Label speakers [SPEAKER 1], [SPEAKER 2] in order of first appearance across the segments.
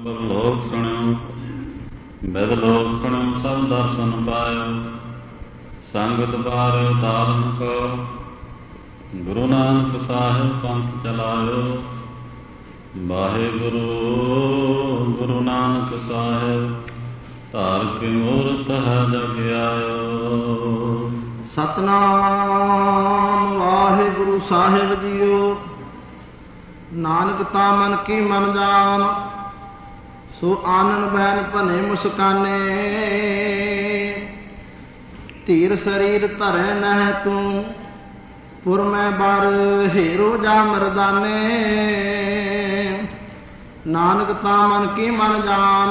[SPEAKER 1] ਪਰਲੋਕ ਸੁਣਿਓ, ਬਿਦਲੋਕ ਸੁਣਿਓ, ਸਭ ਦਰਸ਼ਨ ਪਾਇਓ। ਸੰਗਤ ਬਾਰਿਓ ਤਾਰਨ ਕੋ, ਗੁਰੂ ਨਾਨਕ ਸਾਹਿਬ ਪੰਥ ਚਲਾਇਓ। ਵਾਹਿਗੁਰੂ ਗੁਰੂ ਨਾਨਕ ਸਾਹਿਬ, ਧਾਰ ਕੇ ਮੂਰਤ ਹੈ ਜਗ ਆਇਓ।
[SPEAKER 2] ਸਤਨਾਮ ਵਾਹਿਗੁਰੂ ਸਾਹਿਬ ਜੀਓ। ਨਾਨਕ ਤਾਂ ਮਨ ਕੀ ਮਨ ਜਾਨ, ਸੋ ਆਨਨ ਬੈਨ ਭਨੇ ਮੁਸਕਾਨੇ। ਧੀਰ ਸਰੀਰ ਧਰੈ ਨਹਿ ਤੂੰ, ਪੁਰ ਮੈਂ ਬਰ ਹੀਰੋ ਜਾ ਮਰਦਾਨੇ। ਨਾਨਕ ਤਾਂ ਮਨ ਕੀ ਮਨ ਜਾਨ।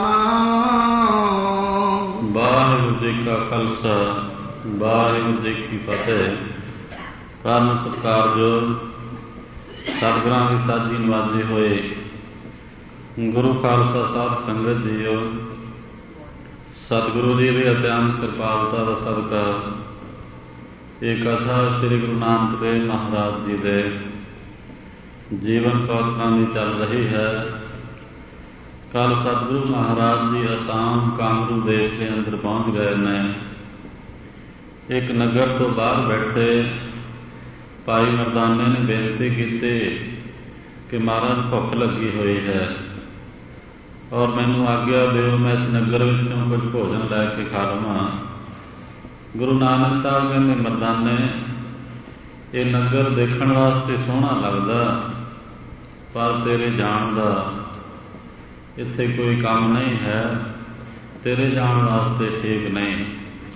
[SPEAKER 1] ਵਾਹਿਗੁਰੂ ਜੀ ਕਾ ਖਾਲਸਾ, ਵਾਹਿਗੁਰੂ ਜੀ ਕੀ ਫਤਿਹ। ਕਰਨ ਸਤਿਕਾਰਯੋਗ ਸਤਿਗੁਰਾਂ ਦੀ ਸਾਜੀ ਨਿਵਾਜੇ ਹੋਏ ਗੁਰੂ ਖਾਲਸਾ ਸਾਧ ਸੰਗਤ ਜੀਓ, ਸਤਿਗੁਰੂ ਜੀ ਦੀ ਅਤਿਅੰਤ ਕਿਰਪਾਲਤਾ ਦਾ ਸਦਕਾ ਇਹ ਕਥਾ ਸ੍ਰੀ ਗੁਰੂ ਨਾਨਕ ਦੇਵ ਮਹਾਰਾਜ ਜੀ ਦੇ ਜੀਵਨ ਕੌਤਕਾਂ ਦੀ ਚੱਲ ਰਹੀ ਹੈ। ਕੱਲ੍ਹ ਸਤਿਗੁਰੂ ਮਹਾਰਾਜ ਜੀ ਅਸਾਮ ਕਾਮਰੂ ਦੇਸ਼ ਦੇ ਅੰਦਰ ਪਹੁੰਚ ਗਏ ਨੇ। ਇੱਕ ਨਗਰ ਤੋਂ ਬਾਹਰ ਬੈਠੇ ਭਾਈ ਮਰਦਾਨੇ ਨੇ ਬੇਨਤੀ ਕੀਤੀ ਕਿ ਮਹਾਰਾਜ ਭੁੱਖ ਲੱਗੀ ਹੋਈ ਹੈ ਔਰ ਮੈਨੂੰ ਆਗਿਆ ਦਿਓ, ਮੈਂ ਇਸ ਨਗਰ ਵਿੱਚੋਂ ਕੁਝ ਭੋਜਨ ਲੈ ਕੇ ਖਾ ਲਵਾਂ। ਗੁਰੂ ਨਾਨਕ ਸਾਹਿਬ ਕਹਿੰਦੇ, ਮਰਦਾਨੇ, ਇਹ ਨਗਰ ਦੇਖਣ ਵਾਸਤੇ ਸੋਹਣਾ ਲੱਗਦਾ, ਪਰ ਤੇਰੇ ਜਾਣ ਦਾ ਇੱਥੇ ਕੋਈ ਕੰਮ ਨਹੀਂ ਹੈ, ਤੇਰੇ ਜਾਣ ਵਾਸਤੇ ਠੀਕ ਨਹੀਂ।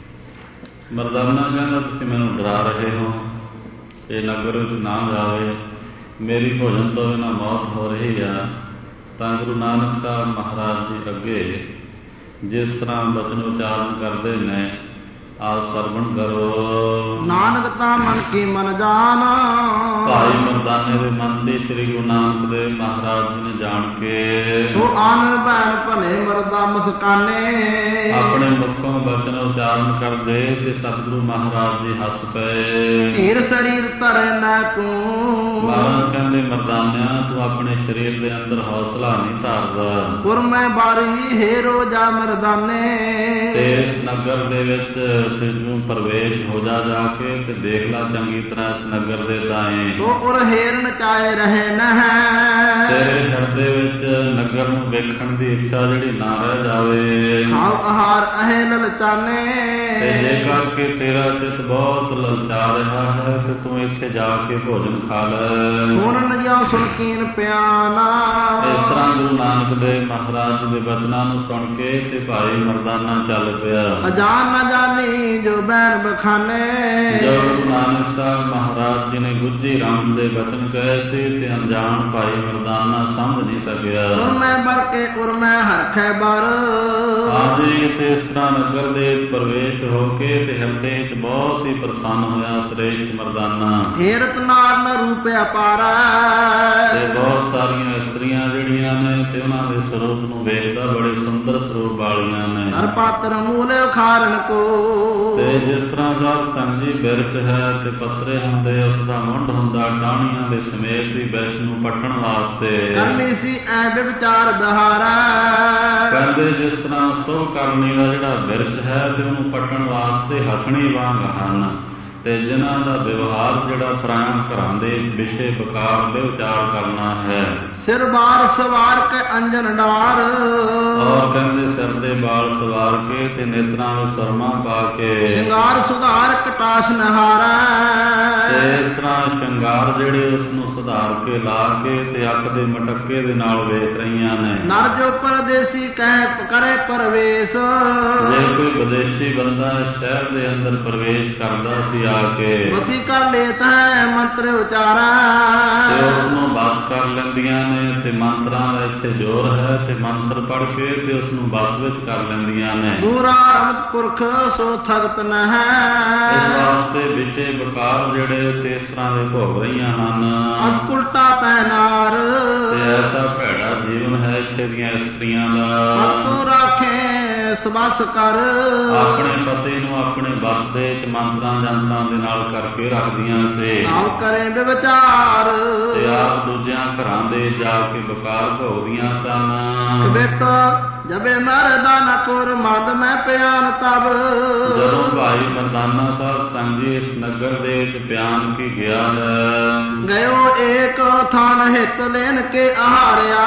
[SPEAKER 1] ਮਰਦਾਨਾ ਕਹਿੰਦਾ, ਤੁਸੀਂ ਮੈਨੂੰ ਡਰਾ ਰਹੇ ਹੋ, ਇਹ ਨਗਰ ਵਿੱਚ ਨਾ ਜਾਵੇ, ਮੇਰੀ ਭੋਜਨ ਤੋਂ ਬਿਨਾਂ ਮੌਤ ਹੋ ਰਹੀ ਆ। ਤਾਂ ਗੁਰੂ ਨਾਨਕ ਸਾਹਿਬ ਮਹਾਰਾਜ ਜੀ ਅੱਗੇ ਜਿਸ ਤਰ੍ਹਾਂ ਬਚਨ ਉਚਾਰਨ ਕਰਦੇ ਨੇ, ਆਪ ਸਰਵਣ ਕਰੋ।
[SPEAKER 2] ਨਾਨਕ ਤਾਂ ਮਨ ਕੀ ਮਨ ਜਾਨ।
[SPEAKER 1] ਭਾਈ ਮਰਦਾਨੇ ਦੇ ਮਨ ਦੀ ਸ੍ਰੀ ਗੁਰੂ ਨਾਨਕ ਦੇਵ ਮਹਾਰਾਜ ਜੀ ਨੇ ਜਾਣ ਕੇ
[SPEAKER 2] ਸੋ ਆਨਨ ਬੈਨ ਭਲੇ ਮਰਦਾ ਮੁਸਕਾਨੇ।
[SPEAKER 1] ਆਪਣੇ ਮੁਖੋਂ ਬਚਨ ਉਚਾਰਨ ਕਰਦੇ ਤੇ ਸਤਿਗੁਰੂ ਮਹਾਰਾਜ ਜੀ ਹੱਸ ਪਏ।
[SPEAKER 2] ਧੀਰ ਸਰੀਰ ਧਰੈ ਨਾ ਤੂੰ।
[SPEAKER 1] ਮਹਾਰਾਜ ਕਹਿੰਦੇ, ਮਰਦਾਨਿਆਂ, ਤੂੰ ਆਪਣੇ ਸਰੀਰ ਦੇ ਅੰਦਰ ਹੌਸਲਾ ਨਹੀਂ ਧਾਰਦਾ।
[SPEAKER 2] ਪੁਰ ਮੈਂ ਬਾਰੀ ਹੇਰੋ ਜਾ ਮਰਦਾਨੇ।
[SPEAKER 1] ਤੇ ਇਸ ਨਗਰ ਦੇ ਵਿੱਚ ਤੈਨੂੰ ਪ੍ਰਵੇਸ਼ ਹੋ ਜਾ ਕੇ ਤੇ ਦੇਖ ਲੈ ਚੰਗੀ ਤਰ੍ਹਾਂ ਇਸ ਨਗਰ ਦੇ ਦਾਏ।
[SPEAKER 2] ਸੋ ਉਰ ਹੇਰਨ ਚਾਹੇ ਰਹੇ ਨਹਿ।
[SPEAKER 1] ਤੇਰੇ ਹਿਰਦੇ ਵਿੱਚ ਨਗਰ ਨੂੰ ਵੇਖਣ ਦੀ ਇੱਛਾ ਜਿਹੜੀ ਨਾ ਰਹਿ ਜਾਵੇ।
[SPEAKER 2] ਖਾਓ ਆਹਾਰ ਅਹੇ ਲਲਚਾਨੇ।
[SPEAKER 1] ਤੇ ਜੇਕਰ ਕਿ ਤੇਰਾ ਚਿੱਤ ਬਹੁਤ ਲਲਚਾ ਰਿਹਾ ਹੈ ਤੇ ਤੂੰ ਇੱਥੇ ਜਾ ਕੇ ਭੋਜਨ ਖਾ ਲੈ।
[SPEAKER 2] ਸੁਣਨ ਜਾਓ ਸੁਣਕੀਨ ਪਿਆਨਾ।
[SPEAKER 1] ਇਸ ਤਰ੍ਹਾਂ ਗੁਰੂ ਨਾਨਕ ਦੇਵ ਮਹਾਰਾਜ ਦੇ ਬਚਨਾਂ ਨੂੰ ਸੁਣ ਕੇ ਤੇ ਭਾਈ ਮਰਦਾਨਾ ਚੱਲ ਪਿਆ।
[SPEAKER 2] ਅਜਾਨ ਨਾ ਜਾਣੀ ਜੋ ਬੈਨ ਬਖਾਨੇ।
[SPEAKER 1] ਜੋ ਗੁਰੂ ਨਾਨਕ ਸਾਹਿਬ ਮਹਾਰਾਜ ਜੀ ਨੇ ਗੁੱਝੀ ਰਾਮ ਦੇ ਬਚਨ ਕਹੇ ਸੀ ਤੇ ਅਣਜਾਣ ਭਾਈ ਮਰਦਾਨਾ ਸਮਝ ਨਹੀਂ ਸਕਿਆ।
[SPEAKER 2] ਉਰਮੈ ਬਰ ਕੇ ਉਰਮੈ ਹਰਖੈ ਬਰ।
[SPEAKER 1] ਹਾਂਜੀ, ਤੇ ਇਸ ਤਰ੍ਹਾਂ ਨਗਰ ਦੇ ਪ੍ਰਵੇਸ਼ ਹੋ ਕੇ ਤੇ ਹਿਰਦੇ ਚ ਬਹੁਤ ਹੀ ਪ੍ਰਸੰਨ ਹੋਇਆ ਸ੍ਰੇਸ਼ਟ ਮਰਦਾਨਾ।
[SPEAKER 2] ਹੇਰਤ ਨਾਰ ਨ ਰੂਪ ਅਪਾਰਾ।
[SPEAKER 1] ਤੇ ਬਹੁਤ ਸਾਰੀਆਂ ਇਸਤਰੀਆਂ ਜਿਹੜੀਆਂ ਨੇ ਤੇ ਉਹਨਾਂ ਦੇ ਸਰੂਪ ਨੂੰ ਵੇਖਦਾ ਬੜੇ ਸੁੰਦਰ ਸਰੂਪ ਵਾਲੀਆਂ ਨੇ।
[SPEAKER 2] ਹਰ ਪਾਤਰ ਮੂਲ ਖਾਰਨ ਕੋ।
[SPEAKER 1] ਤੇ ਜਿਸ ਤਰ੍ਹਾਂ ਸਾਧ ਸੰਗ ਜੀ ਬਿਰਛ ਹੈ ਤੇ ਪੱਤਰੇ ਹੁੰਦੇ, ਉਸ ਦਾ ਮੁੰਡ ਹੁੰਦਾ ਟਾਹਣੀਆਂ ਦੇ ਸਮੇਤ ਦੀ ਬਿਰਛ ਨੂੰ ਪੱਟਣ ਵਾਸਤੇ।
[SPEAKER 2] ਕਰਨੀ ਸੀ ਐ ਵਿਚਾਰ ਬਹਾਰਾ।
[SPEAKER 1] ਕਹਿੰਦੇ ਜਿਸ ਤਰ੍ਹਾਂ ਸੋ ਕਰਨੀ ਦਾ ਜਿਹੜਾ ਬਿਰਛ ਹੈ ਤੇ ਉਹਨੂੰ ਪੱਟਣ ਵਾਸਤੇ ਹਥਣੀ ਵਾਂਗ ਹਨ। ਤੇ ਜਿਨ੍ਹਾਂ ਦਾ ਵਿਵਹਾਰ ਜਿਹੜਾ ਪ੍ਰਾਣ ਘਰਾਂ ਦੇ ਵਿਸ਼ੇ ਬਕਾਰ ਦੇ ਉਚਾਰ ਕਰਨਾ ਹੈ।
[SPEAKER 2] ਸਿਰ ਬਾਰ ਸਵਾਰ ਕੇ ਅੰਜਨ ਡਾਰ।
[SPEAKER 1] ਔਰ ਕਹਿੰਦੇ ਸਿਰ ਦੇ ਬਾਲ ਸਵਾਰ ਕੇ ਤੇ ਨੇਤਰਾਂ ਵਿੱਚ ਸੁਰਮਾ ਪਾ ਕੇ।
[SPEAKER 2] ਸ਼ਿੰਗਾਰ ਸੁਧਾਰ ਕਟਾਸ ਨਹਾਰਾ।
[SPEAKER 1] ਤੇ ਇਸ ਤਰ੍ਹਾਂ ਸ਼ਿੰਗਾਰ ਜਿਹੜੇ ਉਸ ਨੂੰ ਸੁਧਾਰ ਕੇ ਲਾ ਕੇ ਤੇ ਅੱਖ ਦੇ ਮਟੱਕੇ ਦੇ ਨਾਲ ਵੇਖ ਰਹੀਆਂ ਨੇ।
[SPEAKER 2] ਨਰ ਜੋ ਪਰਦੇਸੀ ਕਹਿ ਕਰੇ ਪ੍ਰਵੇਸ਼।
[SPEAKER 1] ਜੇ ਕੋਈ ਵਿਦੇਸ਼ੀ ਬੰਦਾ ਸ਼ਹਿਰ ਦੇ ਅੰਦਰ ਪ੍ਰਵੇਸ਼ ਕਰਦਾ ਸੀ ਆ ਕੇ,
[SPEAKER 2] ਵਸੀ ਕਰ ਲੇਤ ਹੈ ਮੰਤਰ ਉਚਾਰਾ।
[SPEAKER 1] ਤੇ ਉਸ ਨੂੰ ਬਸ ਕਰ ਲੈਂਦੀਆਂ ਨੇ ਤੇ ਮੰਤਰਾਂ ਦਾ ਇੱਥੇ ਜ਼ੋਰ ਹੈ ਤੇ ਮੰਤਰ ਪੜ੍ਹ ਕੇ ਤੇ ਉਸ ਨੂੰ ਬਸ ਵਿੱਚ ਕਰ ਲੈਂਦੀਆਂ ਨੇ।
[SPEAKER 2] ਦੂਰਾ ਰਮਤ ਪੁਰਖ ਸੋ ਥਗਤ ਨ ਹੈ।
[SPEAKER 1] ਇਸ ਵਾਸਤੇ ਵਿਸ਼ੇ ਬਕਾਰ ਜਿਹੜੇ ਤੇ ਇਸ ਤਰ੍ਹਾਂ ਦੇ ਭੋਗ ਰਹੀਆਂ ਹਨ।
[SPEAKER 2] ਅਸ ਉਲਟਾ ਪੈਨਾਰ।
[SPEAKER 1] ਤੇ ਐਸਾ ਭੈੜਾ ਜੀਵਨ ਹੈ ਇੱਥੇ ਦੀਆਂ ਇਸਤਰੀਆਂ ਦਾ।
[SPEAKER 2] ਤੂੰ ਰਾਖੇ ਤਿਸ ਵਸ ਕਰ।
[SPEAKER 1] ਆਪਣੇ ਪਤੀ ਨੂੰ ਆਪਣੇ ਵਸ ਦੇ ਚ ਮੰਤਰਾਂ ਜੰਤਰਾਂ ਦੇ ਨਾਲ ਕਰਕੇ ਰੱਖਦੀਆਂ ਸੀ।
[SPEAKER 2] ਨਾਲ ਕਰੇ ਵਿਵਚਾਰ
[SPEAKER 1] ਤੇ ਆਪ ਦੂਜਿਆਂ ਘਰਾਂ ਦੇ ਜਾ ਕੇ ਵਕਾਰ ਭੋਗਦੀਆਂ ਸਨ।
[SPEAKER 2] ਕਬਿਤ ਜਬੇ ਮਰਦਾ ਨ ਕੋਰ ਮੰਦ ਮੈਂ ਪਿਆਨ ਤਬ।
[SPEAKER 1] ਜਦੋਂ ਭਾਈ ਮਰਦਾਨਾ ਸਾਹਿਬ ਸੰਗ ਜੀ ਇਸ ਨਗਰ ਦੇ ਵਿੱਚ ਬਿਆਨ ਕੀ ਗਿਆ ਹੈ।
[SPEAKER 2] ਗਇਓ ਏਕ ਥਾਨ ਹਿਤ ਲੈਣ ਕੇ ਆਹਾਰਿਆ।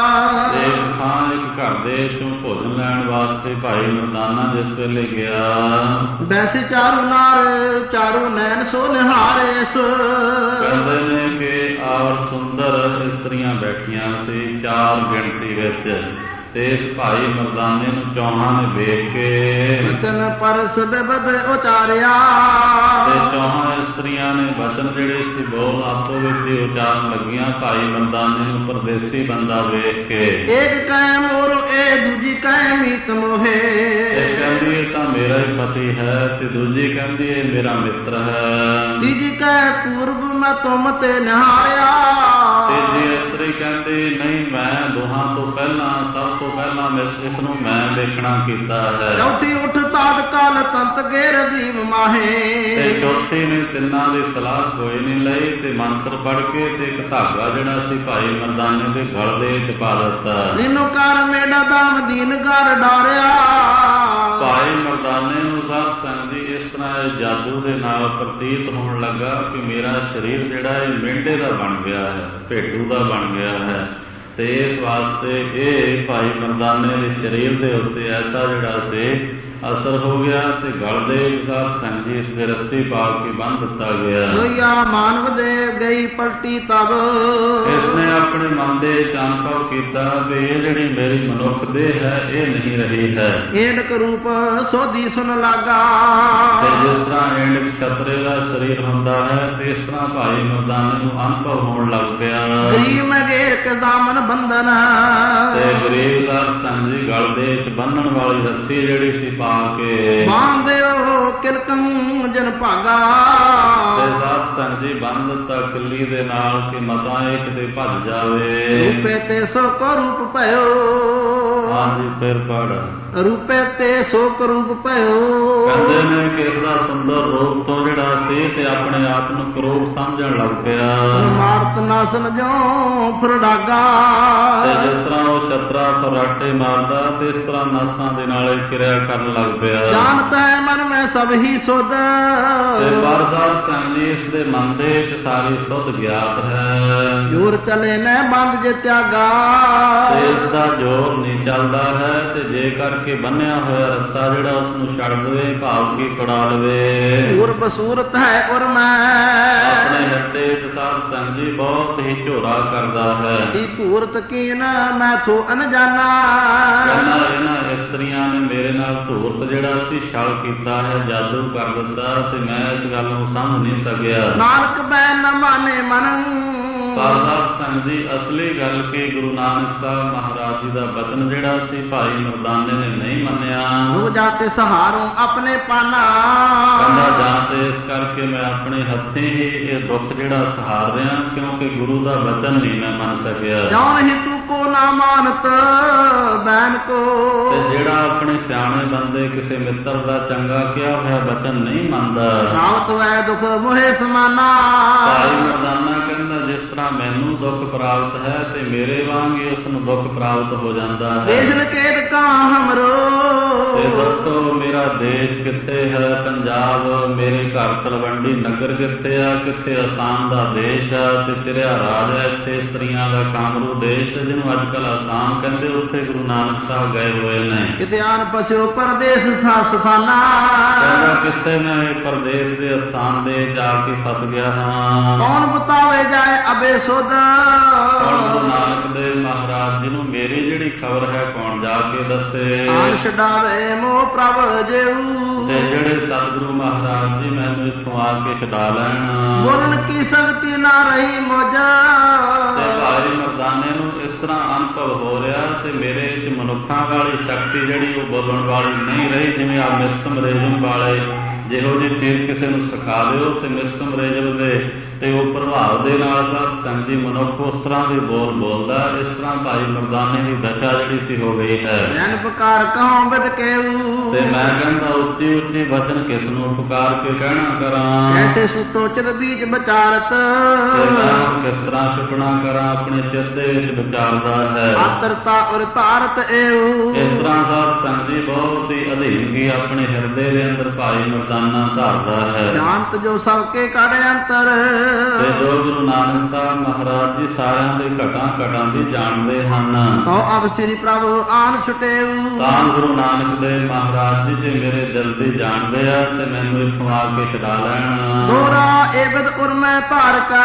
[SPEAKER 1] ਇੱਕ ਥਾਂ ਇੱਕ ਘਰ ਦੇ ਚੋਂ ਭੋਜਨ ਲੈਣ ਵਾਸਤੇ ਭਾਈ ਮਰਦਾਨਾ ਜਿਸ ਵੇਲੇ ਗਿਆ।
[SPEAKER 2] ਵੈਸੇ ਚਾਰੂ ਨਾਰ ਚਾਰੂ ਨੈਣ ਸੋ ਨਿਹਾਰੇ।
[SPEAKER 1] ਕਹਿੰਦੇ ਨੇ ਕਿ ਔਰ ਸੁੰਦਰ ਇਸਤਰੀਆਂ ਬੈਠੀਆਂ ਸੀ 4 ਗਿਣਤੀ ਵਿੱਚ। ਤੇ ਇਸ ਭਾਈ ਮਰਦਾਨੇ ਨੂੰ ਚੌਹਾਂ ਨੇ ਵੇਖ ਕੇ
[SPEAKER 2] ਵਚਨ ਪਰਸ ਬਿਬਦ ਉਚਾਰਿਆ।
[SPEAKER 1] ਤੇ ਚੌਹਾਂ ਇਸਤਰੀਆਂ ਨੇ ਵਚਨ ਜਿਹੜੇ ਸੀ ਬੋਲ ਆਪੋ ਵਿੱਚ ਹੀ ਉਚਾਰਨ ਲੱਗੀਆਂ ਭਾਈ ਮਰਦਾਨੇ ਨੂੰ ਪਰਦੇਸੀ ਬੰਦਾ ਵੇਖ ਕੇ।
[SPEAKER 2] ਇੱਕ ਕਹਿ ਮੋਰ ਇਹ ਦੂਜੀ ਕਹਿ ਮੀਤ ਮੋਹੇ।
[SPEAKER 1] ਇਹ ਕਹਿੰਦੀ ਇਹ ਤਾਂ ਮੇਰਾ ਹੀ ਪਤੀ ਹੈ ਤੇ ਦੂਜੀ ਕਹਿੰਦੀ ਇਹ ਮੇਰਾ ਮਿੱਤਰ ਹੈ।
[SPEAKER 2] ਤੀਜੀ ਕਹਿ ਪੂਰਬ ਮੈਂ ਤੁਮ ਤੇ ਨਿਹਾਰਿਆ।
[SPEAKER 1] ਤੀਜੀ ਇਸਤਰੀ ਕਹਿੰਦੀ ਨਹੀਂ ਮੈਂ ਦੋਹਾਂ ਤੋਂ ਪਹਿਲਾਂ ਸਭ ਤੋਂ ਪਹਿਲਾਂ ਇਸ ਨੂੰ ਮੈਂ ਦੇਖਣਾ ਕੀਤਾ ਹੈ।
[SPEAKER 2] ਚੌਥੀ ਉੱਠ ਤਾਦ ਕਾਲ ਤੰਤ ਗੇਰ ਦੀਵ ਮਾਹੇ।
[SPEAKER 1] ਤੇ ਚੌਥੀ ਨੇ ਤਿੰਨਾਂ ਦੀ ਸਲਾਹ ਕੋਈ ਨਹੀਂ ਲਈ ਤੇ ਮੰਤਰ ਪੜ੍ਹ ਕੇ ਤੇ ਇੱਕ ਧਾਗਾ ਜਿਹੜਾ ਸੀ ਭਾਈ ਮਰਦਾਨੇ ਦੇ ਗਲ ਦੇ ਵਿੱਚ ਪਾ ਦਿੱਤਾ। ਨੀਨੋ ਕਰ ਮੇਡਾ ਦਾਮ ਦੀਨ ਘਰ ਡਾਰਿਆ। ਭਾਈ ਮਰਦਾਨੇ ਨੂੰ ਸਾਧ ਸੰਗਤ ਜੀ ਇਸ ਤਰ੍ਹਾਂ ਇਹ ਜਾਦੂ ਦੇ ਨਾਲ ਪ੍ਰਤੀਤ ਹੋਣ ਲੱਗਾ ਕਿ ਮੇਰਾ ਸਰੀਰ ਜਿਹੜਾ ਇਹ ਮੇਢੇ ਦਾ ਬਣ ਗਿਆ ਹੈ, ਭੇਡੂ ਦਾ ਬਣ ਗਿਆ ਹੈ। ਤੇ ਇਸ ਵਾਸਤੇ ਇਹ ਭਾਈ ਮਰਦਾਨੇ ਦੇ ਸਰੀਰ ਦੇ ਉੱਤੇ ਐਸਾ ਜਿਹੜਾ ਸੀ ਅਸਰ ਹੋ ਗਿਆ ਤੇ ਗਲ ਦੇ ਸਾਧ ਸੰਗਤ ਜੀ ਇਸ ਦੇ ਰੱਸੀ ਪਾ ਕੇ ਬੰਨ੍ਹ ਦਿੱਤਾ ਗਿਆ। ਲੋਈਆ ਮਾਨਵ ਦੇ ਗਈ ਪਲਟੀ ਤਬ। ਇਸਨੇ ਆਪਣੇ ਮਨ ਦੇ ਅਨੁਭਵ ਕੀਤਾ ਵੀ ਇਹ ਜਿਹੜੀ ਮੇਰੀ ਮਨੁੱਖ ਦੇਹ ਹੈ ਇਹ ਨਹੀਂ ਰਹੀ ਹੈ। ਏਂਡਕ ਰੂਪ ਸੋਧੀ ਸੁਨ ਲਾਗਾ। ਤੇ ਜਿਸ ਤਰ੍ਹਾਂ ਏਂਡਕ ਛਤਰੇ ਦਾ ਸਰੀਰ ਹੁੰਦਾ ਹੈ ਤੇ ਇਸ ਤਰ੍ਹਾਂ ਭਾਈ ਮਰਦਾਨੇ ਨੂੰ ਅਨੁਭਵ ਹੋਣ ਲੱਗ ਪਿਆ। ਗਰੀਬ ਮੈਂ ਗੇਰ ਕੇ ਦਾਮਨ ਬੰਧਨ। ਤੇ ਗਰੀਬ ਦਾ ਸੰਗ ਜੀ ਗਲ ਦੇ ਵਿੱਚ ਬੰਨਣ ਵਾਲੀ ਰੱਸੀ ਜਿਹੜੀ ਸੀ ਪਾ ਕੇ ਬਾਂਧਿਓ ਕਿਲਕੰ ਜਨ ਭਾਗਾ। ਤੇ ਸਾਧ ਸੰਗ ਜੀ ਬੰਨ ਦਿੱਤਾ ਕਿੱਲੀ ਦੇ ਨਾਲ ਕਿ ਮਤਾਂ ਇਹ ਕਿਤੇ ਭੱਜ ਜਾਵੇ। ਰੂਪੇ ਤੇ ਸੋ ਕੋ ਰੂਪ ਭਇਓ। ਹਾਂਜੀ ਫਿਰ ਪੜ ਰੂਪੇ ਤੇ ਸੋ ਕੋ ਰੂਪ ਭਇਓ। ਕਹਿੰਦੇ ਨੇ ਕਿ ਇਸ ਦਾ ਸੁੰਦਰ ਰੂਪ ਤੋਂ ਜਿਹੜਾ ਸੀ ਤੇ ਆਪਣੇ ਆਪ ਨੂੰ ਕਰੂਪ ਸਮਝਣ ਲੱਗ ਪਿਆ। ਮਾਰਤ ਨਾਸਨ ਜੋ ਫਿਰ ਡਾਗਾ। ਤੇ ਜਿਸ ਤਰ੍ਹਾਂ ਉਹ ਛਤਰਾ ਫਰਾਟੇ ਮਾਰਦਾ ਤੇ ਇਸ ਤਰ੍ਹਾਂ ਨਾਸਾਂ ਦੇ ਨਾਲ ਕਿਰਿਆ ਕਰਨ ਲੱਗ ਪਿਆ। ਜਾਣਤਾ ਹੈ ਮਨ ਮੈਂ ਸਭ ਹੀ ਸੁਧ। ਤੇ ਪਰ ਸਾਧ ਸੰਗਤ ਜੀ ਇਸ ਦੇ ਮਨ ਦੇ ਵਿੱਚ ਸਾਰੀ ਸੁਧ ਗਿਆਤ ਹੈ। ਜੋਰ ਚਲੇ ਮੈਂ ਬੰਦ ਜੇ ਤਿਆਗਾ। ਤੇ ਇਸ ਦਾ ਜੋਰ ਨਹੀਂ ਚੱਲਦਾ ਹੈ ਤੇ ਜੇ ਕਰਕੇ ਬੰਨਿਆ ਹੋਇਆ ਰੱਸਾ ਜਿਹੜਾ ਉਸ ਨੂੰ ਛੱਡ ਦੇਵੇ ਭਾਵ ਕੀ ਪੜਾ ਲਵੇ। ਹੋਰ ਬਸੂਰਤ ਹੈ ਔਰ ਮੈਂ ਆਪਣੇ ਹਿਰਦੇ ਵਿੱਚ ਸਾਧ ਸੰਗਤ ਜੀ ਬਹੁਤ ਹੀ ਝੋਰਾ ਕਰਦਾ ਹੈ। ਇਹ ਧੂਰਤ ਕੀਨ ਮੈਂ ਥੋ ਅਨਜਾਨਾ। ਇਹਨਾਂ ਇਸਤਰੀਆਂ ਨੇ ਮੇਰੇ ਨਾਲ ਧੂਰਤ ਜਿਹੜਾ ਸੀ ਛਲ ਕੀਤਾ ਹੈ, ਜਾਦੂ ਕਰ ਦਿੱਤਾ ਤੇ ਮੈਂ ਇਸ ਗੱਲ ਨੂੰ ਸਮਝ ਨਹੀਂ ਸਕਿਆ। ਨਾਨਕ ਬੈ ਨ ਮਾਨੇ ਮਨ। ਸਾਧ ਸੰਗਤ ਜੀ ਅਸਲੀ ਗੱਲ ਕਿ ਗੁਰੂ ਨਾਨਕ ਸਾਹਿਬ ਮਹਾਰਾਜ ਜੀ ਦਾ ਬਚਨ ਜਿਹੜਾ ਸੀ ਭਾਈ ਮਰਦਾਨੇ ਨੇ ਨਹੀਂ ਮੰਨਿਆ। ਉਹ ਜਾਤੇ ਸਹਾਰੋਂ ਆਪਣੇ ਪਾਨਾ। ਕਹਿੰਦਾ ਜਾਂ ਤੇ ਇਸ ਕਰਕੇ ਮੈਂ ਆਪਣੇ ਹੱਥੀਂ ਹੀ ਇਹ ਦੁੱਖ ਜਿਹੜਾ ਸਹਾਰ ਰਿਹਾ ਕਿਉਂਕਿ ਗੁਰੂ ਦਾ ਬਚਨ ਨਹੀਂ ਮੈਂ ਮੰਨ ਸਕਿਆ। ਜਾਂ ਨਹੀਂ ਤੂੰ ਕੋ ਨਾ ਮਾਨਤ ਬੈਨ ਕੋ। ਤੇ ਜਿਹੜਾ ਆਪਣੇ ਸਿਆਣੇ ਬੰਦੇ ਕਿਸੇ ਮਿੱਤਰ ਦਾ ਚੰਗਾ ਕਿਹਾ ਹੋਇਆ ਬਚਨ ਨਹੀਂ ਮੰਨਦਾ। ਰਾਵਤ ਵੈ ਦੁੱਖ ਮੋਹਿ ਸਮਾਨਾ। ਭਾਈ ਮਰਦਾਨਾ ਕਹਿੰਦਾ ਜਿਸ ਤਰ੍ਹਾਂ ਮੈਨੂੰ ਦੁੱਖ ਪ੍ਰਾਪਤ ਹੈ ਤੇ ਮੇਰੇ ਵਾਂਗ ਹੀ ਉਸ ਨੂੰ ਦੁੱਖ ਪ੍ਰਾਪਤ ਹੋ ਜਾਂਦਾ ਹੈ। ਦੇਸ਼ ਨਕੇਤ ਕਾ ਹਮਰੋ। ਤੇ ਦੱਸੋ ਮੇਰਾ ਦੇਸ਼ ਕਿੱਥੇ ਹੈ? ਪੰਜਾਬ ਮੇਰੇ ਘਰ ਤਲਵੰਡੀ ਨਗਰ ਕਿੱਥੇ ਆ? ਕਿੱਥੇ ਅਸਾਮ ਦਾ ਦੇਸ਼ ਆ ਤੇ ਤੇਰਾ ਰਾਜ ਹੈ ਇੱਥੇ ਇਸਤਰੀਆਂ ਦਾ ਕਾਮਰੂ ਦੇਸ਼ ਜਿਹਨੂੰ ਅੱਜ ਕੱਲ੍ਹ ਆਸਾਮ ਕਹਿੰਦੇ ਉੱਥੇ ਗੁਰੂ ਨਾਨਕ ਸਾਹਿਬ ਗਏ ਹੋਏ ਨੇ। ਕਿਤੇ ਆਨ ਪਸਿਓ ਪਰਦੇਸ ਸਥਾਨਾ। ਕਹਿੰਦਾ ਕਿੱਥੇ ਮੈਂ ਇਹ ਪਰਦੇਸ ਦੇ ਸਥਾਨ ਦੇ ਜਾ ਕੇ ਫਸ ਗਿਆ ਹਾਂ। ਕੌਣ ਬਤਾਵੇ ਜਾਏ ਅਬੇ ਸੁਧ। ਗੁਰੂ ਨਾਨਕ ਦੇਵ ਮਹਾਰਾਜ ਜੀ ਨੂੰ ਮੇਰੀ ਜਿਹੜੀ ਖਬਰ ਹੈ ਕੌਣ ਜਾ ਕੇ ਦੱਸੇ। ਆਨ ਛਡਾਵੇ ਮੋਹ ਪ੍ਰਭ ਜੇਊ। ਤੇ ਜਿਹੜੇ ਸਤਿਗੁਰੂ ਮਹਾਰਾਜ ਜੀ ਮੈਨੂੰ ਇੱਥੋਂ ਆ ਕੇ ਛਡਾ ਲੈਣ। ਬੋਲਣ ਕੀ ਸ਼ਕਤੀ ਨਾ ਰਹੀ ਮੋਜਾ। ਤੇ ਭਾਈ ਮਰਦਾਨੇ ਨੂੰ ਇਸ ਤਰ੍ਹਾਂ ਅਨੁਭਵ ਹੋ ਰਿਹਾ ਤੇ ਮੇਰੇ ਵਿੱਚ ਮਨੁੱਖਾਂ ਵਾਲੀ ਸ਼ਕਤੀ ਜਿਹੜੀ ਉਹ ਬੋਲਣ ਵਾਲੀ ਨਹੀਂ ਰਹੀ। ਜਿਵੇਂ ਆ ਮਿਸਮ ਰੇਜਮ ਵਾਲੇ ਜਿਹੋ ਜਿਹੀ ਚੀਜ਼ ਕਿਸੇ ਨੂੰ ਸਿਖਾ ਦਿਓ ਤੇ ਮਿਸਮ ਰੇਜਮ ਦੇ ਤੇ ਉਹ ਪ੍ਰਭਾਵ ਦੇ ਨਾਲ ਸਾਧ ਸੰਗਤ ਜੀ ਮਨੁੱਖ ਉਸ ਤਰ੍ਹਾਂ ਦੇ ਬੋਲ ਬੋਲਦਾ। ਇਸ ਤਰ੍ਹਾਂ ਭਾਈ ਮਰਦਾਨੇ ਦੀ ਦਸ਼ਾ ਜਿਹੜੀ ਸੀ ਹੋ ਗਈ ਹੈ।
[SPEAKER 2] ਜਨ ਪੁਕਾਰ ਕਹੋ ਬਿਦ ਕੇਊ,
[SPEAKER 1] ਤੇ ਮੈਂ ਕਹਿੰਦਾ ਉੱਚੀ ਉੱਚੀ ਵਚਨ ਕਿਸ ਨੂੰ ਪੁਕਾਰ ਕੇ ਕਹਿਣਾ ਕਰਾਂ।
[SPEAKER 2] ਐਸੇ ਸੁਤੋ ਚਿਤ ਬੀਜ ਵਿਚਾਰਤ,
[SPEAKER 1] ਤੇ ਮੈਂ ਕਿਸ ਤਰ੍ਹਾਂ ਸੁਪਨਾ ਕਰਾਂ ਆਪਣੇ ਚਿੱਤ ਦੇ ਵਿੱਚ ਵਿਚਾਰਦਾ ਹੈ।
[SPEAKER 2] ਆਤਰਤਾ ਉਰ ਧਾਰਤ ਏਊ,
[SPEAKER 1] ਇਸ ਤਰ੍ਹਾਂ ਸਾਧ ਸੰਗਤ ਜੀ ਬਹੁਤ ਹੀ ਅਧੀਨਗੀ ਆਪਣੇ ਹਿਰਦੇ ਦੇ ਅੰਦਰ ਭਾਈ ਮਰਦਾਨਾ ਧਾਰਦਾ ਹੈ।
[SPEAKER 2] ਜਾਣਤ ਜੋ ਸਭ ਕੇ ਕੜ ਅੰਤਰ,
[SPEAKER 1] ਤੇ ਜੋ ਗੁਰੂ ਨਾਨਕ ਸਾਹਿਬ ਮਹਾਰਾਜ ਜੀ ਸਾਰਿਆਂ ਦੇ ਘਟਾਂ ਘਟਾਂ ਦੀ ਜਾਣਦੇ ਹਨ।
[SPEAKER 2] ਤੋ ਅਬ ਸ੍ਰੀ ਪ੍ਰਭੂ ਆਨ ਛੁਟੇਊ,
[SPEAKER 1] ਤਾਂ ਗੁਰੂ ਨਾਨਕ ਦੇ ਮਹਾਰਾਜ ਜੀ ਜੇ ਮੇਰੇ ਦਿਲ ਦੀ ਜਾਣਦੇ ਆ ਤੇ ਮੈਨੂੰ ਇੱਥੋਂ ਆ ਕੇ ਛਡਾ ਲੈਣ।
[SPEAKER 2] ਦੋਰਾ ਏਬਦ ਉਰ ਮੈਂ ਧਾਰ ਕਾ,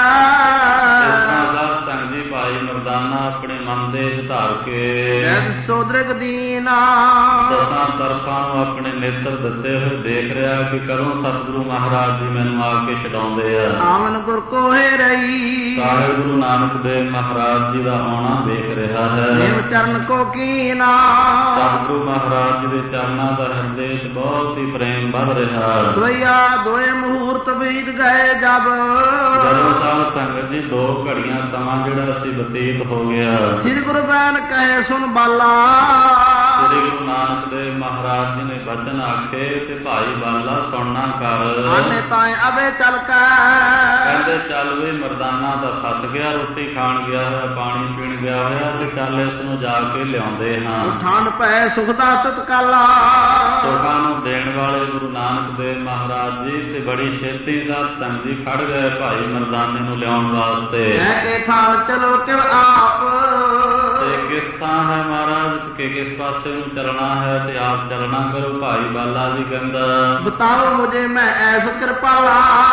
[SPEAKER 1] ਇਸ ਤਰ੍ਹਾਂ ਸਾਧ ਸੰਗਤ ਜੀ ਭਾਈ ਮਰਦਾਨਾ ਆਪਣੇ ਮਨ ਦੇ ਵਿੱਚ ਧਾਰ ਕੇ
[SPEAKER 2] ਜਦ ਸੋਦਰਕ ਦੀਨਾ,
[SPEAKER 1] ਦਸਾਂ ਤਰਫਾਂ ਨੂੰ ਆਪਣੇ ਨੇਤਰ ਦਿੱਤੇ ਹੋਏ ਦੇਖ ਰਿਹਾ ਕਿ ਕਦੋਂ ਸਤਿਗੁਰੂ ਮਹਾਰਾਜ ਜੀ ਮੈਨੂੰ ਆ ਕੇ ਛਡਾਉਂਦੇ ਆ।
[SPEAKER 2] ਆਵਨ ਗੁਰ ਕੋਹੇ ਰਹੀ,
[SPEAKER 1] ਸਾਹਿਬ ਗੁਰੂ ਨਾਨਕ ਦੇਵ ਮਹਾਰਾਜ ਜੀ ਦਾ ਆਉਣਾ ਵੇਖ ਰਿਹਾ ਹੈ।
[SPEAKER 2] ਦੇਵ ਚਰਨ ਕੋ ਕੀਨਾ,
[SPEAKER 1] ਸਤਿਗੁਰੂ ਮਹਾਰਾਜ ਜੀ ਦੇ ਚਰਨਾਂ ਦਾ ਹਿਰਦੇ ਵਿੱਚ ਬਹੁਤ ਹੀ ਪ੍ਰੇਮ ਵੱਧ ਰਿਹਾ।
[SPEAKER 2] ਦੋਇਆ ਦੋਏ ਮੁਹੂਰਤ ਬੀਤ ਗਏ ਜਬ,
[SPEAKER 1] ਜਦੋਂ ਸਾਧ ਸੰਗਤ ਜੀ 2 ਘੜੀਆਂ ਸਮਾਂ ਜਿਹੜਾ ਸੀ ਬਤੀਤ ਹੋ ਗਿਆ।
[SPEAKER 2] ਸ੍ਰੀ ਗੁਰੂ ਬੈਨ ਕਹੇ ਸੁਣ ਬਾਲਾ,
[SPEAKER 1] ਸ੍ਰੀ ਗੁਰੂ ਨਾਨਕ ਦੇਵ ਮਹਾਰਾਜ ਜੀ ਨੇ ਬਚਨ ਆਖੇ ਤੇ ਭਾਈ ਬਾਲਾ ਸੁਣਨਾ ਕਰ।
[SPEAKER 2] ਆਨੇ ਤਾਏ ਅਬੇ ਚਲ ਕੈ,
[SPEAKER 1] ਕਹਿੰਦੇ ਚੱਲ ਵੀ ਮਰਦਾਨਾ ਤਾਂ ਫਸ ਗਿਆ, ਰੋਟੀ ਖਾਣ ਗਿਆ ਹੋਇਆ, ਪਾਣੀ ਪੀਣ ਗਿਆ ਹੋਇਆ, ਤੇ ਚੱਲ ਇਸ ਨੂੰ ਜਾ ਕੇ ਲਿਆਉਂਦੇ ਹਾਂ।
[SPEAKER 2] ਠੰਡ ਪੈ ਸੁਖ ਦਾ ਤਤਕਾਲਾ,
[SPEAKER 1] ਸੁਖਾਂ ਨੂੰ ਦੇਣ ਵਾਲੇ ਗੁਰੂ ਨਾਨਕ ਦੇਵ ਮਹਾਰਾਜ ਜੀ ਤੇ ਬੜੀ ਛੇਤੀ ਸਾਧ ਸੰਗਤ ਜੀ ਖੜ ਗਏ ਭਾਈ ਮਰਦਾਨੇ ਨੂੰ ਲਿਆਉਣ ਵਾਸਤੇ।
[SPEAKER 2] ਕਹਿ ਕੇ ਥਾਨ ਚਲੋ ਕਿਵ ਆਪ,
[SPEAKER 1] ਤੇ ਕਿਸ ਥਾਂ ਹੈ ਮਹਾਰਾਜ ਕਿ ਕਿਸ ਪਾਸੇ ਨੂੰ ਚੱਲਣਾ ਹੈ ਤੇ ਆਪ ਚੱਲਣਾ ਕਰੋ। ਭਾਈ ਬਾਲਾ ਜੀ ਕਹਿੰਦਾ
[SPEAKER 2] ਬਤਾਓ ਮੁਝੇ ਮੈਂ ਐਸ ਕਿਰਪਾਲਾ,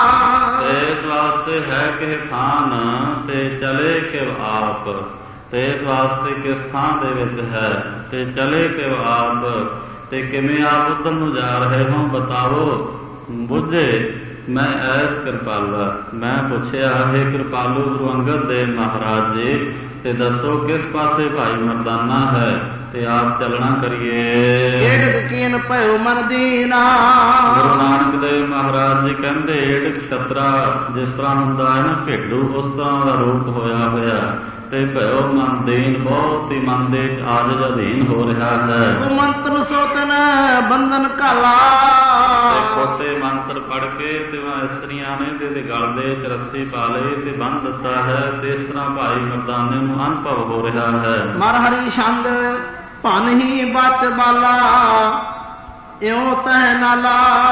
[SPEAKER 1] ਤੇ ਇਸ ਵਾਸਤੇ ਹੈ ਕਿ ਥਾਨ ਤੇ ਚਲੇ ਕਿਵ ਆਪ, ਤੇ ਇਸ ਵਾਸਤੇ ਕਿਸ ਥਾਂ ਦੇ ਵਿੱਚ ਹੈ ਤੇ ਚਲੇ ਕਿਵ ਆਪ, ਤੇ ਕਿਵੇਂ ਆਪ ਉੱਧਰ ਨੂੰ ਜਾ ਰਹੇ ਹੋ ਬਤਾਓ। ਬੁੱਝੇ ਮੈਂ ਐਸ ਕਿਰਪਾਲਾ, ਮੈਂ ਪੁੱਛਿਆ ਹੈ ਕਿਰਪਾਲੂ ਗੁਰੂ ਅੰਗਦ ਦੇਵ ਮਹਾਰਾਜ ਜੀ, ਤੇ ਦੱਸੋ ਕਿਸ ਪਾਸੇ ਭਾਈ ਮਰਦਾਨਾ ਹੈ ਤੇ ਆਪ ਚੱਲਣਾ ਕਰੀਏ।
[SPEAKER 2] ਏਡਕ ਕੀਨ ਭਇਓ ਮਨ ਦੀਨਾ,
[SPEAKER 1] ਗੁਰੂ ਨਾਨਕ ਦੇਵ ਮਹਾਰਾਜ ਜੀ ਕਹਿੰਦੇ ਏਡਕ ਛਤਰਾ ਜਿਸ ਤਰ੍ਹਾਂ ਹੁੰਦਾ ਹੈ ਨਾ ਭੇਡੂ, ਉਸ ਤਰ੍ਹਾਂ ਦਾ ਰੂਪ ਹੋਇਆ ਹੋਇਆ, ਤੇ ਭਇਓ ਮਨ ਦੀਨ, ਬਹੁਤ ਹੀ ਮਨ ਦੇ ਆਜਜ ਅਧੀਨ ਹੋ ਰਿਹਾ ਹੈ।
[SPEAKER 2] ਮੰਤਰ ਸੋਤਨ ਬੰਧਨ ਕਾਲਾ,
[SPEAKER 1] ਖੋਟੇ ਮੰਤਰ ਪੜ ਕੇ ਤੇ ਇਸਤਰੀਆਂ ਨੇ ਤੇ ਗਲ ਦੇ ਵਿੱਚ ਰੱਸੀ ਪਾ ਲਈ ਤੇ ਬੰਨ ਦਿੱਤਾ ਹੈ। ਤੇ ਇਸ ਤਰ੍ਹਾਂ ਭਾਈ ਮਰਦਾਨੇ ਨੂੰ ਅਨੁਭਵ ਹੋ ਰਿਹਾ ਹੈ।
[SPEAKER 2] ਮਰ ਹਰੀ ਛੰਦ ਭਨ ਹੀ ਬਚ ਬਾਲਾ, ਇਉਂ ਤਹਿ ਨਾਲਾ।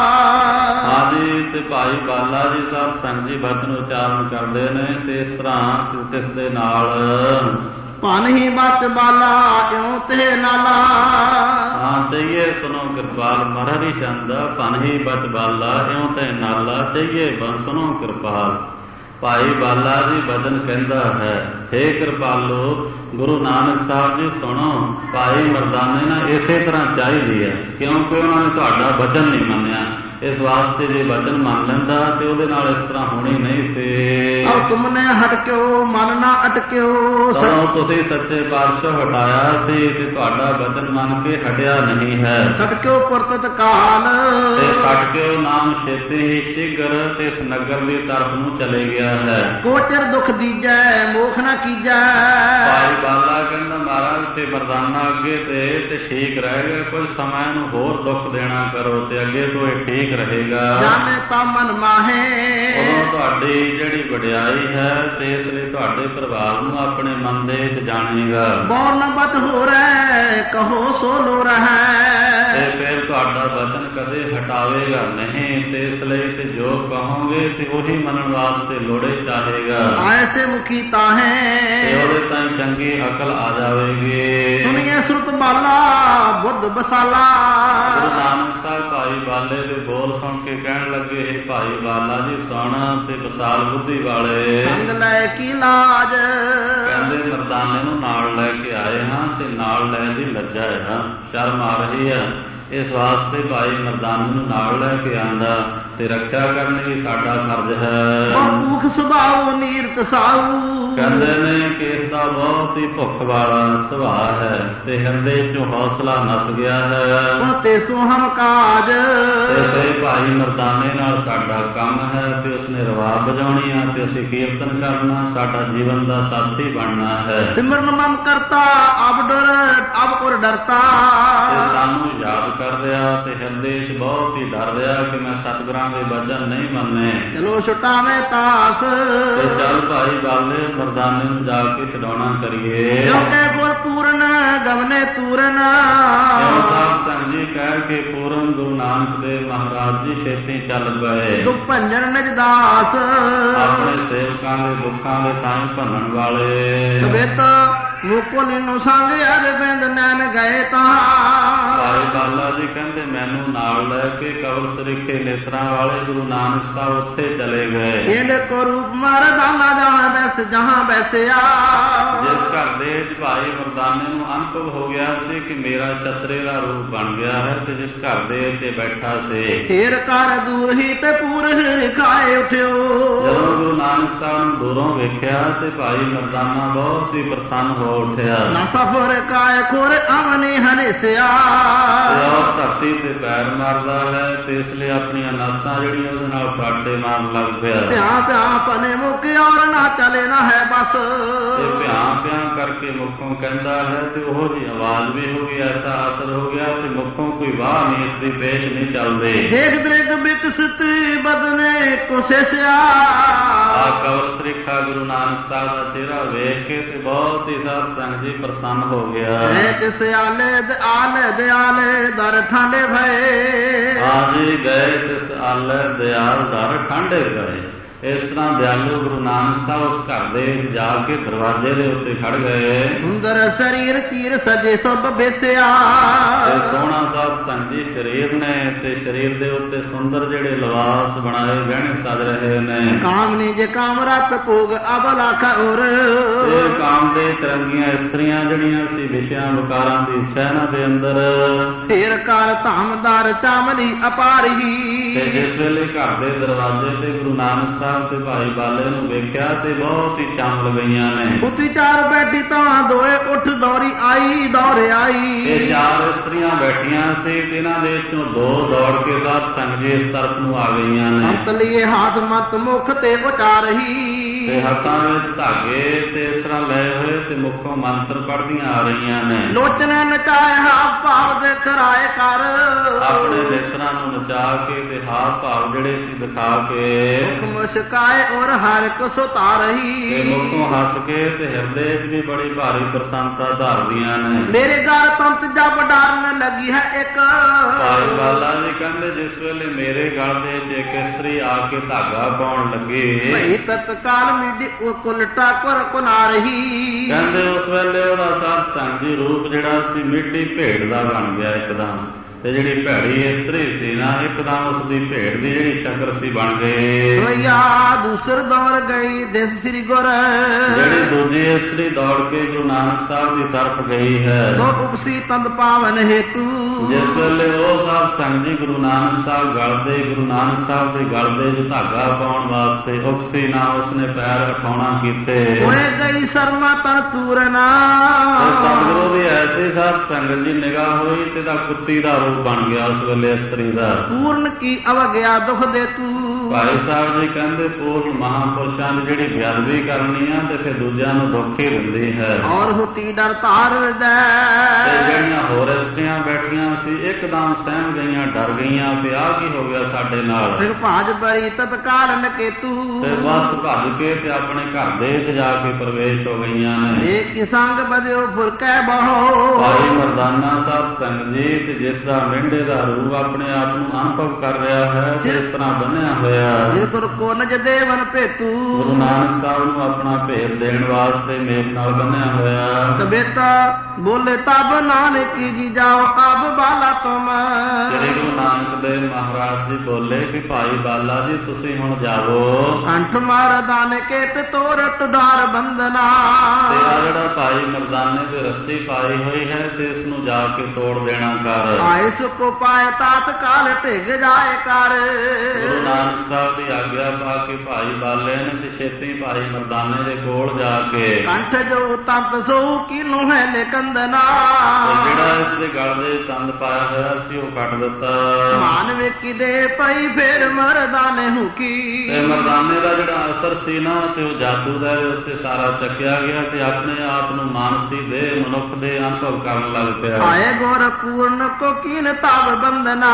[SPEAKER 1] ਹਾਂਜੀ, ਤੇ ਭਾਈ ਬਾਲਾ ਜੀ ਸਾਹਿਬ ਸੰਗਤ ਜੀ ਬਚਨ ਉਚਾਰਨ ਕਰਦੇ ਨੇ ਤੇ ਇਸ ਤਰ੍ਹਾਂ ਤਿਸ ਦੇ ਨਾਲ
[SPEAKER 2] ਭਨ ਹੀ ਬਚ ਬਾਲਾ, ਇਉਂ ਤਹਿ ਨਾਲਾ।
[SPEAKER 1] ਹਾਂ ਚਈਏ ਸੁਣੋ ਕਿਰਪਾਲ, ਮਰ ਹਰੀ ਛੰਦ ਭਨ ਹੀ ਬਚ ਬਾਲਾ, ਇਉਂ ਤਹਿ ਨਾਲਾ, ਚਈਏ ਸੁਣੋ ਕਿਰਪਾਲ। ਭਾਈ ਬਾਲਾ ਜੀ ਬਚਨ ਕਹਿੰਦਾ ਹੈ, ਹੇ ਕਿਰਪਾਲੋ ਗੁਰੂ ਨਾਨਕ ਸਾਹਿਬ ਜੀ ਸੁਣੋ, ਭਾਈ ਮਰਦਾਨੇ ਨਾਲ ਇਸੇ ਤਰ੍ਹਾਂ ਚਾਹੀਦੀ ਹੈ, ਕਿਉਂਕਿ ਉਹਨਾਂ ਨੇ ਤੁਹਾਡਾ ਬਚਨ ਨਹੀਂ ਮੰਨਿਆ। ਇਸ ਵਾਸਤੇ ਜੇ ਬਚਨ ਮੰਨ ਲੈਂਦਾ ਤੇ ਉਹਦੇ ਨਾਲ ਇਸ ਤਰ੍ਹਾਂ ਹੋਣੀ ਨਹੀਂ ਸੀ।
[SPEAKER 2] ਅਬ ਤੁਮਨੇ ਹਟਕਿਓ ਮਨ ਨਾ ਅਟਕਿਓ,
[SPEAKER 1] ਤਾਂ ਤੁਸੀਂ ਸੱਚੇ ਪਾਤਸ਼ਾਹ ਹਟਾਇਆ ਸੀ ਤੇ ਤੁਹਾਡਾ ਬਚਨ ਮੰਨ ਕੇ ਹਟਿਆ ਨਹੀਂ ਹੈ।
[SPEAKER 2] ਛਟਕਿਓ ਪੁਰਤਤ ਕਾਲ,
[SPEAKER 1] ਤੇ ਛੱਡ ਕੇ ਉਹ ਨਾਮ ਛੇਤੀ ਹੀ ਸ਼ੀਘਰ ਤੇ ਇਸ ਨਗਰ ਦੀ ਤਰਫ ਨੂੰ ਚਲੇ ਗਿਆ ਹੈ।
[SPEAKER 2] ਕੋਚਰ ਦੁਖ ਦੀਜੈ ਮੋਖ ਨਾ ਕੀਜੈ।
[SPEAKER 1] ਭਾਈ ਬਾਲਾ ਕਹਿੰਦਾ ਮਹਾਰਾਜ ਤੇ ਮਰਦਾਨਾ ਅੱਗੇ ਤੇ ਠੀਕ ਰਹੇਗਾ, ਕੁਝ ਸਮਾਂ ਨੂੰ ਹੋਰ ਦੁੱਖ ਦੇਣਾ ਕਰੋ ਤੇ ਅੱਗੇ ਤੋਂ ਇਹ ਠੀਕ ਰਹੇਗਾ।
[SPEAKER 2] ਜਾਣੇ ਤਾਂ ਮਨ ਮਾਹੇ,
[SPEAKER 1] ਉਦੋਂ ਤੁਹਾਡੀ ਜਿਹੜੀ ਵਡਿਆਈ ਹੈ ਤੇ ਇਸ ਲਈ ਤੁਹਾਡੇ ਪ੍ਰਭਾਵ ਨੂੰ ਆਪਣੇ ਮਨ ਦੇ ਵਿੱਚ ਜਾਣੇਗਾ।
[SPEAKER 2] ਬੋਰ ਨ ਬਤ ਹੋ ਰਹਿ ਕਹੋ ਸੋ ਲੋ ਰਹਿ,
[SPEAKER 1] ਤੇ ਫਿਰ ਤੁਹਾਡਾ ਬਚਨ ਕਦੇ ਹਟਾਵੇਗਾ ਨਹੀਂ, ਤੇ ਇਸ ਲਈ ਤੇ ਜੋ ਕਹੋਗੇ ਤੇ ਉਹੀ ਮੰਨਣ ਵਾਸਤੇ ਲੋੜੇ ਚਾਹੇਗਾ।
[SPEAKER 2] ਐਸੇ ਮੁਖੀ ਤਾਹੇ,
[SPEAKER 1] ਤੇ ਉਹਦੇ ਤਾਂ ਚੰਗੀ ਅਕਲ ਆ ਜਾਵੇਗੀ।
[SPEAKER 2] ਸੁਣੀਏ ਸੁਰਤ ਬਾਲਾ ਬੁੱਧ ਬਸਾਲਾ।
[SPEAKER 1] ਗੁਰੂ ਨਾਨਕ ਸਾਹਿਬ ਭਾਈ ਬਾਲੇ ਦੇ ਬੋਲ ਸੁਣ ਕੇ ਕਹਿਣ ਲੱਗੇ, ਇਹ ਭਾਈ ਬਾਲਾ ਜੀ ਸੁਣ ਤੇ ਵਿਸਾਲ ਬੁੱਧੀ ਵਾਲੇ,
[SPEAKER 2] ਸੰਗ ਲੈ ਕੀ ਲਾਜ।
[SPEAKER 1] ਕਹਿੰਦੇ ਮਰਦਾਨੇ ਨੂੰ ਨਾਲ ਲੈ ਕੇ ਆਏ ਹਾਂ ਤੇ ਨਾਲ ਲੈ ਦੀ ਲੱਜਾ ਹੈ, ਸ਼ਰਮ ਆ ਰਹੀ ਹੈ। ਇਸ ਵਾਸਤੇ ਭਾਈ ਮਰਦਾਨੇ ਨੂੰ ਨਾਲ ਲੈ ਕੇ ਆਂਦਾ ਤੇ ਰੱਖਿਆ ਕਰਨੀ ਵੀ ਸਾਡਾ ਫਰਜ਼ ਹੈ।
[SPEAKER 2] ਭੂਖ ਸੁਭਾਉ ਨੀਰਤ ਸਾਊ,
[SPEAKER 1] ਕਹਿੰਦੇ ਨੇ ਕਿ ਇਸ ਦਾ ਬਹੁਤ ਹੀ ਭੁੱਖ ਵਾਲਾ ਸੁਭਾਅ ਹੈ ਤੇ ਹਿਰਦੇ ਚੋਂ ਹੌਸਲਾ ਨਸ ਗਿਆ ਹੈ।
[SPEAKER 2] ਤੇ ਸੁਹਮ ਕਾਜ
[SPEAKER 1] ਤੇ ਭਾਈ ਮਰਦਾਨੇ ਨਾਲ ਸਾਡਾ ਕੰਮ ਹੈ ਤੇ ਉਸਨੇ ਰਵਾਬ ਵਜਾਉਣੀ ਆ ਤੇ ਅਸੀਂ ਕੀਰਤਨ ਕਰਨਾ, ਸਾਡਾ ਜੀਵਨ ਦਾ ਸਾਥੀ ਬਣਨਾ ਹੈ।
[SPEAKER 2] ਸਿਮਰਨ ਮਨ ਕਰਤਾ ਅਬ ਔਰ ਡਰਤਾ,
[SPEAKER 1] ਸਾਨੂੰ ਯਾਦ ਕਰ ਰਿਹਾ ਤੇ ਹਿਰਦੇ 'ਚ ਬਹੁਤ ਹੀ ਡਰ ਰਿਹਾ ਕਿ ਮੈਂ ਸਤਿਗੁਰਾਂ ਦੇ ਵਚਨ ਨਹੀਂ ਮੰਨੇ।
[SPEAKER 2] ਚਲੋ ਛੁਟਾਵੇਂ ਤਾਸ,
[SPEAKER 1] ਤੇ ਚੱਲ ਭਾਈ ਬਾਲੇ ਮਰਦਾਨੇ ਨੂੰ ਜਾ ਕੇ ਛਡਾਉਣਾ ਕਰੀਏ।
[SPEAKER 2] ਕਿਉਂਕਿ ਗੁਰ ਪੂਰਨ ਗਵਨੇ ਤੂਰਨ,
[SPEAKER 1] ਸਾਧ ਸੰਗਤ ਜੀ ਕਹਿ ਕੇ ਪੂਰਨ ਗੁਰੂ ਨਾਨਕ ਦੇਵ ਮਹਾਰਾਜ ਜੀ ਛੇਤੀ ਚੱਲ ਪਏ।
[SPEAKER 2] ਦੁੱਖ ਭੰਜਨ ਨਿਜਦਾਸ,
[SPEAKER 1] ਆਪਣੇ ਸੇਵਕਾਂ ਦੇ ਦੁੱਖਾਂ ਦੇ ਤਾਂ ਭੰਨਣ ਵਾਲੇ।
[SPEAKER 2] ਕਬਿਤ ਮੁਕੁਲ ਨੂੰ ਸੰਗ ਅਰਵਿੰਦ ਨੈਣ ਗਏ ਤਾਂ,
[SPEAKER 1] ਭਾਈ ਬਾਲਾ ਜੀ ਕਹਿੰਦੇ ਮੈਨੂੰ ਨਾਲ ਲੈ ਕੇ ਕਵਲ ਸਰੀਖੇ ਨੇਤਰਾਂ ਵਾਲੇ ਗੁਰੂ ਨਾਨਕ ਸਾਹਿਬ ਉੱਥੇ ਚਲੇ ਗਏ।
[SPEAKER 2] ਇਹਦੇ ਕੋ ਰੂਪ ਮਰਦਾਨਾ ਜਹਾਂ ਬੈਸਿਆ,
[SPEAKER 1] ਜਿਸ ਘਰ ਦੇ ਭਾਈ ਮਰਦਾਨੇ ਨੂੰ ਅਨੁਭਵ ਹੋ ਗਿਆ ਸੀ ਕਿ ਮੇਰਾ ਛਤਰੇ ਦਾ ਰੂਪ ਬਣ ਗਿਆ ਹੈ ਤੇ ਜਿਸ ਘਰ ਦੇ ਉੱਤੇ ਬੈਠਾ ਸੀ।
[SPEAKER 2] ਫੇਰ ਕਰ ਦੂਰ ਹੀ ਤੇ ਪੂਰ ਖਾਏ ਉਠਿਓ।
[SPEAKER 1] ਜਦੋਂ ਗੁਰੂ ਨਾਨਕ ਸਾਹਿਬ ਨੂੰ ਦੂਰੋਂ ਵੇਖਿਆ ਤੇ ਭਾਈ ਮਰਦਾਨਾ ਬਹੁਤ ਹੀ ਪ੍ਰਸੰਨ ਹੋ ਉੱਠਿਆ।
[SPEAKER 2] ਨਾ ਸਫਰ ਕਾਇ ਖੋਰ ਅਵਨੀ ਹਨੇਸਿਆ,
[SPEAKER 1] ਉਹ ਧਰਤੀ ਤੇ ਪੈਰ ਮਾਰਦਾ ਹੈ ਤੇ ਇਸ ਲਈ ਆਪਣੀਆਂ ਨਾਸਾਂ ਜਿਹੜੀਆਂ ਉਹਦੇ ਨਾਲ ਪਾਟੇ ਮਾਰਨ ਲੱਗ ਪਿਆ।
[SPEAKER 2] ਪਿਆ ਪਨੇ ਮੁੱਕ ਔਰ ਨਾ ਚਲੇ ਨਾ ਹੈ ਬਸ,
[SPEAKER 1] ਤੇ ਪਿਆ ਕਰਕੇ ਮੁੱਖੋਂ ਕਹਿੰਦਾ ਹੈ ਤੇ ਉਹੋ ਜਿਹੀ ਆਵਾਜ਼ ਵੀ ਹੋ ਗਈ, ਐਸਾ ਅਸਰ ਹੋ ਗਿਆ ਤੇ ਮੁੱਖੋਂ ਕੋਈ ਵਾਹ ਨਹੀਂ, ਇਸ ਦੀ ਪੇਸ਼ ਨਹੀਂ ਚੱਲਦੇ।
[SPEAKER 2] ਦੇਖ ਦ੍ਰਿਗ ਵਿਕਸਿਤ ਬਦਨੇ ਕੁਸਿਆ,
[SPEAKER 1] ਆ ਕਵਲ ਸਰੀਖਾ ਗੁਰੂ ਨਾਨਕ ਸਾਹਿਬ ਦਾ ਚਿਹਰਾ ਵੇਖ ਕੇ ਤੇ ਬਹੁਤ ਹੀ ਸਾਧ ਸੰਗਤ ਜੀ ਪ੍ਰਸੰਨ ਹੋ ਗਿਆ।
[SPEAKER 2] ਕਿਸ ਆਲੇ ਦਿਆਲੇ ਦਰ ਠਾਂਡੇ ਭਏ,
[SPEAKER 1] ਆਜੀ ਗਏ ਤਿਸ ਆਲੇ ਦਿਆਲ ਦਰ ਠਾਂਡੇ ਗਏ। ਇਸ ਤਰ੍ਹਾਂ ਦਿਆਲੂ ਗੁਰੂ ਨਾਨਕ ਸਾਹਿਬ ਉਸ ਘਰ ਦੇ ਵਿੱਚ ਜਾ ਕੇ ਦਰਵਾਜ਼ੇ ਦੇ ਉੱਤੇ ਖੜ ਗਏ।
[SPEAKER 2] ਸੁੰਦਰ ਸਰੀਰ ਤੀਰ ਸਜੇ ਸਭ ਬੇਸਿਆ,
[SPEAKER 1] ਤੇ ਸੋਹਣਾ ਸਾਧ ਸੰਗਤ ਜੀ ਸਰੀਰ ਨੇ ਤੇ ਸਰੀਰ ਦੇ ਉੱਤੇ ਸੁੰਦਰ ਜਿਹੜੇ ਲਿਬਾਸ ਬਣਾਏ ਗਹਿਣੇ ਸਜ ਰਹੇ ਨੇ।
[SPEAKER 2] ਕਾਮਨੀ ਜੇ ਕਾਮਰਤ ਭੋਗ ਅਬਲਾ ਖੌਰ,
[SPEAKER 1] ਇਹ ਕਾਮ ਦੇ ਤਰੰਗੀਆਂ ਇਸਤਰੀਆਂ ਜਿਹੜੀਆਂ ਸੀ ਵਿਸ਼ਿਆਂ ਵਿਕਾਰਾਂ ਦੀ ਇੱਛਾ ਇਹਨਾਂ ਦੇ ਅੰਦਰ।
[SPEAKER 2] ਫੇਰ ਕਰ ਧਾਮਦਾਰ ਚਾਮਲੀ ਅਪਾਰਹੀ,
[SPEAKER 1] ਤੇ ਜਿਸ ਵੇਲੇ ਘਰ ਦੇ ਦਰਵਾਜ਼ੇ ਤੇ ਗੁਰੂ ਨਾਨਕ ਸਾਹਿਬ ਤੇ ਭਾਈ ਬਾਲੇ ਨੂੰ ਵੇਖਿਆ ਤੇ ਬਹੁਤ ਹੀ ਚਮਲ ਗਈਆਂ ਨੇ।
[SPEAKER 2] ਉੱਤੀ ਚਾਰ ਬੈਠੀ ਤਾਂ ਦੋਏ ਉੱਠ ਦੌੜ ਆਈ।
[SPEAKER 1] ਇਹ ਚਾਰ ਇਸਤਰੀਆਂ ਬੈਠੀਆਂ ਸੀ ਤੇ ਇਹਨਾਂ ਦੇ ਵਿੱਚੋਂ ਦੋ ਦੌੜ ਕੇ ਸਾਧ ਸੰਗਤ ਜੀ ਇਸ ਤਰਫ ਨੂੰ ਆ ਗਈਆਂ ਨੇ।
[SPEAKER 2] ਅੰਤ ਲਈਏ ਹਾਥ ਮਤ ਮੁਖ ਤੇ ਉਚਾਰਹੀ,
[SPEAKER 1] ਤੇ ਹੱਥਾਂ ਵਿੱਚ ਧਾਗੇ ਤੇ ਇਸ ਤਰ੍ਹਾਂ ਲਏ ਹੋਏ ਤੇ ਮੁਖੋਂ ਮੰਤਰ ਪੜ੍ਹਦੀਆਂ ਆ ਰਹੀਆਂ ਨੇ।
[SPEAKER 2] ਲੋਚਨੇ ਨਚਾਏ ਹਾਵ ਭਾਵ ਦੇ ਖਰਾਏ ਕਰ,
[SPEAKER 1] ਆਪਣੇ ਨੇਤਰਾਂ ਨੂੰ ਨਚਾ ਕੇ ਤੇ ਹਾਵ ਭਾਵ ਜਿਹੜੇ ਸੀ ਦਿਖਾ ਕੇ
[SPEAKER 2] ਮੁਸਕਾਏ ਔਰ ਹਰ ਕੋ ਸੁਤਾਰਹੀ,
[SPEAKER 1] ਤੇ ਮੁਖੋਂ ਹੱਸ ਕੇ ਤੇ ਹਿਰਦੇ 'ਚ ਵੀ ਬੜੀ ਭਾਰੀ ਪ੍ਰਸੰਨਤਾ ਧਾਰਦੀਆਂ ਨੇ।
[SPEAKER 2] ਮੇਰੇ ਘਰ ਤੰਤ ਜਬ ਡਰਨ ਲੱਗੀ ਹੈ ਇੱਕ,
[SPEAKER 1] ਭਾਈ ਬਾਲਾ ਜੀ ਕਹਿੰਦੇ ਜਿਸ ਵੇਲੇ ਮੇਰੇ ਗਲ ਦੇ ਵਿੱਚ ਇੱਕ ਇਸਤਰੀ ਆ ਕੇ ਧਾਗਾ ਪਾਉਣ ਲੱਗੀ,
[SPEAKER 2] ਭਈ ਤਤਕਾਲ ਮਿੱਡੀ ਕੁਲਟਾ ਕਰ ਕੁਨਾਰਹੀ,
[SPEAKER 1] ਕਹਿੰਦੇ ਉਸ ਵੇਲੇ ਉਹਦਾ ਸਾਧ ਸੰਗਤ ਜੀ ਰੂਪ ਜਿਹੜਾ ਸੀ ਮਿੱਟੀ ਭੇਡ ਦਾ ਬਣ ਗਿਆ ਇੱਕਦਮ। ਤੇ ਜਿਹੜੀ ਭੈੜੀ ਇਸਤਰੀ ਸੀ ਨਾ ਇੱਕਦਮ ਉਸ ਦੀ ਭੇਡ ਦੀ ਜਿਹੜੀ ਸ਼ਕਲ ਸੀ ਬਣ ਗਈ।
[SPEAKER 2] ਰੋਇਆ ਦੂਸਰ ਦੌੜ ਗਈ ਦਿਸ ਸ੍ਰੀ ਗੁਰ,
[SPEAKER 1] ਜਿਹੜੀ ਦੂਜੀ ਇਸਤਰੀ ਦੌੜ ਕੇ ਗੁਰੂ ਨਾਨਕ ਸਾਹਿਬ ਦੀ ਤਰਫ ਗਈ ਹੈ।
[SPEAKER 2] ਸੋ ਉਪਸੀ ਤੰਦ ਪਾਵਨ ਹੇਤੂ,
[SPEAKER 1] ਜਿਸ ਵੇਲੇ ਉਹ ਸਾਧ ਸੰਗਤ ਜੀ ਗੁਰੂ ਨਾਨਕ ਸਾਹਿਬ ਗਲ ਦੇ ਗੁਰੂ ਨਾਨਕ ਸਾਹਿਬ ਦੇ ਗਲ ਦੇ ਵਿੱਚ ਧਾਗਾ ਪਾਉਣ ਵਾਸਤੇ ਉਪਸੀ ਨਾ ਉਸਨੇ ਪੈਰ ਉਠਾਉਣਾ ਕੀਤੇ।
[SPEAKER 2] ਹੋਏ ਗਈ ਸਰਮਾ ਤਨ ਤੂਰਨਾ,
[SPEAKER 1] ਸਤਿਗੁਰੂ ਦੀ ਐਸੀ ਸਾਧ ਸੰਗਤ ਦੀ ਨਿਗਾਹ ਹੋਈ ਤੇ ਦਾ ਕੁੱਤੀ ਦਾ ਬਣ ਗਿਆ ਉਸ ਵੇਲੇ ਇਸਤਰੀ ਦਾ।
[SPEAKER 2] ਪੂਰਨ ਕੀ ਅਵਗਿਆ ਦੁਖ ਦੇ ਤੂੰ,
[SPEAKER 1] ਭਾਈ ਸਾਹਿਬ ਜੀ ਕਹਿੰਦੇ ਪੂਰਨ ਮਹਾਂਪੁਰਸ਼ਾਂ ਦੀ ਜਿਹੜੀ ਬੇਅਦਬੀ ਕਰਨੀ ਆ ਤੇ ਫਿਰ ਦੂਜਿਆਂ ਨੂੰ ਦੁੱਖ ਹੀ ਦਿੰਦੀ ਹੈ।
[SPEAKER 2] ਔਰ ਹੁਤੀ ਡਰ ਤਾਰ ਦੇ,
[SPEAKER 1] ਤੇ ਜਿਹੜੀਆਂ ਹੋਰ ਇਸਤਰੀਆਂ ਬੈਠੀਆਂ ਸੀ ਇੱਕਦਮ ਸਹਿਮ ਗਈਆਂ, ਡਰ ਗਈਆਂ ਵੀ ਆਹ ਕੀ ਹੋ ਗਿਆ ਸਾਡੇ ਨਾਲ।
[SPEAKER 2] ਫਿਰ ਭਾਜ ਬਰੀ ਤਤਕਾਲ ਨਕੇਤੂ,
[SPEAKER 1] ਤੇ ਬਸ ਭੱਜ ਕੇ ਤੇ ਆਪਣੇ ਘਰ ਦੇ ਵਿੱਚ ਜਾ ਕੇ ਪ੍ਰਵੇਸ਼ ਹੋ ਗਈਆਂ ਨੇ।
[SPEAKER 2] ਇਹ ਸੰਗ ਬਦਿਓ ਫੁਰਕੈ ਬਹੁ,
[SPEAKER 1] ਭਾਈ ਮਰਦਾਨਾ ਸਾਧ ਸੰਗਤ ਜੀ ਤੇ ਜਿਸ ਦਾ ਮਿੰਡੇ ਦਾ ਰੂਪ ਆਪਣੇ ਆਪ ਨੂੰ ਅਨੁਭਵ ਕਰ ਰਿਹਾ ਹੈ ਤੇ ਇਸ ਤਰ੍ਹਾਂ ਬੰਨਿਆ ਹੋਇਆ।
[SPEAKER 2] ਜਿਸ ਪਰ ਕੋ ਨਜ ਦੇਵਨ ਭੇਤੂ,
[SPEAKER 1] ਗੁਰੂ ਨਾਨਕ ਸਾਹਿਬ ਨੂੰ ਆਪਣਾ ਭੇਦ ਦੇਣ ਵਾਸਤੇ ਮੇਖ ਨਾਲ ਬੰਨਿਆ ਹੋਇਆ।
[SPEAKER 2] ਕਬੇਤਾ ਬੋਲੇ ਤਬ ਨਾਨਕ ਜੀ ਜਾਓ ਅਬ ਬਾਲਾ ਤੋਂ ਹੁਕਮ।
[SPEAKER 1] ਸ੍ਰੀ ਗੁਰੂ ਨਾਨਕ ਦੇਵ ਮਹਾਰਾਜ ਜੀ ਬੋਲੇ ਕਿ ਭਾਈ ਬਾਲਾ ਜੀ ਤੁਸੀਂ ਹੁਣ ਜਾਵੋ।
[SPEAKER 2] ਕੰਠ ਮਰਦਾਨੇ ਕੇ ਤੇ ਤੋਰਟ ਡਾਰ ਬੰਦਨਾ।
[SPEAKER 1] ਤੇ ਆ ਜਿਹੜਾ ਭਾਈ ਮਰਦਾਨੇ ਦੀ ਰੱਸੀ ਪਾਈ ਹੋਈ ਹੈ ਤੇ ਇਸ ਨੂੰ ਜਾ ਕੇ ਤੋੜ ਦੇਣਾ ਕਰ।
[SPEAKER 2] ਆਏ ਸੁਕੋ ਪਾਏ ਤਾਤ ਕਾਲ ਢਿੱਗ ਜਾਏ ਕਰ।
[SPEAKER 1] ਗੁਰੂ ਨਾਨਕ ਸਾਹਿਬ ਦੀ ਆਗਿਆ ਪਾ ਕੇ ਭਾਈ ਬਾਲੇ ਨੇ ਤੇ ਛੇਤੀ ਭਾਈ ਮਰਦਾਨੇ ਦੇ ਕੋਲ ਜਾ ਕੇ
[SPEAKER 2] ਕੰਠ ਜੋ ਤੰਤ ਸੋ ਕਿਨੂੰ ਹੈ ਨਿਕੰਦਨਾ।
[SPEAKER 1] ਜਿਹੜਾ ਇਸ ਦੇ ਗਲ ਦੇ ਤੰਦ ਪਾਇਆ ਹੋਇਆ ਸੀ ਉਹ ਕੱਟ ਦਿੱਤਾ।
[SPEAKER 2] ਮਾਨ ਵੇਖੀ ਦੇ ਪਈ ਫੇਰ ਮਰਦਾਨੇ ਹੁਕੀ।
[SPEAKER 1] ਤੇ ਮਰਦਾਨੇ ਦਾ ਜਿਹੜਾ ਅਸਰ ਸੀ ਨਾ ਤੇ ਉਹ ਜਾਦੂ ਦਾ ਉੱਤੇ ਸਾਰਾ ਚੱਕਿਆ ਗਿਆ ਤੇ ਆਪਣੇ ਆਪ ਨੂੰ ਮਾਨਸੀ ਦੇ ਮਨੁੱਖ ਦੇ ਅਨੁਭਵ ਕਰਨ ਲੱਗ ਪਿਆ।
[SPEAKER 2] ਆਏ ਗੁਰ ਪੂਰਨ ਕੋ ਕੀਨ ਤਵ ਬੰਦਨਾ।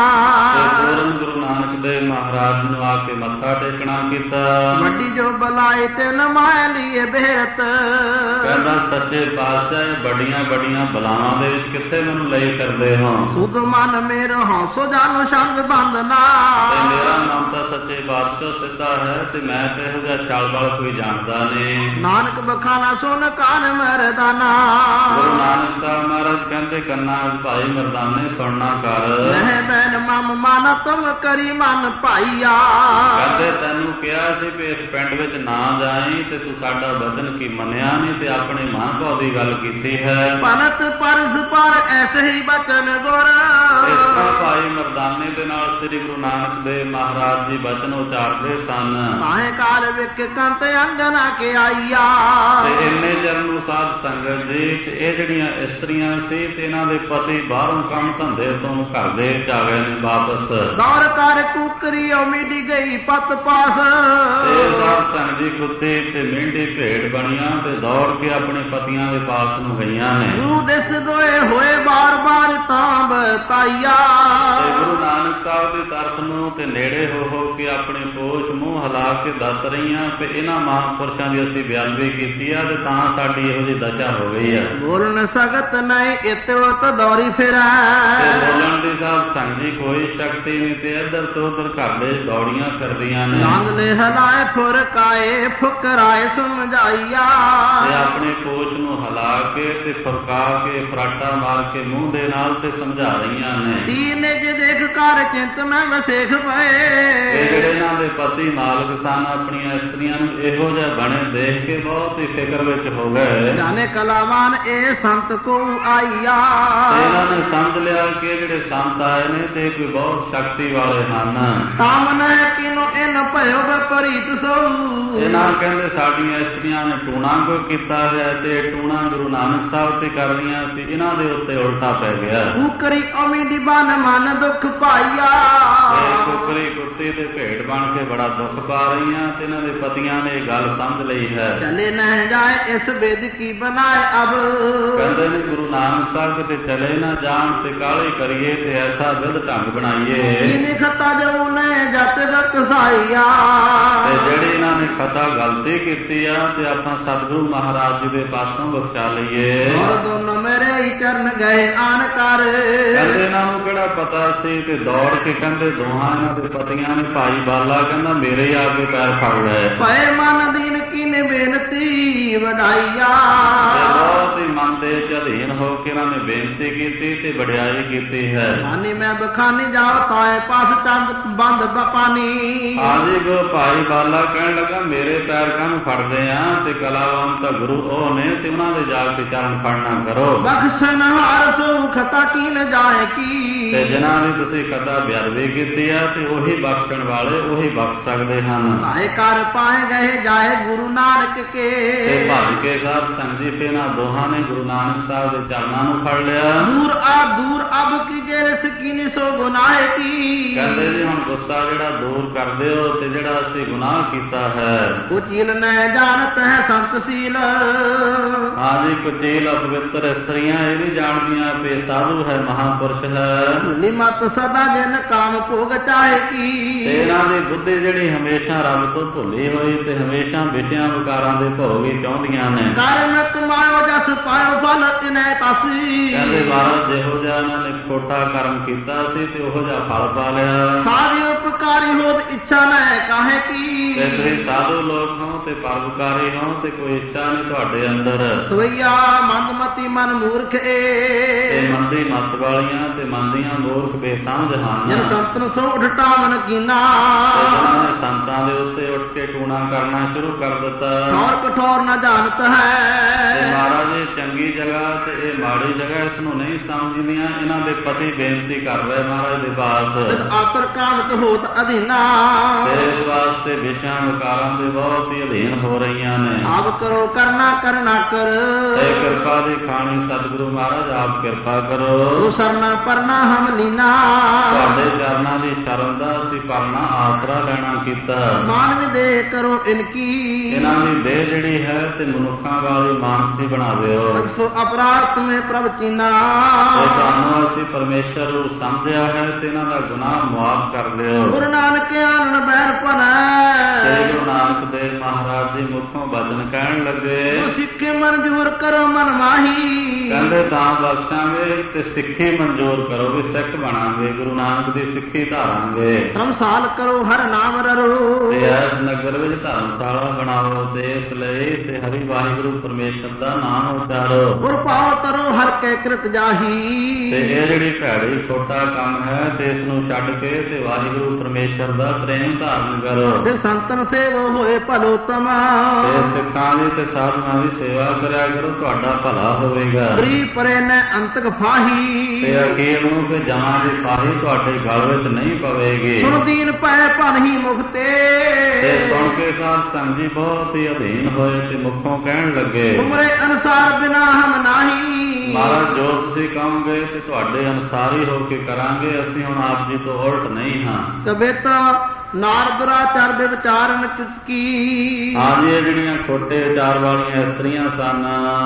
[SPEAKER 1] ਪੂਰਨ ਗੁਰੂ ਨਾਨਕ ਦੇਵ ਮਹਾਰਾਜ ਨੂੰ ਆ ਕੇ ਮੱਥਾ ਟੇਕਣਾ ਕੀਤਾ।
[SPEAKER 2] ਵੱਡੀ ਜੋ ਬਲਾਈ ਤੇ ਨਮਾਇ ਲਈਏ ਬਿਹਰਤ।
[SPEAKER 1] ਕਹਿੰਦਾ ਸੱਚੇ ਪਾਤਸ਼ਾਹ ਵੱਡੀਆਂ ਵੱਡੀਆਂ ਬਲਾਵਾਂ ਦੇ ਵਿੱਚ ਕਿੱਥੇ ਮੈਨੂੰ ਲਈ ਕਰਦੇ ਹੋ।
[SPEAKER 2] ਸੁਧ ਮਨ ਮੇਰਾ ਹੌਸੋ ਜਾਨੋ ਸ਼ਬਦ ਬੰਦਨਾ।
[SPEAKER 1] ਤੇ ਮੇਰਾ ਮਨ ਤਾਂ ਸੱਚੇ ਪਾਤਸ਼ਾਹ ਸਿੱਧਾ ਹੈ ਤੇ ਮੈਂ ਤੇ ਇਹੋ ਜਿਹਾ ਛਲ ਬਲ ਕੋਈ ਜਾਣਦਾ ਨਹੀਂ।
[SPEAKER 2] ਨਾਨਕ ਬਖਾਨਾ ਸੁਨ ਕਾਨ ਮਰਦਾਨਾ।
[SPEAKER 1] ਗੁਰੂ ਨਾਨਕ ਸਾਹਿਬ ਮਹਾਰਾਜ ਕਹਿੰਦੇ ਕੰਨਾਂ ਭਾਈ ਮਰਦਾਨੇ ਸੁਣਨਾ ਕਰ।
[SPEAKER 2] ਲਹਿ ਬੈਨ ਮਮ ਮਨ ਤੁਮ ਕਰੀ ਮਨ ਭਾਈਆ।
[SPEAKER 1] ਕਹਿੰਦੇ ਤੈਨੂੰ ਕਿਹਾ ਸੀ ਵੀ ਇਸ ਪਿੰਡ ਵਿੱਚ ਨਾ ਜਾਈ ਤੇ ਤੂੰ ਸਾਡਾ ਵਚਨ ਕੀ ਮੰਨਿਆ ਨਹੀਂ ਤੇ ਆਪਣੇ ਮਾਂ ਭਾਅ ਦੀ ਗੱਲ ਕੀਤੀ ਹੈ।
[SPEAKER 2] ਪਨਤ ਪਰਸ ਪਰ ਐਸੇ ਹੀ ਬਚਨ ਗੁਰ।
[SPEAKER 1] ਇਸ ਤਰ੍ਹਾਂ ਭਾਈ ਮਰਦਾਨੇ ਦੇ ਨਾਲ ਸ੍ਰੀ ਗੁਰੂ ਨਾਨਕ ਦੇਵ ਮਹਾਰਾਜ ਜੀ ਬਚਨ ਉਚਾਰਦੇ ਸਨ।
[SPEAKER 2] ਤਾਹੇ ਕਾਲ ਵਿਕ ਕੰਤ ਅੰਗਨਾ ਕੇ ਆਈਆ।
[SPEAKER 1] ਤੇ ਇੰਨੇ ਚਿਰ ਨੂੰ ਸਾਧ ਸੰਗਤ ਜੀ ਤੇ ਇਹ ਜਿਹੜੀਆਂ ਇਸਤਰੀਆਂ ਸੀ ਤੇ ਇਹਨਾਂ ਦੇ ਪਤੀ ਬਾਹਰੋਂ ਕੰਮ ਧੰਦੇ ਤੋਂ ਘਰ ਦੇ ਵਿੱਚ ਆ ਗਏ ਨੇ ਵਾਪਸ।
[SPEAKER 2] ਦੌੜ ਕਰ ਕੁਕਰੀ ਉਮੀਦੀ ਗਈ ਪਤ ਪਾਸ।
[SPEAKER 1] ਤੇ ਸਾਧ ਸੰਗਤ ਜੀ ਕੁੱਤੇ ਤੇ ਮਹਿੰਦੀ ਭੇਡ ਬਣੀਆਂ ਤੇ ਦੌੜ ਕੇ ਆਪਣੇ ਪਤੀਆਂ ਦੇ ਪਾਸ ਨੂੰ ਗਈਆਂ ਨੇ।
[SPEAKER 2] ਗੁਰੂ ਦਿਸ ਦੋਏ ਹੋਏ ਬਾਰ ਬਾਰ ਤਾਂਬ ਤਾਈਆ।
[SPEAKER 1] ਤੇ ਗੁਰੂ ਨਾਨਕ ਸਾਹਿਬ ਦੀ ਤਰਫ ਨੂੰ ਤੇ ਨੇੜੇ ਹੋ ਕੇ ਆਪਣੇ ਪੋਸ਼ ਮੂੰਹ ਹਿਲਾ ਕੇ ਦੱਸ ਰਹੀਆਂ ਕਿ ਇਹਨਾਂ ਮਹਾਂਪੁਰਸ਼ਾਂ ਦੀ ਅਸੀਂ ਬੇਅਦਬੀ ਕੀਤੀ ਆ ਤੇ ਤਾਂ ਸਾਡੀ ਇਹੋ ਜਿਹੀ ਦਸ਼ਾ ਹੋ ਗਈ ਆ।
[SPEAKER 2] ਬੋਲਣ ਸਗਤ ਨਹੀਂ ਇਤੋ ਤਾਂ ਦੌੜੀ ਫਿਰੈ।
[SPEAKER 1] ਤੇ ਬੋਲਣ ਦੀ ਸਾਧ ਸੰਗਤ ਜੀ ਕੋਈ ਸ਼ਕਤੀ ਨਹੀਂ ਤੇ ਇੱਧਰ ਤੋਂ ਉੱਧਰ ਘਰ ਦੇ ਦੌੜੀਆਂ ਫਿਰਦੀਆਂ ਨੇ।
[SPEAKER 2] ਲੰਗ ਲੈ ਹਲਾਏ ਫੁਰਕਾਏ ਫੁਕਰਾਏ ਸਮਝਾਈਆ।
[SPEAKER 1] ਤੇ ਆਪਣੇ ਪੋਸ਼ ਨੂੰ ਹਿਲਾ ਕੇ ਤੇ ਫੁਰਕਾ ਕੇ ਫਰਾਟਾ ਮਾਰ ਕੇ ਮੂੰਹ ਦੇ ਨਾਲ ਤੇ ਸਮਝਾ ਰਹੀਆਂ ਨੇ।
[SPEAKER 2] ਦੀਨ ਜੇ ਦੇਖ ਕਰ ਚਿੰਤ ਮੈਂ ਵਸੇਖ ਪਏ।
[SPEAKER 1] ਇਹ ਜਿਹੜੇ ਇਹਨਾਂ ਦੇ ਪਤੀ ਮਾਲਕ ਸਨ ਆਪਣੀਆਂ ਇਸਤਰੀਆਂ ਨੂੰ ਇਹੋ ਜਿਹਾ ਬਣੇ ਦੇਖ ਕੇ ਬਹੁਤ ਹੀ ਫਿਕਰ ਵਿੱਚ ਹੋ ਗਏ।
[SPEAKER 2] ਜਾਣੇ ਕਲਾਵਾਨ ਇਹ ਸੰਤ ਕੋ ਆਈਆ।
[SPEAKER 1] ਇਹਨਾਂ ਨੇ ਸਮਝ ਲਿਆ ਕਿ ਇਹ ਜਿਹੜੇ ਸੰਤ ਆਏ ਨੇ ਤੇ ਕੋਈ ਬਹੁਤ ਸ਼ਕਤੀ ਵਾਲੇ ਹਨ।
[SPEAKER 2] ਤਾਮਨ ਹੈ ਕਿਨੋ ਇਨ ਭਇਓ ਵਿਪਰੀਤ ਸੋ।
[SPEAKER 1] ਇਹਨਾਂ ਕਹਿੰਦੇ ਸਾਡੀਆਂ ਇਸਤਰੀਆਂ ਨੇ ਟੂਣਾ ਕੋਈ ਕੀਤਾ ਹੈ ਤੇ ਟੂਣਾ ਗੁਰੂ ਨਾਨਕ ਸਾਹਿਬ ਤੇ ਕਰ ਰਹੀਆਂ ਸੀ ਇਹਨਾਂ ਦੇ ਉੱਤੇ ਉਲਟਾ ਪੈ ਗਿਆ।
[SPEAKER 2] ਕੁਕਰੀ ਉਮੀਦੀ ਬਨ ਮਨ ਦੁੱਖ ਪਾਈਆ।
[SPEAKER 1] ਕੁਕਰੀ ਕੁੱਤੇ ਦੇ ਭੇਡ ਬਣ ਕੇ ਬੜਾ ਦੁੱਖ ਪਾ ਰਹੀਆਂ ਤੇ ਇਹਨਾਂ ਦੇ ਪਤੀਆਂ ਨੇ ਇਹ ਗੱਲ ਸਮਝ ਲਈ ਹੈ।
[SPEAKER 2] ਚਲੇ ਨਾ ਜਾਏ ਇਸ ਬੇਦ ਕੀ ਬਣਾਏ ਅਬ।
[SPEAKER 1] ਕਹਿੰਦੇ ਨੇ ਗੁਰੂ ਨਾਨਕ ਸਾਹਿਬ ਕਿਤੇ ਚਲੇ ਨਾ ਜਾਣ ਤੇ ਕਾਹਲੀ ਕਰੀਏ ਤੇ ਐਸਾ ਵਿਧ ਢੰਗ ਬਣਾਈਏ।
[SPEAKER 2] ਇਹਨੇ ਖਤਾ ਜੋ ਨੇ ਜਤ ਬਕਸਾਈਆ।
[SPEAKER 1] ਤੇ ਜਿਹੜੀ ਇਹਨਾਂ ਨੇ ਖਤਾ ਗਲਤੀ ਕੀਤੀ ਆ ਤੇ ਆਪਾਂ ਸਤਿਗੁਰੂ ਮਹਾਰਾਜ ਜੀ ਦੇ ਪਾਸੋਂ ਬਖਸ਼ਾ ਲਈਏ।
[SPEAKER 2] ਔਰ ਦੋਨੋਂ ਮੇਰੇ ਹੀ ਚਰਨ ਗਏ ਆਨ ਕਰ।
[SPEAKER 1] ਕਹਿੰਦੇ ਇਹਨਾਂ ਨੂੰ ਕਿਹੜਾ ਪਤਾ ਸੀ ਤੇ ਦੌੜ ਕੇ ਕਹਿੰਦੇ ਦੋਹਾਂ ਇਹਨਾਂ ਦੇ ਪਤੀਆਂ ਨੇ ਭਾਈ ਬਾਲਾ ਕਹਿੰਦਾ ਮੇਰੇ ਹੀ ਆ ਕੇ ਪੈਰ ਫੜ ਲਏ।
[SPEAKER 2] ਪਏ ਮਨ ਦੀਨ ਕੀਨੇ ਬੇਨਤੀ ਵਡਾਈਆ।
[SPEAKER 1] ਬਹੁਤ ਹੀ ਮਨ ਦੇ ਅਧੀਨ ਹੋ ਕੇ ਇਹਨਾਂ ਨੇ ਬੇਨਤੀ ਕੀਤੀ ਤੇ ਵਡਿਆਈ ਕੀਤੀ ਹੈ।
[SPEAKER 2] ਮਾਨੀ ਮੈਂ ਬਖਾਨੀ ਜਾਓ ਤਾਏ ਪਾਸ ਚੰਦ ਬੰਦ ਬਪਾਨੀ।
[SPEAKER 1] ਹਾਂਜੀ ਗੋ ਭਾਈ ਬਾਲਾ ਕਹਿਣ ਲੱਗਾ ਮੇਰੇ ਪੈਰ ਕਾਹਨੂੰ ਫੜਦੇ ਆ ਤੇ ਕਲਾਵਾਨ ਤਾਂ ਗੁਰੂ ਉਹ ਨੇ ਤੇ ਉਹਨਾਂ ਦੇ ਜਾ ਕੇ ਚਰਨ ਫੜਨਾ ਕਰੋ।
[SPEAKER 2] ਬਖਸ਼ਣ ਹਾਰ ਸੋ ਖਤਾ ਕੀ ਨ ਜਾਏ ਕੀ।
[SPEAKER 1] ਤੇ ਜਿਨ੍ਹਾਂ ਨੇ ਤੁਸੀਂ ਖਤਾ ਬੇਅਦਬੀ ਕੀਤੀ ਆ ਤੇ ਉਹੀ ਬਖਸ਼ਣ ਵਾਲੇ ਉਹੀ ਬਖਸ਼ ਸਕਦੇ ਹਨ।
[SPEAKER 2] ਤਾਏ ਕਰ ਪਾਏ ਗਏ ਜਾਏ ਗੁਰੂ ਨਾਨਕ ਕੇ।
[SPEAKER 1] ਤੇ ਭੱਜ ਕੇ ਸਾਧ ਸੰਗਤ ਜੀ ਇਹਨਾਂ ਦੋਹਾਂ ਨੇ ਗੁਰੂ ਨਾਨਕ ਸਾਹਿਬ ਦੇ ਚਰਨਾਂ ਨੂੰ ਫੜ ਲਿਆ।
[SPEAKER 2] ਦੂਰ ਅਬ ਕੀ ਜੇ ਸਕੀਨੀ ਸੋ ਗੁਨਾਹ ਕੀ।
[SPEAKER 1] ਕਹਿੰਦੇ ਜੀ ਹੁਣ ਗੁੱਸਾ ਜਿਹੜਾ ਦੂਰ ਕਰ ਦਿਓ ਤੇ ਜਿਹੜਾ ਅਸੀਂ ਗੁਨਾਹ ਕੀਤਾ ਹੈ।
[SPEAKER 2] ਕੁਚੀਲ ਨ ਜਾਣਤ ਹੈ ਸੰਤਸ਼ੀਲ।
[SPEAKER 1] ਹਾਂਜੀ ਕੁਚੀਲ ਅਪਵਿੱਤਰ ਇਸਤਰੀਆਂ ਇਹ ਵੀ ਜਾਣਦੀਆਂ ਵੀ ਸਾਧੂ ਹੈ ਮਹਾਂਪੁਰਸ਼ ਹੈ।
[SPEAKER 2] ਨਿਮਤ ਸਦਾ ਜਿਨ ਕਾਮ ਭੋਗ ਚਾਹੇ ਕੀ।
[SPEAKER 1] ਤੇ ਇਹਨਾਂ ਦੀ ਬੁੱਧੀ ਜਿਹੜੀ ਹਮੇਸ਼ਾ ਰੱਬ ਤੋਂ ਭੁੱਲੀ ਹੋਈ ਤੇ ਹਮੇਸ਼ਾ ਵਿਸ਼ਿਆਂ ਵਿਕਾਰਾਂ ਦੇ ਭੋਗ ਹੀ ਚਾਹੁੰਦੀਆਂ ਨੇ।
[SPEAKER 2] ਕਰਮ ਕਮਾਇਓ ਜਸ ਪਾਇਓ ਫਲ ਇਨੈ ਤਾਸੀ।
[SPEAKER 1] ਕਹਿੰਦੇ ਮਹਾਰਾਜ ਜਿਹੋ ਜਿਹਾ ਇਹਨਾਂ ਨੇ ਖੋਟਾ ਕਰਮ ਕੀਤਾ ਸੀ ਤੇ ਉਹੋ ਜਿਹਾ ਫਲ ਪਾ ਲਿਆ।
[SPEAKER 2] ਸਾਰੀ ਉਪਕਾਰ ਪਰਉਪਕਾਰੀ ਹੋਤ ਇੱਛਾ ਨਾ ਕਾਹੇ ਕੀ।
[SPEAKER 1] ਤੇ ਤੁਸੀਂ ਸਾਧੂ ਲੋਕ ਹੋ ਤੇ ਪਰਉਪਕਾਰੀ ਹੋ ਤੇ ਕੋਈ ਇੱਛਾ ਨਹੀਂ ਤੁਹਾਡੇ ਅੰਦਰ।
[SPEAKER 2] ਸਵਈਆ ਮੰਦਮਤੀ ਮਨ ਮੂਰਖ
[SPEAKER 1] ਤੇ ਮੰਦੀ ਮੱਤ ਵਾਲੀਆਂ ਤੇ ਮੰਦੀਆਂ ਮੂਰਖ ਬੇਸਮਝ ਹਨ।
[SPEAKER 2] ਜਨ ਸੰਤਨ ਸੋ ਉਠਟਾਵਨ ਕੀਨਾ।
[SPEAKER 1] ਤੇ ਜਿਨ੍ਹਾਂ ਨੇ ਸੰਤਾਂ ਦੇ ਉੱਤੇ ਉੱਠ ਕੇ ਟੂਣਾ ਕਰਨਾ ਸ਼ੁਰੂ ਕਰ ਦਿੱਤਾ।
[SPEAKER 2] ਠੌਰ ਕਠੋਰ ਨਾ ਜਾਣਤ ਹੈ।
[SPEAKER 1] ਤੇ ਮਹਾਰਾਜ ਇਹ ਚੰਗੀ ਜਗ੍ਹਾ ਤੇ ਇਹ ਮਾੜੀ ਜਗ੍ਹਾ ਇਸ ਨੂੰ ਨਹੀਂ ਸਮਝਦੀਆਂ। ਇਹਨਾਂ ਦੇ ਪਤੀ ਬੇਨਤੀ ਕਰ ਰਹੇ ਮਹਾਰਾਜ ਦੇ ਪਾਸ।
[SPEAKER 2] ਆਤਰ ਕਾਮਤ ਹੋਤ ਅਧੀਨਾ।
[SPEAKER 1] ਤੇ ਇਸ ਵਾਸਤੇ ਵਿਸ਼ਿਆਂ ਵਿਕਾਰਾਂ ਦੇ ਬਹੁਤ ਹੀ ਅਧੀਨ ਹੋ ਰਹੀਆਂ ਨੇ।
[SPEAKER 2] ਆਪ ਕਰੋ ਕਰਨਾ ਕਰਨਾ ਕਰ।
[SPEAKER 1] ਤੇ ਕਿਰਪਾ ਦੀ ਖਾਣੀ ਸਤਿਗੁਰੂ ਮਹਾਰਾਜ ਆਪ ਕਿਰਪਾ ਕਰੋ।
[SPEAKER 2] ਤੂੰ ਸਰਨਾ ਪਰਨਾ ਹਮ ਲੀਨਾ।
[SPEAKER 1] ਤੁਹਾਡੇ ਚਰਨਾਂ ਦੀ ਸ਼ਰਨ ਦਾ ਅਸੀਂ ਪਰਨਾ ਆਸਰਾ ਲੈਣਾ ਕੀਤਾ।
[SPEAKER 2] ਮਾਨਵ ਦੇਹ ਕਰੋ ਇਨਕੀ।
[SPEAKER 1] ਇਹਨਾਂ ਦੀ ਦੇਹ ਜਿਹੜੀ ਹੈ ਤੇ ਮਨੁੱਖਾਂ ਵਾਲੀ ਮਾਨਸੀ ਬਣਾ ਦਿਓ।
[SPEAKER 2] ਸੋ ਅਪਰਾਧ ਤੁਮੇ ਪ੍ਰਭ ਚੀਨਾ।
[SPEAKER 1] ਤੇ ਤੁਹਾਨੂੰ ਅਸੀਂ ਪਰਮੇਸ਼ਰ ਨੂੰ ਸਮਝਿਆ ਹੈ ਤੇ ਇਹਨਾਂ ਦਾ ਗੁਨਾਹ ਮੁਆਫ ਕਰ ਦਿਓ।
[SPEAKER 2] ਗੁਰੂ ਨਾਨਕ ਆਨੰਦ ਬੈਰ ਭਨੈ।
[SPEAKER 1] ਸ੍ਰੀ ਗੁਰੂ ਨਾਨਕ ਦੇਵ ਮਹਾਰਾਜ ਜੀ ਮੁਖੋਂ ਬਚਨ ਕਹਿਣ ਲੱਗੇ।
[SPEAKER 2] ਸਿੱਖੇ ਮਨਜੂਰ ਕਰੋ ਮਨ ਮਾਹੀ।
[SPEAKER 1] ਕਹਿੰਦੇ ਤਾਂ ਬਖਸ਼ਾਂਗੇ ਤੇ ਸਿੱਖੀ ਮਨਜ਼ੂਰ ਕਰੋ ਵੀ ਸਿੱਖ ਬਣਾਂਗੇ। ਗੁਰੂ ਨਾਨਕ ਦੀ ਸਿੱਖੀ ਧਾਰਾਂਗੇ।
[SPEAKER 2] ਧਰਮਸਾਲ ਕਰੋ ਹਰ ਨਾਮ ਰਰੋ।
[SPEAKER 1] ਤੇ ਇਸ ਨਗਰ ਵਿੱਚ ਧਰਮਸ਼ਾਲਾ ਬਣਾਓ ਤੇ ਇਸ ਲਈ ਤੇ ਹਰੀ ਵਾਹਿਗੁਰੂ ਪਰਮੇਸ਼ਰ ਦਾ ਨਾਮ ਉਚਾਰੋ।
[SPEAKER 2] ਗੁਰ ਪਾਉ ਤਰੋ ਹਰ ਕੈ ਕਿਰਤ ਜਾਹੀ।
[SPEAKER 1] ਤੇ ਇਹ ਜਿਹੜੀ ਭੈੜੀ ਖੋਟਾ ਕੰਮ ਹੈ ਤੇ ਇਸ ਨੂੰ ਛੱਡ ਕੇ ਤੇ ਵਾਹਿਗੁਰੂ ਪਰਮੇਸ਼ਰ ਦਾ ਪ੍ਰੇਮ ਧਾਰਨ ਕਰੋ।
[SPEAKER 2] ਸੇ ਸੰਤਨ ਸੇਵ ਹੋਏ ਭਲੋ ਤਮਾ।
[SPEAKER 1] ਤੇ ਸਿੱਖਾਂ ਦੀ ਤੇ ਸਾਧੂਆਂ ਦੀ ਸੇਵਾ ਕਰਿਆ ਕਰੋ ਤੁਹਾਡਾ ਭਲਾ ਹੋਵੇਗਾ।
[SPEAKER 2] ਗਰੀ ਪਰੇ ਨੇ ਅੰਤਕ ਫਾਹੀ।
[SPEAKER 1] ਤੇ ਅਖੀਰ ਨੂੰ ਕਿ ਜਮਾਂ ਦੀ ਫਾਹੀ ਤੁਹਾਡੇ ਗਲ ਵਿੱਚ ਨਹੀਂ ਪਵੇਗੀ।
[SPEAKER 2] ਸੁਣ ਦੀਨ ਪੈ ਭਨਹੀ ਮੁਖਤੇ।
[SPEAKER 1] ਤੇ ਸੁਣ ਕੇ ਸਾਧ ਸੰਗ ਜੀ ਬਹੁਤ ਹੀ ਅਧੀਨ ਹੋਏ ਤੇ ਮੁਖੋਂ ਕਹਿਣ ਲੱਗੇ।
[SPEAKER 2] ਤੁਮਰੇ ਅਨਸਾਰ ਬਿਨਾ ਹਮ ਨਾਹੀ।
[SPEAKER 1] ਮਹਾਰਾਜ ਜੋ ਤੁਸੀਂ ਕਹੋਗੇ ਤੇ ਤੁਹਾਡੇ ਅਨੁਸਾਰ ਹੀ ਹੋ ਕੇ ਕਰਾਂਗੇ। ਅਸੀਂ ਹੁਣ ਆਪ ਜੀ ਤੋਂ ਉਲਟ ਨਹੀਂ ਹਾਂ।
[SPEAKER 2] ਕਬਿਤ ਨਾਰ ਦੁਰਾਚਾਰ ਵਿਚਾਰਨ ਕੀ।
[SPEAKER 1] ਹਾਂਜੀ ਇਹ ਜਿਹੜੀਆਂ ਖੋਟੇ ਵਿਚਾਰ ਵਾਲੀਆਂ ਇਸਤਰੀਆਂ ਸਨ।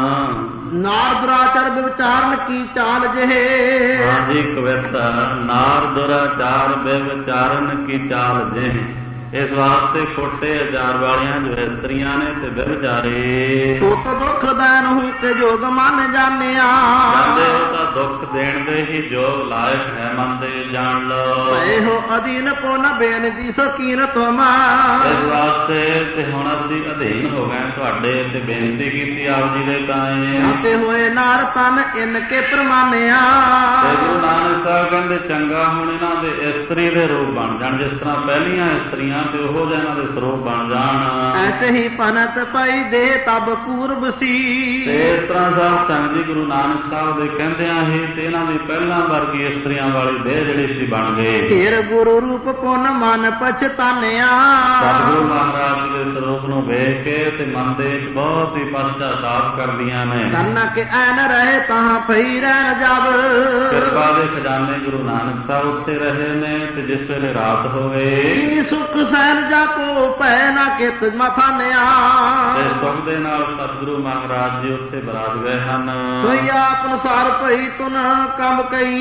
[SPEAKER 2] ਨਾਰ ਦੁਰਾਚਾਰ ਵਿਚਾਰਨ ਕੀ ਚਾਲ ਜਿਹੇ।
[SPEAKER 1] ਹਾਂਜੀ ਕਵਿਤ ਨਾਰ ਦੁਰਾਚਾਰ ਵਿਚਾਰਨ ਕੀ ਚਾਲ ਜਿਹੇ। ਇਸ ਵਾਸਤੇ ਖੋਟੇ ਵਿਚਾਰ ਵਾਲੀਆਂ ਜੋ ਇਸਤਰੀਆਂ ਨੇ ਤੇ ਵਿਚਾਰੇ।
[SPEAKER 2] ਸੋਤ ਦੁੱਖ ਦੇਨ ਹੂ ਤੇ ਜੋਗ ਮਨ ਜਾਣਿਆ।
[SPEAKER 1] ਕਹਿੰਦੇ ਉਹ ਤਾਂ ਦੁੱਖ ਦੇਣ ਦੇ ਹੀ ਜੋਗ ਲਾਇਕ ਹੈ ਮੰਨਦੇ ਜਾਣ ਲਓ।
[SPEAKER 2] ਭਏ ਹੋ ਅਧੀਨ ਕੋ ਨ ਬੇਨਤੀ ਸੋ ਕੀਨ ਤੁਮ।
[SPEAKER 1] ਇਸ ਵਾਸਤੇ ਤੇ ਹੁਣ ਅਸੀਂ ਅਧੀਨ ਹੋ ਗਏ ਤੁਹਾਡੇ ਤੇ ਬੇਨਤੀ ਕੀਤੀ ਆਪ ਜੀ ਦੇ ਤਾਏ।
[SPEAKER 2] ਤੇ ਹੋਏ ਨਾਰ ਤਨ ਇਨ ਕੇ ਪ੍ਰਮਾਨਿਆ।
[SPEAKER 1] ਤੇ ਗੁਰੂ ਨਾਨਕ ਸਾਹਿਬ ਕਹਿੰਦੇ ਚੰਗਾ ਹੁਣ ਇਹਨਾਂ ਦੇ ਇਸਤਰੀ ਦੇ ਰੂਪ ਬਣ ਜਾਣ। ਜਿਸ ਤਰ੍ਹਾਂ ਪਹਿਲੀਆਂ ਇਸਤਰੀਆਂ ਤੇ ਉਹੋ ਜਿਹੇ ਇਹਨਾਂ ਦੇ ਸਰੂਪ ਬਣ ਜਾਣ।
[SPEAKER 2] ਐਸੇ ਹੀ ਪਨਤ ਪਈ ਦੇ ਤਬ ਪੂਰਬ ਸੀ।
[SPEAKER 1] ਤੇ ਇਸ ਤਰ੍ਹਾਂ ਸਾਧ ਸੰਗਤ ਜੀ ਗੁਰੂ ਨਾਨਕ ਸਾਹਿਬ ਦੇ ਕਹਿੰਦਿਆਂ ਹੀ ਤੇ ਇਹਨਾਂ ਦੀ ਪਹਿਲਾਂ ਵਰਗੀ ਇਸਤਰੀਆਂ ਵਾਲੀ ਦੇਹ ਜਿਹੜੀ ਸੀ ਬਣ ਗਏ।
[SPEAKER 2] ਫਿਰ ਗੁਰੂ ਰੂਪ ਪੁਨ ਮਨ ਪਛਤਾਨਿਆ।
[SPEAKER 1] ਸਤਿਗੁਰੂ ਮਹਾਰਾਜ ਜੀ ਦੇ ਸਰੂਪ ਨੂੰ ਵੇਖ ਕੇ ਤੇ ਮਨ ਦੇ ਵਿੱਚ ਬਹੁਤ ਹੀ ਪਛਤਾਪ ਕਰਦੀਆਂ ਨੇ।
[SPEAKER 2] ਕੰਨ ਕੇ ਐਨ ਰਹੇ ਤਾਂ ਪਈ ਰਹਿਣ ਜਬ।
[SPEAKER 1] ਕਿਰਪਾ ਦੇ ਖਜ਼ਾਨੇ ਗੁਰੂ ਨਾਨਕ ਸਾਹਿਬ ਉੱਥੇ ਰਹੇ ਨੇ ਤੇ ਜਿਸ ਵੇਲੇ ਰਾਤ ਹੋ ਗਈ।
[SPEAKER 2] ਸੁਖ ਸਹਿਨ ਜਾ ਕੋ ਪੈ ਨਾ ਕਿਤ ਮਥਾਨਿਆ।
[SPEAKER 1] ਤੇ ਸੁਖ ਦੇ ਨਾਲ ਸਤਿਗੁਰੂ ਮਹਾਰਾਜ ਜੀ ਉੱਥੇ ਬਰਾਤ ਗਏ ਹਨ।
[SPEAKER 2] ਕੋਈ ਆਪ ਅਨੁਸਾਰ ਭਈ ਤੁਨ ਕੰਬ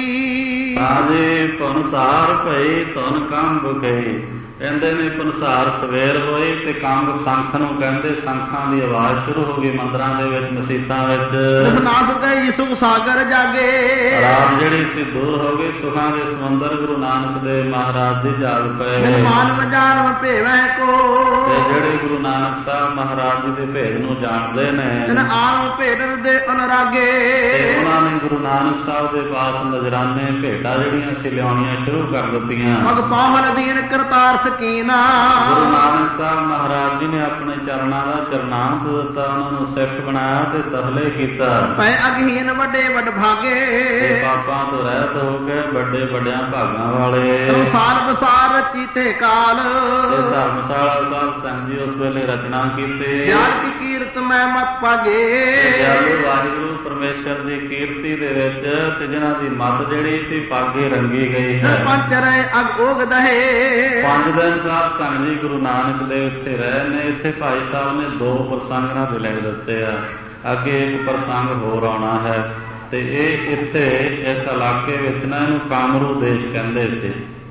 [SPEAKER 2] ਕਈ।
[SPEAKER 1] ਹਾਂਜੀ ਪਨਸਾਰ ਭਈ ਤੁਨ ਕੰਬ ਕਈ। ਕਹਿੰਦੇ ਨੇ ਪਨਸਾਰ ਸਵੇਰ ਹੋਈ ਤੇ ਕੰਬ ਸੰਖ ਨੂੰ ਕਹਿੰਦੇ ਸੰਖਾਂ ਦੀ ਆਵਾਜ਼ ਸ਼ੁਰੂ ਹੋ ਗਈ ਮੰਦਰਾਂ ਦੇ ਵਿੱਚ ਮਸੀਤਾਂ ਵਿੱਚ।
[SPEAKER 2] ਨਾਸ ਗਈ ਸੁਖ ਸਾਗਰ ਜਾਗੇ।
[SPEAKER 1] ਰਾਤ ਜਿਹੜੀ ਸੀ ਦੂਰ ਹੋ ਗਈ ਸੁਖਾਂ ਦੇ ਸਮੁੰਦਰ ਗੁਰੂ ਨਾਨਕ ਦੇਵ ਮਹਾਰਾਜ ਦੀ ਜਾਗ ਪਏ।
[SPEAKER 2] ਮਾਨਵ ਜਾਣਵ ਭੇਵੈ ਕੋ।
[SPEAKER 1] ਤੇ ਜਿਹੜੇ ਗੁਰੂ ਨਾਨਕ ਸਾਹਿਬ ਮਹਾਰਾਜ ਜੀ ਦੇ ਭੇਦ ਨੂੰ ਜਾਣਦੇ ਨੇ।
[SPEAKER 2] ਆਮ ਭੇਦ ਦੇ ਅਨੁਰਾਗੇ।
[SPEAKER 1] ਤੇ ਉਹਨਾਂ ਨੇ ਗੁਰੂ ਨਾਨਕ ਸਾਹਿਬ ਦੇ ਪਾਸ ਨਜ਼ਰਾਨੇ ਭੇਟਾਂ ਜਿਹੜੀਆਂ ਸੀ ਲਿਆਉਣੀਆਂ ਸ਼ੁਰੂ ਕਰ ਦਿੱਤੀਆਂ।
[SPEAKER 2] ਮਗ ਪਾਵਨ ਦੀਨ ਕਰਤਾਰਥ ਕੀਨਾ।
[SPEAKER 1] ਗੁਰੂ ਨਾਨਕ ਸਾਹਿਬ ਮਹਾਰਾਜ ਜੀ ਨੇ ਆਪਣੇ ਚਰਨਾਂ ਦਾ ਚਰਨਾਂਤ ਦਿੱਤਾ। ਉਹਨਾਂ ਨੂੰ ਸਿੱਖ ਬਣਾਇਆ ਤੇ ਸਫਲੇ ਕੀਤਾ।
[SPEAKER 2] ਪੈ ਅਗਹੀਨ ਵੱਡੇ ਵੱਡ ਭਾਗੇ।
[SPEAKER 1] ਤੇ ਪਾਪਾਂ ਤੋਂ ਰਹਿਤ ਹੋ ਕੇ ਵੱਡੇ ਵੱਡਿਆਂ ਭਾਗਾਂ ਵਾਲੇ।
[SPEAKER 2] ਸੰਸਾਰ ਬਸਾਰ ਰਚੀ ਤੇ ਕਾਲ।
[SPEAKER 1] ਤੇ ਧਰਮਸ਼ਾਲਾ ਸਾਹਿਬ ਸੰਗ ਜੀ ਉਸ ਵੇਲੇ ਰਚਨਾ ਕੀਤੇ।
[SPEAKER 2] ਗਿਆਨ ਕੀ ਕੀਰਤ ਮੈਂ ਮਤ ਪਾਗੇ।
[SPEAKER 1] ਦਇਆਲੂ ਵਾਹਿਗੁਰੂ ਪਰਮੇਸ਼ਰ ਦੀ ਕੀਰਤੀ ਦੇ ਵਿੱਚ ਤੇ ਜਿਨ੍ਹਾਂ ਦੀ ਮੱਤ ਜਿਹੜੀ ਸੀ ਪਾਗੇ ਰੰਗੀ ਗਈ ਹੈ।
[SPEAKER 2] ਪੰਜ ਰਹੇ ਅਗ ਉਗ ਦਹੇ।
[SPEAKER 1] 5 ਦਿਨ ਸਾਧ ਸੰਗਤ ਜੀ ਗੁਰੂ ਨਾਨਕ ਦੇ ਉੱਥੇ ਰਹੇ ਨੇ। ਇੱਥੇ ਭਾਈ ਸਾਹਿਬ ਨੇ 2 ਪ੍ਰਸੰਗ ਇਹਨਾਂ ਦੇ ਲਿਖ ਦਿੱਤੇ ਆ। ਅੱਗੇ ਇੱਕ ਪ੍ਰਸੰਗ ਹੋਰ ਆਉਣਾ ਹੈ। ਤੇ ਇਹ ਇੱਥੇ ਇਸ ਇਲਾਕੇ ਵਿੱਚ ਨਾ ਇਹਨੂੰ ਕਾਮਰੂ ਦੇਸ਼ ਕਹਿੰਦੇ ਸੀ।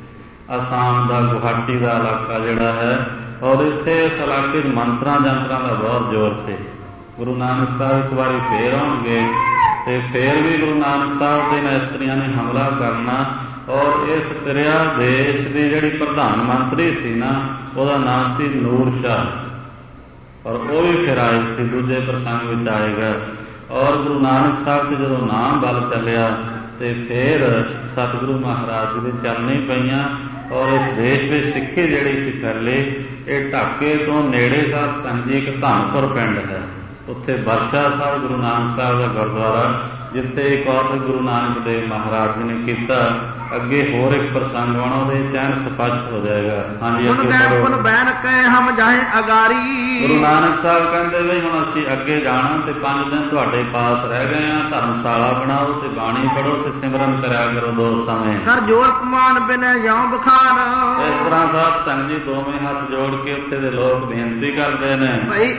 [SPEAKER 1] ਅਸਾਮ ਦਾ ਗੁਹਾਟੀ ਦਾ ਇਲਾਕਾ ਜਿਹੜਾ ਹੈ। ਔਰ ਇੱਥੇ ਇਸ ਇਲਾਕੇ 'ਚ ਮੰਤਰਾਂ ਜੰਤਰਾਂ ਦਾ ਬਹੁਤ ਜ਼ੋਰ ਸੀ। ਗੁਰੂ ਨਾਨਕ ਸਾਹਿਬ ਇੱਕ ਵਾਰੀ ਫੇਰ ਆਉਣਗੇ ਤੇ ਫੇਰ ਵੀ ਗੁਰੂ ਨਾਨਕ ਸਾਹਿਬ ਦੇ ਨਾਲ ਇਸਤਰੀਆਂ ਨੇ ਹਮਲਾ ਕਰਨਾ। ਔਰ ਇਸ ਦਰਿਆ ਦੇਸ਼ ਦੀ ਜਿਹੜੀ ਪ੍ਰਧਾਨ ਮੰਤਰੀ ਸੀ ਨਾ, ਉਹਦਾ ਨਾਮ ਸੀ ਨੂਰ ਸ਼ਾਹ, ਔਰ ਉਹ ਵੀ ਫਿਰ ਆਏ ਸੀ, ਦੂਜੇ ਪ੍ਰਸੰਗ ਵਿੱਚ ਆਏਗਾ। ਔਰ ਗੁਰੂ ਨਾਨਕ ਸਾਹਿਬ ਤੇ ਜਦੋਂ ਨਾਮ ਬਲ ਚੱਲਿਆ ਤੇ ਫਿਰ ਸਤਿਗੁਰੂ ਮਹਾਰਾਜ ਜੀ ਦੇ ਚਰਨੀ ਪਈਆਂ। ਔਰ ਇਸ ਦੇਸ਼ ਵਿੱਚ ਸਿੱਖੀ ਜਿਹੜੀ ਸੀ ਫੈਲੀ। ਇਹ ਢਾਕੇ ਤੋਂ ਨੇੜੇ ਸਾਧ ਸੰਗਤ ਜੀ ਇੱਕ ਧੰਨਪੁਰ ਪਿੰਡ ਹੈ, ਉੱਥੇ ਬਰਸ਼ਾ ਸਾਹਿਬ ਗੁਰੂ ਨਾਨਕ ਸਾਹਿਬ ਦਾ ਗੁਰਦੁਆਰਾ, ਜਿੱਥੇ ਇੱਕ ਔਰ ਗੁਰੂ ਨਾਨਕ ਦੇਵ ਮਹਾਰਾਜ ਜੀ ਨੇ ਕੀਤਾ। ਅੱਗੇ ਹੋਰ ਇੱਕ ਪ੍ਰਸੰਗ ਆਉਣਾ, ਉਹਦੇ ਚੈਨ ਸਪਸ਼ਟ ਹੋ ਜਾਏਗਾ। ਹਾਂਜੀ, ਗੁਰੂ ਨਾਨਕ ਸਾਹਿਬ ਕਹਿੰਦੇ ਬਈ ਹੁਣ ਅਸੀਂ ਅੱਗੇ ਜਾਣਾ ਤੇ 5 ਦਿਨ ਤੁਹਾਡੇ ਪਾਸ ਰਹਿ ਗਏ ਆ, ਧਰਮਸ਼ਾਲਾ ਬਣਾਓ ਤੇ ਬਾਣੀ ਪੜ੍ਹੋ ਤੇ ਸਿਮਰਨ ਕਰਿਆ ਕਰੋ 2 ਸਮੇਂ। ਇਸ ਤਰ੍ਹਾਂ ਸਾਧ ਸੰਗਤ ਜੀ ਦੋਵੇਂ ਹੱਥ ਜੋੜ ਕੇ ਉੱਥੇ ਦੇ ਲੋਕ ਬੇਨਤੀ ਕਰਦੇ ਨੇ,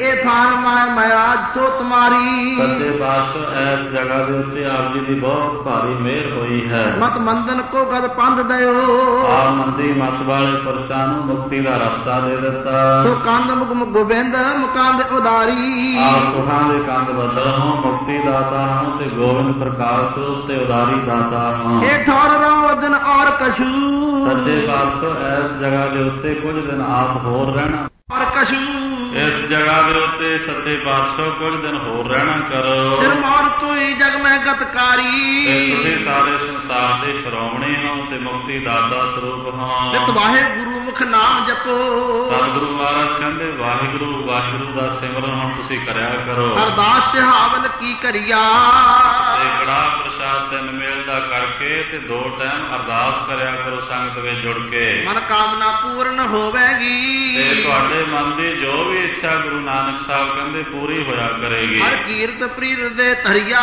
[SPEAKER 1] ਸੱਚੇ ਪਾਤਸ਼ਾਹ ਇਸ ਜਗ੍ਹਾ ਦੇ ਉੱਤੇ ਆਪ ਜੀ ਦੀ ਬਹੁਤ ਭਾਰੀ ਮਿਹਰ ਹੋਈ ਹੈ।
[SPEAKER 2] ਮਤ ਮੰਦਨ ਕੋ ਗਦ ਪੰਧ ਦਿਓ,
[SPEAKER 1] ਆਪ ਮੰਦੀ ਮਤ ਵਾਲੇ ਪੁਰਸ਼ਾਂ ਨੂੰ ਮੁਕਤੀ ਦਾ ਰਸਤਾ ਦੇ ਦਿੱਤਾ।
[SPEAKER 2] ਸੋ ਕੰਦ ਮੁਖ ਗੋਬਿੰਦ ਮੁਕੰਦ ਉਦਾਰੀ,
[SPEAKER 1] ਆਪ ਸੁਖਾਂ ਦੇ ਕੰਦ ਬਦਲ ਹੋ, ਮੁਕਤੀ ਦਾਤਾ ਹੋ ਤੇ ਗੋਬਿੰਦ ਪ੍ਰਕਾਸ਼ ਰੂਪ ਤੇ ਉਦਾਰੀ ਦਾਤਾ ਹੋ।
[SPEAKER 2] ਇਹ ਠੌਰ ਰਹੋ ਦਿਨ ਔਰ ਕਛੂ,
[SPEAKER 1] ਸੱਚੇ ਪਾਤਸ਼ਾਹ ਇਸ ਜਗ੍ਹਾ ਦੇ ਉੱਤੇ ਕੁਝ ਦਿਨ ਆਪ ਹੋਰ ਰਹਿਣਾ।
[SPEAKER 2] ਔਰ ਕਛੂ,
[SPEAKER 1] ਇਸ ਜਗ੍ਹਾ ਦੇ ਉੱਤੇ ਸੱਚੇ ਪਾਤਸ਼ਾਹ ਕੁਝ ਦਿਨ ਹੋਰ ਰਹਿਣਾ ਕਰੋ।
[SPEAKER 2] ਸਿਰ ਮੋਰ ਤੋਈ ਜਗ ਮੈਂ ਗਤਕਾਰੀ,
[SPEAKER 1] ਤੁਸੀਂ ਸਾਰੇ ਸੰਸਾਰ ਦੇ ਸ਼੍ਰੋਮਣੀ ਹੋ ਤੇ ਮੁਕਤੀ ਦਾਤਾ ਸਰੂਪ ਹੋ।
[SPEAKER 2] ਨਿਤ ਵਾਹਿਗੁਰੂ ਮੁਖ ਨਾਮ ਜਪੋ,
[SPEAKER 1] ਸਤਿਗੁਰੂ ਮਹਾਰਾਜ ਕਹਿੰਦੇ ਵਾਹਿਗੁਰੂ ਵਾਹਿਗੁਰੂ ਦਾ ਸਿਮਰਨ ਹੁਣ ਤੁਸੀਂ ਕਰਿਆ ਕਰੋ।
[SPEAKER 2] ਅਰਦਾਸ ਤੇ ਹਾਵਲ ਕੀ ਕਰੀਆ,
[SPEAKER 1] ਤੇ ਕੜਾਹ ਪ੍ਰਸ਼ਾਦ 3 ਮੇਲ ਦਾ ਕਰਕੇ ਤੇ 2 ਟਾਈਮ ਅਰਦਾਸ ਕਰਿਆ ਕਰੋ ਸੰਗਤ ਵਿੱਚ ਜੁੜ ਕੇ।
[SPEAKER 2] ਮਨ ਕਾਮਨਾ ਪੂਰਨ ਹੋਵੇਗੀ,
[SPEAKER 1] ਤੇ ਤੁਹਾਡੇ ਮਨ ਦੀ ਜੋ ਵੀ ਇੱਛਾ ਗੁਰੂ ਨਾਨਕ ਸਾਹਿਬ ਕਹਿੰਦੇ ਪੂਰੀ ਹੋਇਆ ਕਰੇਗੀ।
[SPEAKER 2] ਹਰ ਕੀਰਤ ਪ੍ਰੀਤ ਦੇ ਧਰਿਆ,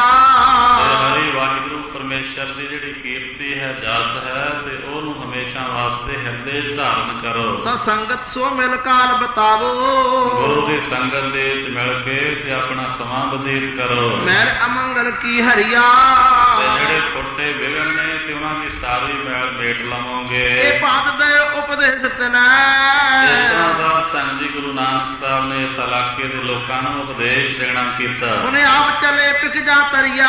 [SPEAKER 1] ਹਰੀ ਵਾਹਿਗੁਰੂ ਪਰਮੇਸ਼ਰ ਦੀ ਜਿਹੜੀ ਕੀਰਤੀ ਹੈ, ਜਸ ਹੈ, ਤੇ ਉਹਨੂੰ ਹਮੇਸ਼ਾ ਵਾਸਤੇ ਹਿਰਦੇ 'ਚ ਧਾਰਨ ਕਰੋ।
[SPEAKER 2] ਸਤ ਸੰਗਤ ਸੋ ਮਿਲ ਕਾਲ ਬਤਾਵੋ,
[SPEAKER 1] ਗੁਰੂ ਦੀ ਸੰਗਤ ਦੇ ਵਿੱਚ ਮਿਲ ਕੇ ਤੇ ਆਪਣਾ ਸਮਾਂ ਬਤੀਤ ਕਰੋ।
[SPEAKER 2] ਮੈਲ ਅਮੰਗਲ ਕੀ ਹਰੀਆ,
[SPEAKER 1] ਤੇ ਜਿਹੜੇ ਛੋਟੇ ਵਿਗੜ ਨੇ ਤੇ ਉਹਨਾਂ ਦੀ ਸਾਰੀ ਮੈਲ ਮੇਟ ਲਵੋਗੇ।
[SPEAKER 2] ਇਹ ਬਾਤ ਦੇ ਉਪਦੇਸ਼ ਤਨੈ,
[SPEAKER 1] ਇਸ ਤਰ੍ਹਾਂ ਸਾਧ ਸੰਗਤ ਜੀ ਗੁਰੂ ਨਾਨਕ ਸਾਹਿਬ ਨੇ ਇਸ ਇਲਾਕੇ ਦੇ ਲੋਕਾਂ ਨੂੰ ਉਪਦੇਸ਼ ਦੇਣਾ ਕੀਤਾ।
[SPEAKER 2] ਉਹਨੇ ਆਪ ਚਲੇ ਪਿਕ ਜਾ ਤਰੀਆ,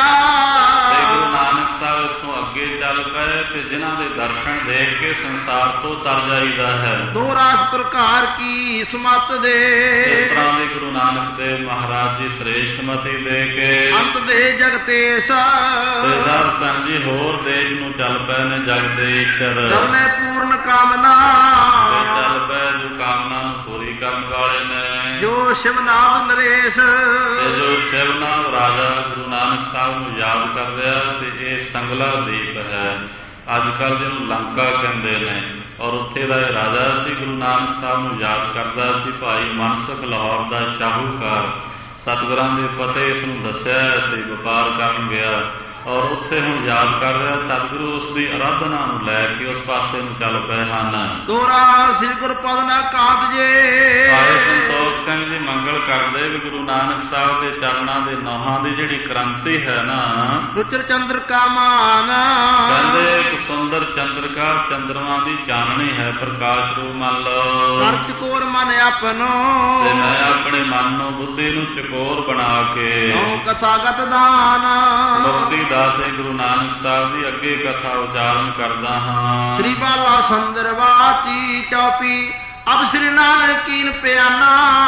[SPEAKER 1] ਤੇ ਗੁਰੂ ਨਾਨਕ ਸਾਹਿਬ ਇੱਥੋਂ ਅੱਗੇ ਚੱਲ ਪਏ ਤੇ ਜਿਨ੍ਹਾਂ ਦੇ ਦਰਸ਼ਨ ਦੇਖ ਕੇ ਸੰਸਾਰ ਤੋਂ ਤਰ ਜਾਈਦਾ ਹੈ।
[SPEAKER 2] 2 ਰਾਸ ਪ੍ਰਕਾਰ ਕੀ ਸਮਤ ਦੇ,
[SPEAKER 1] ਇਸ ਤਰ੍ਹਾਂ ਦੇ ਗੁਰੂ ਨਾਨਕ ਦੇਵ ਮਹਾਰਾਜ ਜੀ ਸ੍ਰੇਸ਼ਟ ਮਤੀ ਦੇ ਕੇ
[SPEAKER 2] ਅੰਤ ਦੇ ਜਗਤੇਸ਼,
[SPEAKER 1] ਤੇ ਸਾਧ ਸੰਗਤ ਜੀ ਹੋਰ ਦੇਸ਼ ਨੂੰ ਚੱਲ ਪਏ ਨੇ ਜਗਦੇਸ਼ਰ।
[SPEAKER 2] ਸਭਨੇ ਪੂਰਨ ਕਾਮਨਾ,
[SPEAKER 1] ਤੇ ਚੱਲ ਪਏ ਜੋ ਕਾਮਨਾ ਨੂੰ ਪੂਰੀ ਕਰਨ ਵਾਲੇ ਨੇ,
[SPEAKER 2] ਜੋ ਸ਼ਿਵ ਨਾਮ ਨਰੇਸ਼,
[SPEAKER 1] ਤੇ ਜੋ ਸ਼ਿਵ ਨਾਮ ਰਾਜਾ ਗੁਰੂ ਨਾਨਕ ਸਾਹਿਬ ਨੂੰ ਯਾਦ ਕਰ ਰਿਹਾ। ਤੇ ਇਹ ਸੰਗਲਾ ਦੀਪ ਹੈ, ਅੱਜ ਕੱਲ੍ਹ ਜਿਹਨੂੰ ਲੰਕਾ ਕਹਿੰਦੇ ਨੇ, ਔਰ ਉੱਥੇ ਦਾ ਇਹ ਰਾਜਾ ਸੀ, ਗੁਰੂ ਨਾਨਕ ਸਾਹਿਬ ਨੂੰ ਯਾਦ ਕਰਦਾ ਸੀ। ਭਾਈ ਮਨਸੁਖ ਲਾਹੌਰ ਦਾ ਸ਼ਾਹੂਕਾਰ ਸਤਿਗੁਰਾਂ ਦੇ ਪਤੇ ਇਸ ਨੂੰ ਦੱਸਿਆ ਸੀ, ਵਪਾਰ ਕਰਨ ਗਿਆ ਔਰ ਉੱਥੇ ਹੁਣ ਯਾਦ ਕਰ ਰਿਹਾ। ਸਤਿਗੁਰੂ ਉਸ ਦੀ ਅਰਾਧਨਾ ਨੂੰ ਲੈ ਕੇ ਉਸ ਪਾਸੇ ਨੂੰ ਚੱਲ ਪਏ ਹਨ।
[SPEAKER 2] ਦੋਰਾ ਸ੍ਰੀ ਗੁਰਪਦ ਨਾ ਕਾਟ ਜੇ,
[SPEAKER 1] ਭਾਈ ਸੰਤੋਖ ਸਿੰਘ ਜੀ ਮੰਗਲ ਕਰਦੇ ਵੀ ਗੁਰੂ ਨਾਨਕ ਸਾਹਿਬ ਦੇ ਚਰਨਾਂ ਦੇ ਨੌਹਾਂ ਦੀ ਜਿਹੜੀ ਕ੍ਰਾਂਤੀ ਹੈ ਨਾ,
[SPEAKER 2] ਰੁਚਰ ਚੰਦਰ ਕਾ ਮਾਨ,
[SPEAKER 1] ਕਹਿੰਦੇ ਇੱਕ ਸੁੰਦਰ ਚੰਦਰਕਾ ਚੰਦਰਮਾ ਦੀ ਚਾਨਣੀ ਹੈ, ਪ੍ਰਕਾਸ਼ ਰੂਪ ਮੰਨ ਲਓ।
[SPEAKER 2] ਕਰ ਚਕੋਰ ਮਨ ਆਪਨੋ,
[SPEAKER 1] ਤੇ ਮੈਂ ਆਪਣੇ ਮਨ ਨੂੰ ਬੁੱਧੀ ਨੂੰ ਚਕੋਰ ਬਣਾ ਕੇ
[SPEAKER 2] ਕਥਾਗਤ ਦਾਨ,
[SPEAKER 1] ਮੁਕਤੀ ਦਾਤੇ ਗੁਰੂ ਨਾਨਕ ਸਾਹਿਬ ਦੀ ਅੱਗੇ ਕਥਾ ਉਚਾਰਨ ਕਰਦਾ ਹਾਂ।
[SPEAKER 2] ਸ੍ਰੀ ਬਾਲਾ ਸੰਦਰ ਵਾਚੀ ਚੌਪੀ ਅਬ ਸ੍ਰੀ ਨਾਨਕ ਕੀਨ ਪਿਆਨਾ।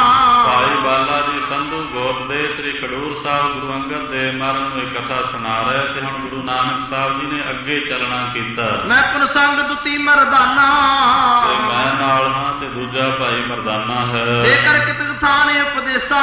[SPEAKER 1] ਭਾਈ ਬਾਲਾ ਜੀ ਸੰਧੂ ਗੋਤ ਦੇ ਸ੍ਰੀ ਖਡੂਰ ਸਾਹਿਬ ਗੁਰੂ ਅੰਗਦ ਦੇਵ ਮਹਾਰਾਜ ਨੂੰ ਇਹ ਕਥਾ ਸੁਣਾ ਰਹੇ ਤੇ ਹੁਣ ਗੁਰੂ ਨਾਨਕ ਸਾਹਿਬ ਜੀ ਨੇ ਅੱਗੇ ਚੱਲਣਾ ਕੀਤਾ।
[SPEAKER 2] ਮੈਂ ਪ੍ਰਸੰਗ ਦੁਤੀ ਮਰਦਾਨਾ,
[SPEAKER 1] ਤੇ ਮੈਂ ਨਾਲ ਹਾਂ ਤੇ ਦੂਜਾ ਭਾਈ ਮਰਦਾਨਾ ਹੈ।
[SPEAKER 2] ਜੇਕਰ ਕਿਤਕ ਥਾਣੇ ਉਪਦੇਸਾ,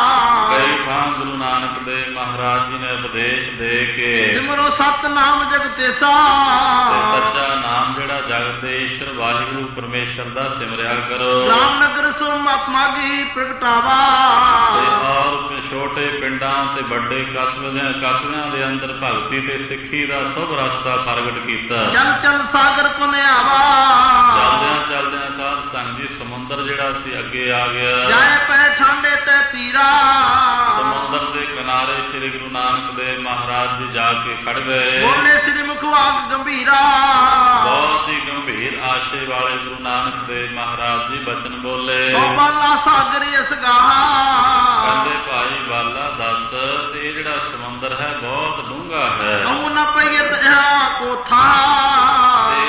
[SPEAKER 1] ਕਈ ਥਾਂ ਗੁਰੂ ਨਾਨਕ ਦੇਵ ਮਹਾਰਾਜ ਜੀ ਨੇ ਉਪਦੇਸ਼ ਦੇ ਕੇ
[SPEAKER 2] ਸਿਮਰੋ ਸਤਨਾਮ ਜਗਤੇਸਾ,
[SPEAKER 1] ਤੇ ਸੱਚਾ ਨਾਮ ਜਿਹੜਾ ਜਗਤ ਦੇ ਈਸ਼ਰ ਵਾਹਿਗੁਰੂ ਪਰਮੇਸ਼ਰ ਦਾ ਸਿਮਰਿਆ ਕਰੋ।
[SPEAKER 2] ਰਾਮਨਗਰ ਸੋ ਮਾਗੀ ਪ੍ਰਗਟਾਵਾ,
[SPEAKER 1] ਤੇ ਔਰ ਛੋਟੇ ਪਿੰਡਾਂ ਤੇ ਵੱਡੇ ਕਸਬਿਆਂ ਦੇ ਅੰਦਰ ਭਗਤੀ ਤੇ ਸਿੱਖੀ ਦਾ ਸ਼ੁਭ ਰਸਤਾ ਪ੍ਰਗਟ ਕੀਤਾ।
[SPEAKER 2] ਚਲ ਚਲ ਸਾਗਰ ਪੁਨਿਆਵਾ,
[SPEAKER 1] ਚਲਦਿਆਂ ਚਲਦਿਆਂ ਸਾਧ ਸੰਗਤ ਜੀ ਸਮੁੰਦਰ ਜਿਹੜਾ ਸੀ ਅੱਗੇ ਆ ਗਿਆ।
[SPEAKER 2] ਜਾਏ ਪੈ ਠਾਂਡੇ ਤੇ ਤੀਰਾ,
[SPEAKER 1] ਸਮੁੰਦਰ ਦੇ ਕਿਨਾਰੇ ਸ੍ਰੀ ਗੁਰੂ ਨਾਨਕ ਦੇਵ ਮਹਾਰਾਜ ਜੀ ਜਾ ਕੇ ਖੜ ਗਏ।
[SPEAKER 2] ਬੋਲੇ ਸ੍ਰੀ ਮੁਖਵਾਕ ਗੰਭੀਰਾ,
[SPEAKER 1] ਬਹੁਤ ਹੀ ਗੰਭੀਰ ਆਸ਼ੇ ਵਾਲੇ ਗੁਰੂ ਨਾਨਕ ਦੇਵ ਮਹਾਰਾਜ ਜੀ ਬਚਨ ਬੋਲੇ।
[SPEAKER 2] ਬਾਲਾ ਸਾਗਰ ਅਸਗਾਹਾ,
[SPEAKER 1] ਕਹਿੰਦੇ ਭਾਈ ਬਾਲਾ ਦੱਸ ਤੇ ਇਹ ਜਿਹੜਾ ਸਮੁੰਦਰ ਹੈ ਬਹੁਤ ਡੂੰਘਾ ਹੈ।
[SPEAKER 2] ਕਉ ਨ ਪਈਤ ਇਹਾ ਕੋਥਾ,
[SPEAKER 1] ਤੇ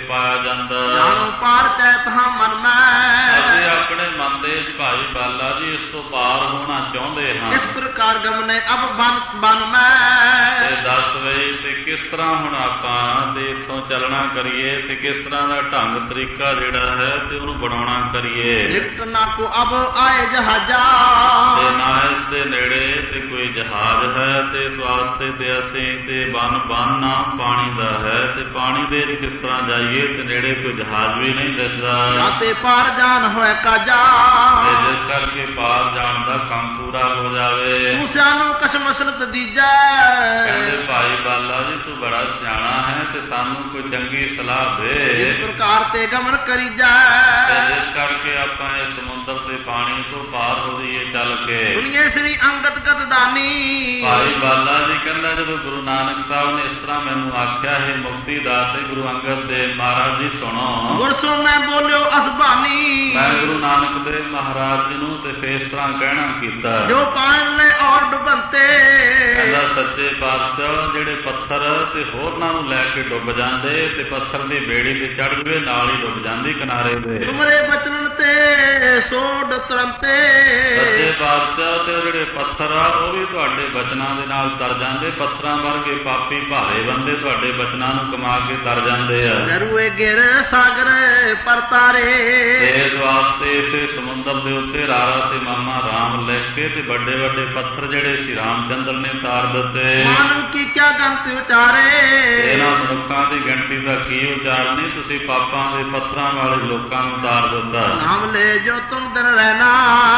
[SPEAKER 1] ਪਾਇਆ ਜਾਂਦਾ।
[SPEAKER 2] ਜਾਣੋ ਪਾਰ ਚੈਤ ਹਾਂ ਮਨ ਮੈਂ।
[SPEAKER 1] ਅਸੀਂ ਆਪਣੇ ਮਨ ਦੇ ਭਾਈ ਬਾਲਾ ਜੀ ਇਸ ਤੋਂ ਪਾਰ ਹੋਣਾ ਚਾਹੁੰਦੇ ਹਾਂ।
[SPEAKER 2] ਇਸ ਪ੍ਰਕਾਰ ਗਮਨੇ ਅਬ ਬਨ ਮੈਂ।
[SPEAKER 1] ਤੇ ਦੱਸ ਵੇ ਤੇ ਕਿਸ ਤਰ੍ਹਾਂ ਹੁਣ ਆਪਾਂ ਤੇ ਇੱਥੋਂ ਚੱਲਣਾ ਕਰੀਏ ਤੇ ਕਿਸ ਤਰ੍ਹਾਂ ਦਾ ਢੰਗ ਤਰੀਕਾ ਜਿਹੜਾ ਹੈ ਤੇ ਉਹਨੂੰ ਬਣਾਉਣਾ ਕਰੀਏ।
[SPEAKER 2] ਲਿਖਤ ਨਾ ਕੋ ਅਬ ਆਏ ਜਹਾਜ਼ਾ।
[SPEAKER 1] ਤੇ ਨਾ ਇਸ ਦੇ ਨੇੜੇ ਤੇ ਕੋਈ ਜਹਾਜ਼ ਹੈ ਤੇ ਇਸ ਵਾਸਤੇ ਤੇ ਅਸੀਂ ਤੇ ਬੰਨ ਨਾ ਪਾਣੀ ਦਾ ਹੈ ਤੇ ਪਾਣੀ ਦੇ ਕਿਸ ਤਰ੍ਹਾਂ ਜਾਈਏ ਤੇ ਨੇੜੇ ਕੋਈ ਜਹਾਜ਼ ਵੀ ਨਹੀਂ ਦਿਸਦਾ।
[SPEAKER 2] ਤੇ ਪਾਰ ਜਾਣ ਹੋਏ ਕਾਜਾ।
[SPEAKER 1] ਤੇ ਜਿਸ ਕਰਕੇ ਪਾਰ ਜਾਣ ਦਾ ਕੰਮ ਪੂਰਾ ਹੋ ਜਾਵੇ।
[SPEAKER 2] ਤੂੰ ਸਿਆਣੋ ਕਛ ਮਸਲਤ ਦੀਜੈ।
[SPEAKER 1] ਕਹਿੰਦੇ ਭਾਈ ਬਾਲਾ ਜੀ ਤੂੰ ਬੜਾ ਸਿਆਣਾ ਹੈ ਤੇ ਸਾਨੂੰ ਕੋਈ ਚੰਗੀ ਸਲਾਹ ਦੇ।
[SPEAKER 2] ਇਸ ਪ੍ਰਕਾਰ ਤੇ ਗਮਨ ਕਰੀ ਜਾ।
[SPEAKER 1] ਤੇ ਜਿਸ ਕਰਕੇ ਆਪਾਂ ਇਹ ਸਮੁੰਦਰ ਦੇ ਪਾਣੀ ਤੋਂ ਪਾਰ ਹੋ ਜਾਈਏ ਚੱਲ ਕੇ।
[SPEAKER 2] ਦੁਨੀਏ ਸ੍ਰੀ ਅੰਗਦ ਗਦਦਾਨੀ।
[SPEAKER 1] ਭਾਈ ਬਾਲਾ ਜੀ ਕਹਿੰਦਾ ਜਦੋਂ ਗੁਰੂ ਨਾਨਕ ਸਾਹਿਬ ਨੇ ਇਸ ਤਰ੍ਹਾਂ ਮੈਨੂੰ ਆਖਿਆ ਹੈ ਮੁਕਤੀ ਦਾਤੇ ਗੁਰੂ ਅੰਗਦ ਦੇਵ ਮਹਾਰਾਜ ਜੀ ਸੁਣੋ।
[SPEAKER 2] ਗੁਰਸੋ ਮੈਂ ਬੋਲਿਓ ਅਸਬਾਨੀ।
[SPEAKER 1] ਮੈਂ ਗੁਰੂ ਨਾਨਕ ਦੇਵ ਮਹਾਰਾਜ ਜੀ ਨੂੰ ਤੇ ਇਸ ਤਰ੍ਹਾਂ ਕਹਿਣਾ ਕੀਤਾ।
[SPEAKER 2] ਜੋ ਪਾਣ ਲੈ ਔਰ ਡੁਬੰਤੇ।
[SPEAKER 1] ਕਹਿੰਦਾ ਸੱਚੇ ਪਾਤਸ਼ਾਹ ਜਿਹੜੇ ਪੱਥਰ ਤੇ ਹੋਰਨਾਂ ਨੂੰ ਲੈ ਕੇ ਡੁੱਬ ਜਾਂਦੇ ਤੇ ਪੱਥਰ ਦੀ ਬੇੜੀ ਤੇ ਚੜ ਜਵੇ ਨਾਲ ਹੀ ਡੁੱਬ ਜਾਂਦੀ ਕਿਨਾਰੇ ਤੇ।
[SPEAKER 2] ਤੁਮਰੇ ਬਚਨ ਤੇ ਸੋਡ ਤੁਰੰਤੇ।
[SPEAKER 1] ਸੱਚੇ ਪਾਤਸ਼ਾਹ ਤੇ ਜਿਹੜੇ ਪੱਥਰ ਆ ਉਹ ਵੀ ਤੁਹਾਡੇ ਬਚਨਾਂ ਦੇ ਨਾਲ ਤਰ ਜਾਂਦੇ। ਪੱਥਰਾਂ ਵਰਗੇ ਪਾਪੀ ਭਾਰੇ ਬੰਦੇ ਤੁਹਾਡੇ ਬਚਨਾਂ ਨੂੰ ਕਮਾ ਕੇ ਤਰ ਜਾਂਦੇ ਆ।
[SPEAKER 2] ਨਰੂਏ ਗਿਰ ਸਾਗਰ ਪਰਤਾਰੇ।
[SPEAKER 1] ਇਸ ਵਾਸਤੇ ਇਸੇ ਸਮੁੰਦਰ ਦੇ ਉੱਤੇ ਰਾਰਾ ਤੇ ਮਾਮਾ ਰਾਮ ਲਿਖ ਕੇ ਤੇ ਵੱਡੇ ਵੱਡੇ ਪੱਥਰ ਜਿਹੜੇ ਸ਼੍ਰੀ ਰਾਮ ਚੰਦਰ ਨੇ ਤਾਰ ਦਿੱਤੇ।
[SPEAKER 2] ਮਾਨਵ ਕੀ ਕਿਆ ਗਿਣਤੀ ਉਚਾਰੇ।
[SPEAKER 1] ਇਹਨਾਂ ਮਨੁੱਖਾਂ ਦੀ ਗਿਣਤੀ ਦਾ ਕੀ ਉਚਾਰਨੀ। ਤੁਸੀਂ ਪਾਪਾਂ ਦੇ ਪੱਥਰਾਂ ਵਾਲੇ ਲੋਕਾਂ ਨੂੰ ਤਾਰ ਦਿੱਤਾ।
[SPEAKER 2] ਨਾਮ ਲੈ ਜੋ ਤੁਮ ਦਿਨ ਰਹਿਣਾ।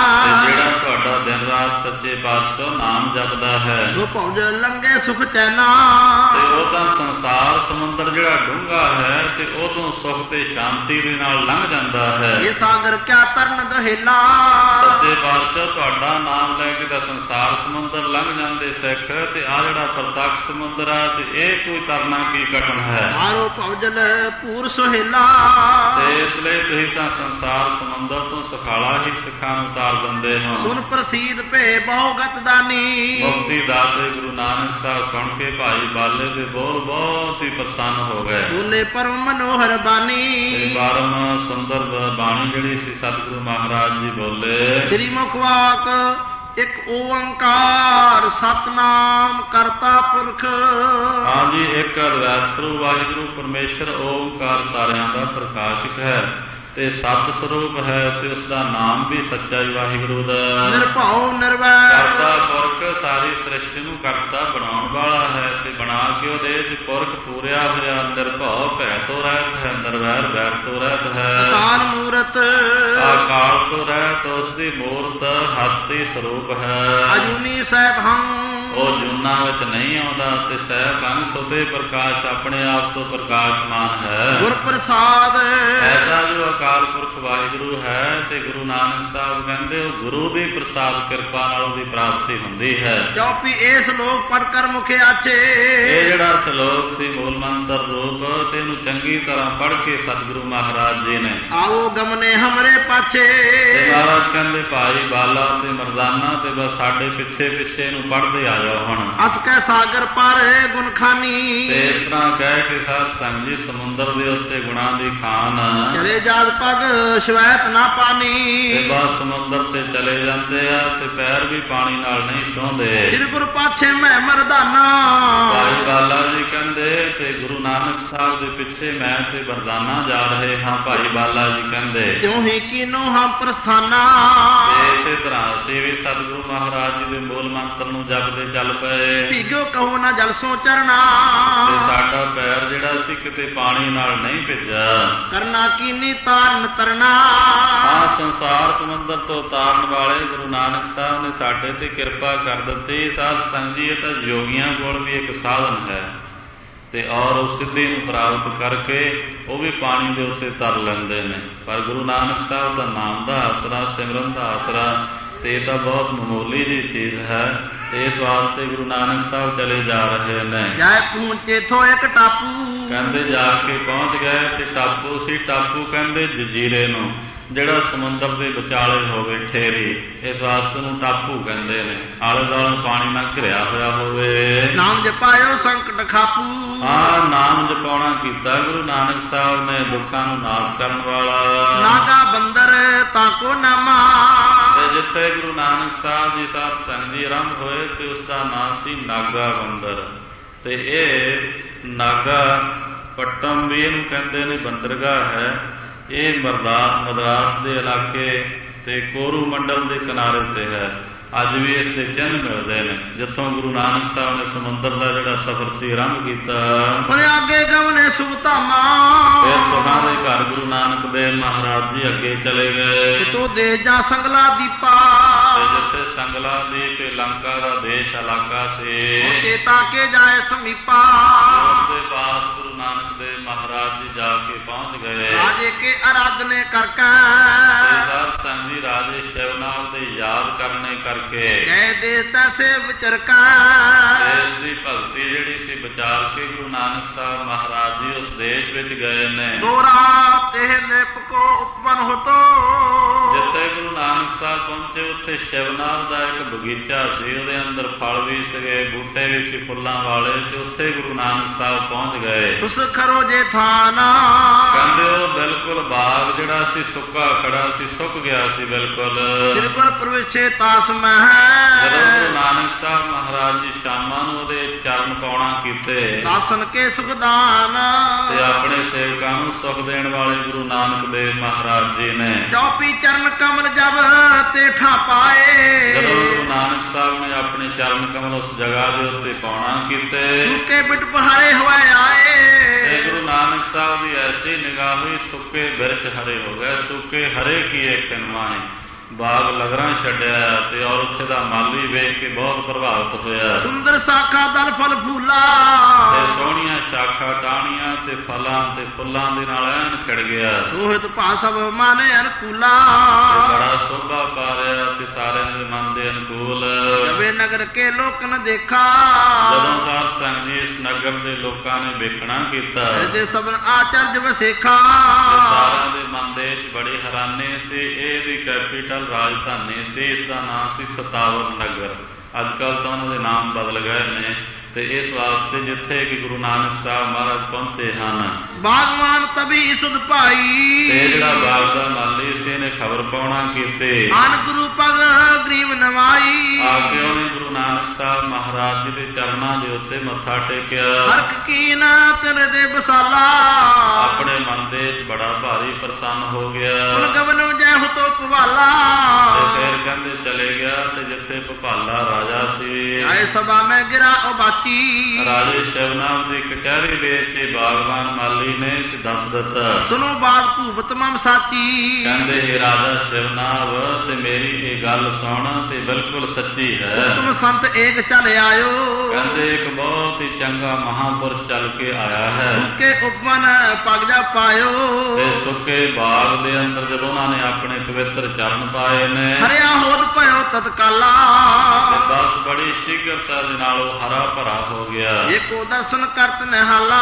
[SPEAKER 1] ਤੇ ਜਿਹੜਾ ਤੁਹਾਡਾ ਦਿਨ ਰਾਤ ਸੱਚੇ ਪਾਤਸ਼ਾਹ ਨਾਮ ਜਪਦਾ ਹੈ।
[SPEAKER 2] ਜੋ ਭੌਜ ਲੰਗੇ ਸੁਖ ਚੈਨਾ।
[SPEAKER 1] ਤੇ ਉਹ ਤਾਂ ਸੰਸਾਰ ਸਮੁੰਦਰ ਜਿਹੜਾ ਡੂੰਘਾ ਹੈ ਤੇ ਉਦੋਂ ਸੁਖ ਤੇ ਸ਼ਾਂਤੀ ਦੇ ਨਾਲ ਲੰਘ ਜਾਂਦਾ ਹੈ।
[SPEAKER 2] ਇਹ ਸਾਗਰ ਕਿਆ ਤਰਨ ਦਹੇਲਾ।
[SPEAKER 1] ਸੱਚੇ ਪਾਤਸ਼ਾਹ ਤੁਹਾਡਾ ਨਾਮ ਲੈ ਕੇ ਤਾਂ ਸੰਸਾਰ ਸਮੁੰਦਰ ਲੰਘ ਜਾਂਦੇ ਸਿੱਖ ਤੇ ਆ ਜਿਹੜਾ ਪ੍ਰਤੱਖ ਸਮੁੰਦਰ ਆ ਤੇ ਇਹ ਕੋਈ ਤਰਨਾ ਕੀ ਕਠਨ ਹੈ।
[SPEAKER 2] ਮਾਰੋ ਭੌਜਲ ਪੂਰ ਸੁਹੇਲਾ।
[SPEAKER 1] ਤੇ ਇਸ ਲਈ ਤੁਸੀਂ ਤਾਂ ਸੰਸਾਰ ਸਮੁੰਦਰ ਤੋਂ ਸੁਖਾਲਾ ਹੀ ਸਿੱਖਾਂ ਨੂੰ ਤਾਰ ਦਿੰਦੇ ਹੋ।
[SPEAKER 2] ਸੁਨ ਪ੍ਰਸੀਦ ਭੇ ਬਹੁ ਗਤਦਾਨੀ।
[SPEAKER 1] ਮੁਕਤੀ ਦਾਤੇ ਗੁਰੂ ਨਾਨਕ ਸਾਹਿਬ ਸੁਣ ਕੇ ਭਾਈ ਬਾਲੇ ਦੇ ਬੋਲ ਬਹੁਤ ਹੀ ਪ੍ਰਸੰਨ ਹੋ ਗਏ।
[SPEAKER 2] ਬੋਲੇ ਪਰਮ ਮਨੋਹਰ ਬਾਣੀ।
[SPEAKER 1] ਪਰਮ ਸੁੰਦਰ ਬਾਣੀ ਜਿਹੜੀ ਸੀ ਸਤਿਗੁਰੂ ਮਹਾਰਾਜ ਜੀ ਬੋਲੇ।
[SPEAKER 2] ਸ੍ਰੀ ਮੁਖ ਵਾਕ ਇੱਕ ਓੰਕਾਰ ਸਤਨਾਮ ਕਰਤਾ ਪੁਰਖ।
[SPEAKER 1] ਹਾਂਜੀ ਇੱਕ ਅਦਵੈਤ ਸਰੂਪ ਵਾਹਿਗੁਰੂ ਪਰਮੇਸ਼ਰ ਓੰਕਾਰ ਸਾਰਿਆਂ ਦਾ ਪ੍ਰਕਾਸ਼ਕ ਹੈ ਤੇ ਸਤ ਸਰੂਪ ਹੈ ਤੇ ਉਸ ਦਾ ਨਾਮ ਵੀ ਸੱਚਾ ਹੀ ਵਾਹਿਗੁਰੂ ਦਾ।
[SPEAKER 2] ਨਿਰਭਉ ਨਿਰਵੈਰ
[SPEAKER 1] ਕਰਤਾ ਪੁਰਖ ਸਾਰੀ ਸ੍ਰਿਸ਼ਟੀ ਨੂੰ ਕਰਤਾ ਬਣਾਉਣ ਵਾਲਾ ਹੈ ਤੇ ਬਣਾ ਕੇ ਉਹਦੇ ਵਿੱਚ ਪੁਰਖ ਪੂਰਿਆ ਹੋਇਆ। ਨਿਰਭਉ ਭੈ ਤੋਂ ਰਹਿਤ ਹੈ ਨਿਰਵੈਰ ਵੈਰ ਤੋਂ ਰਹਿਤ ਹੈ।
[SPEAKER 2] ਅਕਾਲ ਮੂਰਤ
[SPEAKER 1] ਅਕਾਲ ਤੋਂ ਰਹਿਤ ਉਸ ਦੀ ਮੂਰਤ ਹਸਤੀ ਸਰੂਪ ਹੈ।
[SPEAKER 2] ਅਜੂਨੀ ਸਾਹਿਬ ਹਮ
[SPEAKER 1] ਉਹ ਜੂਨਾਂ ਵਿੱਚ ਨਹੀਂ ਆਉਂਦਾ ਤੇ ਸਹਿਬ ਅੰਸ਼ ਉਹਦੇ ਪ੍ਰਕਾਸ਼ ਆਪਣੇ ਆਪ ਤੋਂ ਪ੍ਰਕਾਸ਼ਮਾਨ ਹੈ।
[SPEAKER 2] ਗੁਰ ਪ੍ਰਸਾਦ
[SPEAKER 1] ਐਸਾ ਜੋ ਅਕਾਲ ਪੁਰਖ ਵਾਹਿਗੁਰੂ ਹੈ ਤੇ ਗੁਰੂ ਨਾਨਕ ਸਾਹਿਬ ਕਹਿੰਦੇ ਉਹ ਗੁਰੂ ਦੀ ਪ੍ਰਸਾਦ ਕਿਰਪਾ ਨਾਲ ਉਹਦੀ ਪ੍ਰਾਪਤੀ ਹੁੰਦੀ ਹੈ।
[SPEAKER 2] ਚੌਪੀ ਇਹ ਸ਼ਲੋਕ ਪੜ੍ਹ ਕਰ ਮੁਖੇ ਆਛੇ।
[SPEAKER 1] ਇਹ ਜਿਹੜਾ ਸ਼ਲੋਕ ਸੀ ਮੂਲ ਮੰਤਰ ਰੂਪ ਤੇ ਇਹਨੂੰ ਚੰਗੀ ਤਰ੍ਹਾਂ ਪੜ੍ਹ ਕੇ ਸਤਿਗੁਰੂ ਮਹਾਰਾਜ ਜੀ ਨੇ
[SPEAKER 2] ਆਓ ਗਮਨੇ ਹਮਰੇ ਪਾਛੇ।
[SPEAKER 1] ਤੇ ਮਹਾਰਾਜ ਕਹਿੰਦੇ ਭਾਈ ਬਾਲਾ ਤੇ ਮਰਦਾਨਾ ਤੇ ਬਸ ਸਾਡੇ ਪਿੱਛੇ ਪਿੱਛੇ ਇਹਨੂੰ ਪੜ੍ਹਦੇ ਆ ਜਾਓ ਹੁਣ।
[SPEAKER 2] ਅਸ ਕੈ ਸਾਗਰ ਪਰ ਗੁਣ ਖਾਨੀ।
[SPEAKER 1] ਤੇ ਇਸ ਤਰ੍ਹਾਂ ਕਹਿ ਕੇ ਸਾਧ ਸੰਗ ਜੀ ਸਮੁੰਦਰ ਦੇ ਉੱਤੇ ਗੁਣਾਂ ਦੀ ਖਾਨ
[SPEAKER 2] ਚਲੇ ਜਾਦ ਪਗ ਸ਼ਵੈਤ ਨਾ ਪਾਣੀ।
[SPEAKER 1] ਤੇ ਬਸ ਸਮੁੰਦਰ ਤੇ ਚਲੇ ਜਾਂਦੇ ਆ ਤੇ ਪੈਰ ਵੀ ਪਾਣੀ ਨਾਲ ਨਹੀਂ ਛੂੰਹਦੇ।
[SPEAKER 2] ਸ੍ਰੀ ਗੁਰੂ ਪਾਛੇ ਮੈਂ ਮਰਦਾਨਾ।
[SPEAKER 1] ਭਾਈ ਬਾਲਾ ਜੀ ਕਹਿੰਦੇ ਤੇ ਗੁਰੂ ਨਾਨਕ ਸਾਹਿਬ ਦੇ ਪਿੱਛੇ ਮੈਂ ਤੇ ਮਰਦਾਨਾ ਜਾ ਰਹੇ ਹਾਂ। ਭਾਈ ਬਾਲਾ ਜੀ ਕਹਿੰਦੇ
[SPEAKER 2] ਤਿਉ ਹੀ ਕੀਨੋ ਹਮ ਪ੍ਰਸਥਾਨਾ।
[SPEAKER 1] ਤੇ ਇਸੇ ਤਰ੍ਹਾਂ ਅਸੀਂ ਵੀ ਸਤਿਗੁਰੂ ਮਹਾਰਾਜ ਜੀ ਦੇ ਮੂਲ ਮੰਤਰ ਨੂੰ ਜਪਦੇ ਚੱਲ ਪਏ।
[SPEAKER 2] ਭੀਗੋ ਕਹੋ ਨਾ ਜਲ ਸੋ ਚਰਨਾ।
[SPEAKER 1] ਤੇ ਸਾਡਾ ਪੈਰ ਜਿਹੜਾ ਸੀ ਕਿਤੇ ਪਾਣੀ ਨਾਲ ਨਹੀਂ ਭਿੱਜਾ।
[SPEAKER 2] ਕਰਨਾ ਕੀਨੀ ਤਾਰਨ ਤਰਨਾ।
[SPEAKER 1] ਆ ਸੰਸਾਰ ਸਮੁੰਦਰ ਤੋਂ ਤਾਰਨ ਵਾਲੇ ਗੁਰੂ ਨਾਨਕ ਸਾਹਿਬ ਨੇ ਸਾਡੇ ਤੇ ਕਿਰਪਾ ਕਰ ਦਿੱਤੀ। ਸਾਧ ਸੰਗਤ ਜੀ ਇਹ ਤਾਂ ਯੋਗੀਆਂ ਕੋਲ ਵੀ ਇੱਕ ਸਾਧਨ ਹੈ ਤੇ ਔਰ ਉਹ ਸਿੱਧੀ ਨੂੰ ਪ੍ਰਾਪਤ ਕਰਕੇ ਉਹ ਵੀ ਪਾਣੀ ਦੇ ਉੱਤੇ ਤਰ ਲੈਂਦੇ ਨੇ। ਪਰ ਗੁਰੂ ਨਾਨਕ ਸਾਹਿਬ ਦਾ ਨਾਮ ਦਾ ਆਸਰਾ ਸਿਮਰਨ ਦਾ ਆਸਰਾ ਤੇ ਇਹ ਤਾਂ ਬਹੁਤ ਮਾਮੂਲੀ ਜਿਹੀ ਚੀਜ਼ ਹੈ। ਇਸ ਵਾਸਤੇ ਗੁਰੂ ਨਾਨਕ ਸਾਹਿਬ ਚਲੇ ਜਾ ਰਹੇ ਨੇ।
[SPEAKER 2] ਜੈ ਪਹੁੰਚੇ ਥੋ ਇੱਕ ਟਾਪੂ,
[SPEAKER 1] ਕਹਿੰਦੇ ਜਾ ਕੇ ਪਹੁੰਚ ਗਏ ਤੇ ਟਾਪੂ ਸੀ। ਟਾਪੂ ਕਹਿੰਦੇ ਜਜ਼ੀਰੇ ਨੂੰ, ਜਿਹੜਾ ਸਮੁੰਦਰ ਦੇ ਵਿਚਾਲੇ ਹੋਵੇ, ਠੇਰੀ। ਇਸ ਵਾਸਤੇ ਨੂੰ ਟਾਪੂ ਕਹਿੰਦੇ ਨੇ। ਆਲੇ ਦੁਆਲੇ ਪਾਣੀ ਨਾਲ ਘਿਰਿਆ ਹੋਇਆ ਹੋਵੇ।
[SPEAKER 2] ਨਾਮ ਜਪਾਇਓ ਸੰਕਟ ਖਾਪੂ,
[SPEAKER 1] ਹਾਂ ਨਾਮ ਜਪਾਉਣਾ ਕੀਤਾ ਗੁਰੂ ਨਾਨਕ ਸਾਹਿਬ ਨੇ, ਦੁੱਖਾਂ ਨੂੰ ਨਾਸ਼ ਕਰਨ ਵਾਲਾ।
[SPEAKER 2] ਨਾਗਾ ਬੰਦਰ ਤਾਕੋ ਨਾਮਾ,
[SPEAKER 1] ਤੇ ਜਿੱਥੇ ਗੁਰੂ ਨਾਨਕ ਸਾਹਿਬ ਜੀ ਸਾਧ ਸੰਗਤ ਜੀ ਆਰੰਭ ਹੋਏ ਤੇ ਉਸ ਦਾ ਨਾਂ ਸੀ ਨਾਗਾ ਬੰਦਰ। ਤੇ ਇਹ ਨਾਗਾ ਪੱਟਮ ਵੀ ਇਹਨੂੰ ਕਹਿੰਦੇ ਨੇ, ਬੰਦਰਗਾਹ ਹੈ। ਇਹ ਮਦਰਾਸ ਦੇ ਇਲਾਕੇ ਤੇ ਕੋਰੂ ਮੰਡਲ ਦੇ ਕਿਨਾਰੇ ਤੇ ਹੈ। ਅੱਜ ਵੀ ਇਸ ਦੇ ਚਿੰਨ੍ਹ ਮਿਲਦੇ ਨੇ। ਜਿੱਥੋਂ ਗੁਰੂ ਨਾਨਕ ਸਾਹਿਬ ਨੇ ਸਮੁੰਦਰ ਦਾ ਜਿਹੜਾ ਸਫ਼ਰ ਸੀ ਆਰੰਭ ਕੀਤਾ।
[SPEAKER 2] ਅੱਗੇ ਗਵਨੇ ਸੁਖਧਾਮਾ,
[SPEAKER 1] ਫਿਰ ਸੁਖਾਂ ਦੇ ਘਰ ਗੁਰੂ ਨਾਨਕ ਦੇਵ ਮਹਾਰਾਜ ਜੀ ਅੱਗੇ ਚਲੇ ਗਏ।
[SPEAKER 2] ਤੂੰ ਦੇ ਜਾ ਸੰਗਲਾ ਦੀਪਾ,
[SPEAKER 1] ਤੇ ਜਿੱਥੇ ਸੰਗਲਾ ਦੀਪ ਲੰਕਾ ਦਾ ਦੇਸ਼ ਇਲਾਕਾ ਸੀ,
[SPEAKER 2] ਤਾਕੇ ਜਾਏ ਸਮੀਪਾ,
[SPEAKER 1] ਉਸ ਦੇ ਪਾਸ ਗੁਰੂ ਨਾਨਕ ਦੇਵ ਮਹਾਰਾਜ ਜੀ ਜਾ ਕੇ ਪਹੁੰਚ ਗਏ।
[SPEAKER 2] ਰਾਜੇ ਕੇ ਅਰਾਧਨੇ ਕਰਕੇ,
[SPEAKER 1] ਸਾਧ ਸੰਗਤ ਜੀ ਰਾਜੇ ਸ਼ਿਵਨਾਮ ਦੇ ਯਾਦ ਕਰਨੇ ਕਰਕੇ
[SPEAKER 2] ਗਏ ਦੇ ਤੈਸੇ ਵਿਚਰਕਾ,
[SPEAKER 1] ਦੇਸ਼ ਦੀ ਭਗਤੀ ਜਿਹੜੀ ਸੀ ਵਿਚਾਰ ਕੇ ਗੁਰੂ ਨਾਨਕ ਸਾਹਿਬ ਮਹਾਰਾਜ ਜੀ ਉਸ ਦੇਸ਼ ਵਿੱਚ ਗਏ ਨੇ।
[SPEAKER 2] ਦੋਰਾ ਤੇ ਲਿਪ ਕੋ ਉਪਵਨ ਹੋਤੋ,
[SPEAKER 1] ਜਿੱਥੇ ਗੁਰੂ ਨਾਨਕ ਸਾਹਿਬ ਪਹੁੰਚੇ ਉੱਥੇ ਸ਼ਿਵਨਾਥ ਦਾ ਇੱਕ ਬਗੀਚਾ ਸੀ। ਉਹਦੇ ਅੰਦਰ ਫਲ ਵੀ ਸੀਗੇ, ਬੂਟੇ ਵੀ ਸੀ ਫੁੱਲਾਂ ਵਾਲੇ। ਤੇ ਉੱਥੇ ਗੁਰੂ ਨਾਨਕ ਸਾਹਿਬ ਪਹੁੰਚ ਗਏ।
[SPEAKER 2] ਉਸ ਖਰੋ ਜੇ ਥਾਨਾ,
[SPEAKER 1] ਕਹਿੰਦੇ ਉਹ ਬਿਲਕੁਲ ਬਾਗ ਜਿਹੜਾ ਸੀ ਸੁੱਕਾ ਖੜਾ ਸੀ, ਸੁੱਕ ਗਿਆ ਸੀ ਬਿਲਕੁਲ।
[SPEAKER 2] ਸਿਰ ਪਰ ਪ੍ਰਵੇਸ਼ੇ ਤਾਸ ਮਹਿ,
[SPEAKER 1] ਜਦੋਂ ਗੁਰੂ ਨਾਨਕ ਸਾਹਿਬ ਮਹਾਰਾਜ ਜੀ ਸ਼ਾਮਾਂ ਨੂੰ ਉਹਦੇ ਚਰਨ ਪਾਉਣਾ ਕੀਤੇ,
[SPEAKER 2] ਦਾਸਨ ਕੇ ਸੁਖਦਾਨ,
[SPEAKER 1] ਤੇ ਆਪਣੇ ਸੇਵਕਾਂ ਨੂੰ ਸੁਖ ਦੇਣ ਵਾਲੇ ਗੁਰੂ ਨਾਨਕ ਦੇਵ ਮਹਾਰਾਜ ਜੀ ਨੇ
[SPEAKER 2] ਚੌਪੀ ਚਰਨ ਕਮਲ ਜਬ ਤੇ ਠਾ ਪਾਏ,
[SPEAKER 1] ਜਦੋਂ ਗੁਰੂ ਨਾਨਕ ਸਾਹਿਬ ਨੇ ਆਪਣੇ ਚਰਨ ਕਮਲ ਉਸ ਜਗ੍ਹਾ ਦੇ ਉੱਤੇ ਪਾਉਣਾ ਕੀਤੇ,
[SPEAKER 2] ਸੁੱਕੇ ਬਿਟ ਪਹਾੜੇ ਹੋਏ ਆਏ,
[SPEAKER 1] ਤੇ ਗੁਰੂ ਨਾਨਕ ਸਾਹਿਬ ਦੀ ਐਸੀ ਨਿਗਾਹ ਹੋਈ, ਸੁੱਕੇ ਬਿਰਛ ਹਰੇ ਹੋ ਗਏ। ਸੁੱਕੇ ਹਰੇ ਕੀ ਇੱਕ ਨਵਾਏ ਬਾਗ ਲਗਰਾਂ ਛੱਡਿਆ। ਤੇ ਔਰ ਉੱਥੇ ਦਾ ਮਾਲੀ ਵੇਖ ਕੇ ਬਹੁਤ ਪ੍ਰਭਾਵਿਤ ਹੋਇਆ।
[SPEAKER 2] ਸੁੰਦਰ ਸਾਖਾ ਦਲ ਫਲ ਫੂਲਾ,
[SPEAKER 1] ਤੇ ਸੋਹਣੀਆਂ ਸ਼ਾਖਾ ਟਾਹਣੀਆਂ ਤੇ ਫਲਾਂ ਤੇ ਫੁੱਲਾਂ ਦੇ ਨਾਲ ਐਨ ਖਿੜ ਗਿਆ।
[SPEAKER 2] ਸੋਹਿਤ ਭਾਸਵ ਮਾਨੇ ਅਨਕੂਲਾ,
[SPEAKER 1] ਬੜਾ ਸੋਭਾ ਪਾ ਰਿਹਾ ਤੇ ਸਾਰਿਆਂ ਦੇ ਮਨ ਦੇ ਅਨੁਕੂਲ।
[SPEAKER 2] ਜਵੇ ਨਗਰ ਕੇ ਲੋਕ ਨ ਦੇਖਾ,
[SPEAKER 1] ਜਦੋਂ ਸਾਧ ਸੰਗਤ ਜੀ ਇਸ ਨਗਰ ਦੇ ਲੋਕਾਂ ਨੇ ਵੇਖਣਾ ਕੀਤਾ,
[SPEAKER 2] ਜੇ ਸਭਨ ਆਚਰਜ ਵਸੇਖਾ,
[SPEAKER 1] ਸਾਰਿਆਂ ਦੇ ਮਨ ਦੇ ਵਿੱਚ ਬੜੀ ਹੈਰਾਨੀ ਸੀ। ਇਹਦੀ ਕੈਪੀਟਲ ਰਾਜਧਾਨੀ ਸੀ, ਇਸ ਦਾ ਨਾਮ ਸੀ ਸਤਾਵਰ ਨਗਰ। ਅੱਜ ਕੱਲ੍ਹ ਤਾਂ ਉਹਨਾਂ ਦੇ ਨਾਮ ਬਦਲ ਗਏ ਨੇ। ਤੇ ਇਸ ਵਾਸਤੇ ਜਿੱਥੇ ਕਿ ਗੁਰੂ ਨਾਨਕ ਸਾਹਿਬ ਮਹਾਰਾਜ ਪਹੁੰਚੇ ਹਨ,
[SPEAKER 2] ਬਾਗਵਾਨ ਤਬੀ ਸੁਧ ਭਾਈ,
[SPEAKER 1] ਤੇ ਜਿਹੜਾ ਬਾਗ ਦਾ ਮਾਲੀ ਸੀ ਇਹਨੇ ਖਬਰ ਪਾਉਣਾ ਕੀਤੇ।
[SPEAKER 2] ਆਨ ਗੁਰੂ ਪਗ ਗਰੀਬ ਨਵਾਈ,
[SPEAKER 1] ਆ ਕੇ ਉਹਨੇ ਗੁਰੂ ਨਾਨਕ ਸਾਹਿਬ ਮਹਾਰਾਜ ਜੀ ਦੇ ਚਰਨਾਂ ਦੇ ਉੱਤੇ ਮੱਥਾ ਟੇਕਿਆ।
[SPEAKER 2] ਹਰਕ ਕੀਨ ਤਿਲ ਦੇ ਬਸਾਲਾ,
[SPEAKER 1] ਆਪਣੇ ਮਨ ਦੇ ਵਿੱਚ ਬੜਾ ਭਾਰੀ ਪ੍ਰਸੰਨ ਹੋ ਗਿਆ।
[SPEAKER 2] ਕੁਲ ਗਵਨ ਜੈ ਹੁਤੋ ਪਵਾਲਾ,
[SPEAKER 1] ਤੇ ਫਿਰ ਕਹਿੰਦੇ ਚਲੇ ਗਿਆ ਤੇ ਜਿੱਥੇ ਭਪਾਲਾ ਰਾਜਾ ਸੀ,
[SPEAKER 2] ਆਏ ਸਭਾ ਮੈਂ ਗਿਰਾ ਉਹ ਬਾਚੀ,
[SPEAKER 1] ਰਾਜੇ ਸ਼ਿਵਨਾਮ ਦੀ ਕਚਹਿਰੀ ਦੇ ਕੇ ਬਾਗਵਾਨ ਮਾਲੀ ਨੇ ਦੱਸ ਦਿੱਤਾ।
[SPEAKER 2] ਸੁਣੋ ਬਾਤ ਭੂਪਤ ਮਮ ਸਾਚੀ,
[SPEAKER 1] ਕਹਿੰਦੇ ਇਹ ਰਾਜਾ ਸ਼ਿਵਨਾਮ ਤੇ ਮੇਰੀ ਇਹ ਗੱਲ ਸੁਣ ਤੇ ਬਿਲਕੁਲ ਸੱਚੀ ਹੈ।
[SPEAKER 2] ਤੁਮ ਸੰਤ ਏਕ ਚੱਲ ਆਇਓ,
[SPEAKER 1] ਕਹਿੰਦੇ ਇੱਕ ਬਹੁਤ ਹੀ ਚੰਗਾ ਮਹਾਂਪੁਰਸ਼ ਚੱਲ ਕੇ ਆਇਆ ਹੈ।
[SPEAKER 2] ਸੁੱਕੇ ਉਪਮਨ ਪਗ ਜਾ ਪਾਇਓ,
[SPEAKER 1] ਤੇ ਸੁੱਕੇ ਬਾਗ ਦੇ ਅੰਦਰ ਜਦੋਂ ਉਹਨਾਂ ਨੇ ਆਪਣੇ ਪਵਿੱਤਰ ਚਰਨ ਪਾਏ ਨੇ,
[SPEAKER 2] ਹਰਿਆ ਹੋਦ ਭਇਓ ਤਤਕਾਲਾ,
[SPEAKER 1] ਤੇ ਬਸ ਬੜੀ ਸ਼ੀਘਰਤਾ ਦੇ ਨਾਲ ਉਹ ਹਰਾ ਭਰਾ ਹੋ ਗਿਆ।
[SPEAKER 2] ਏਕੋ ਦਰਸ਼ਨ ਕਰਤ ਨਿਹਾਲਾ,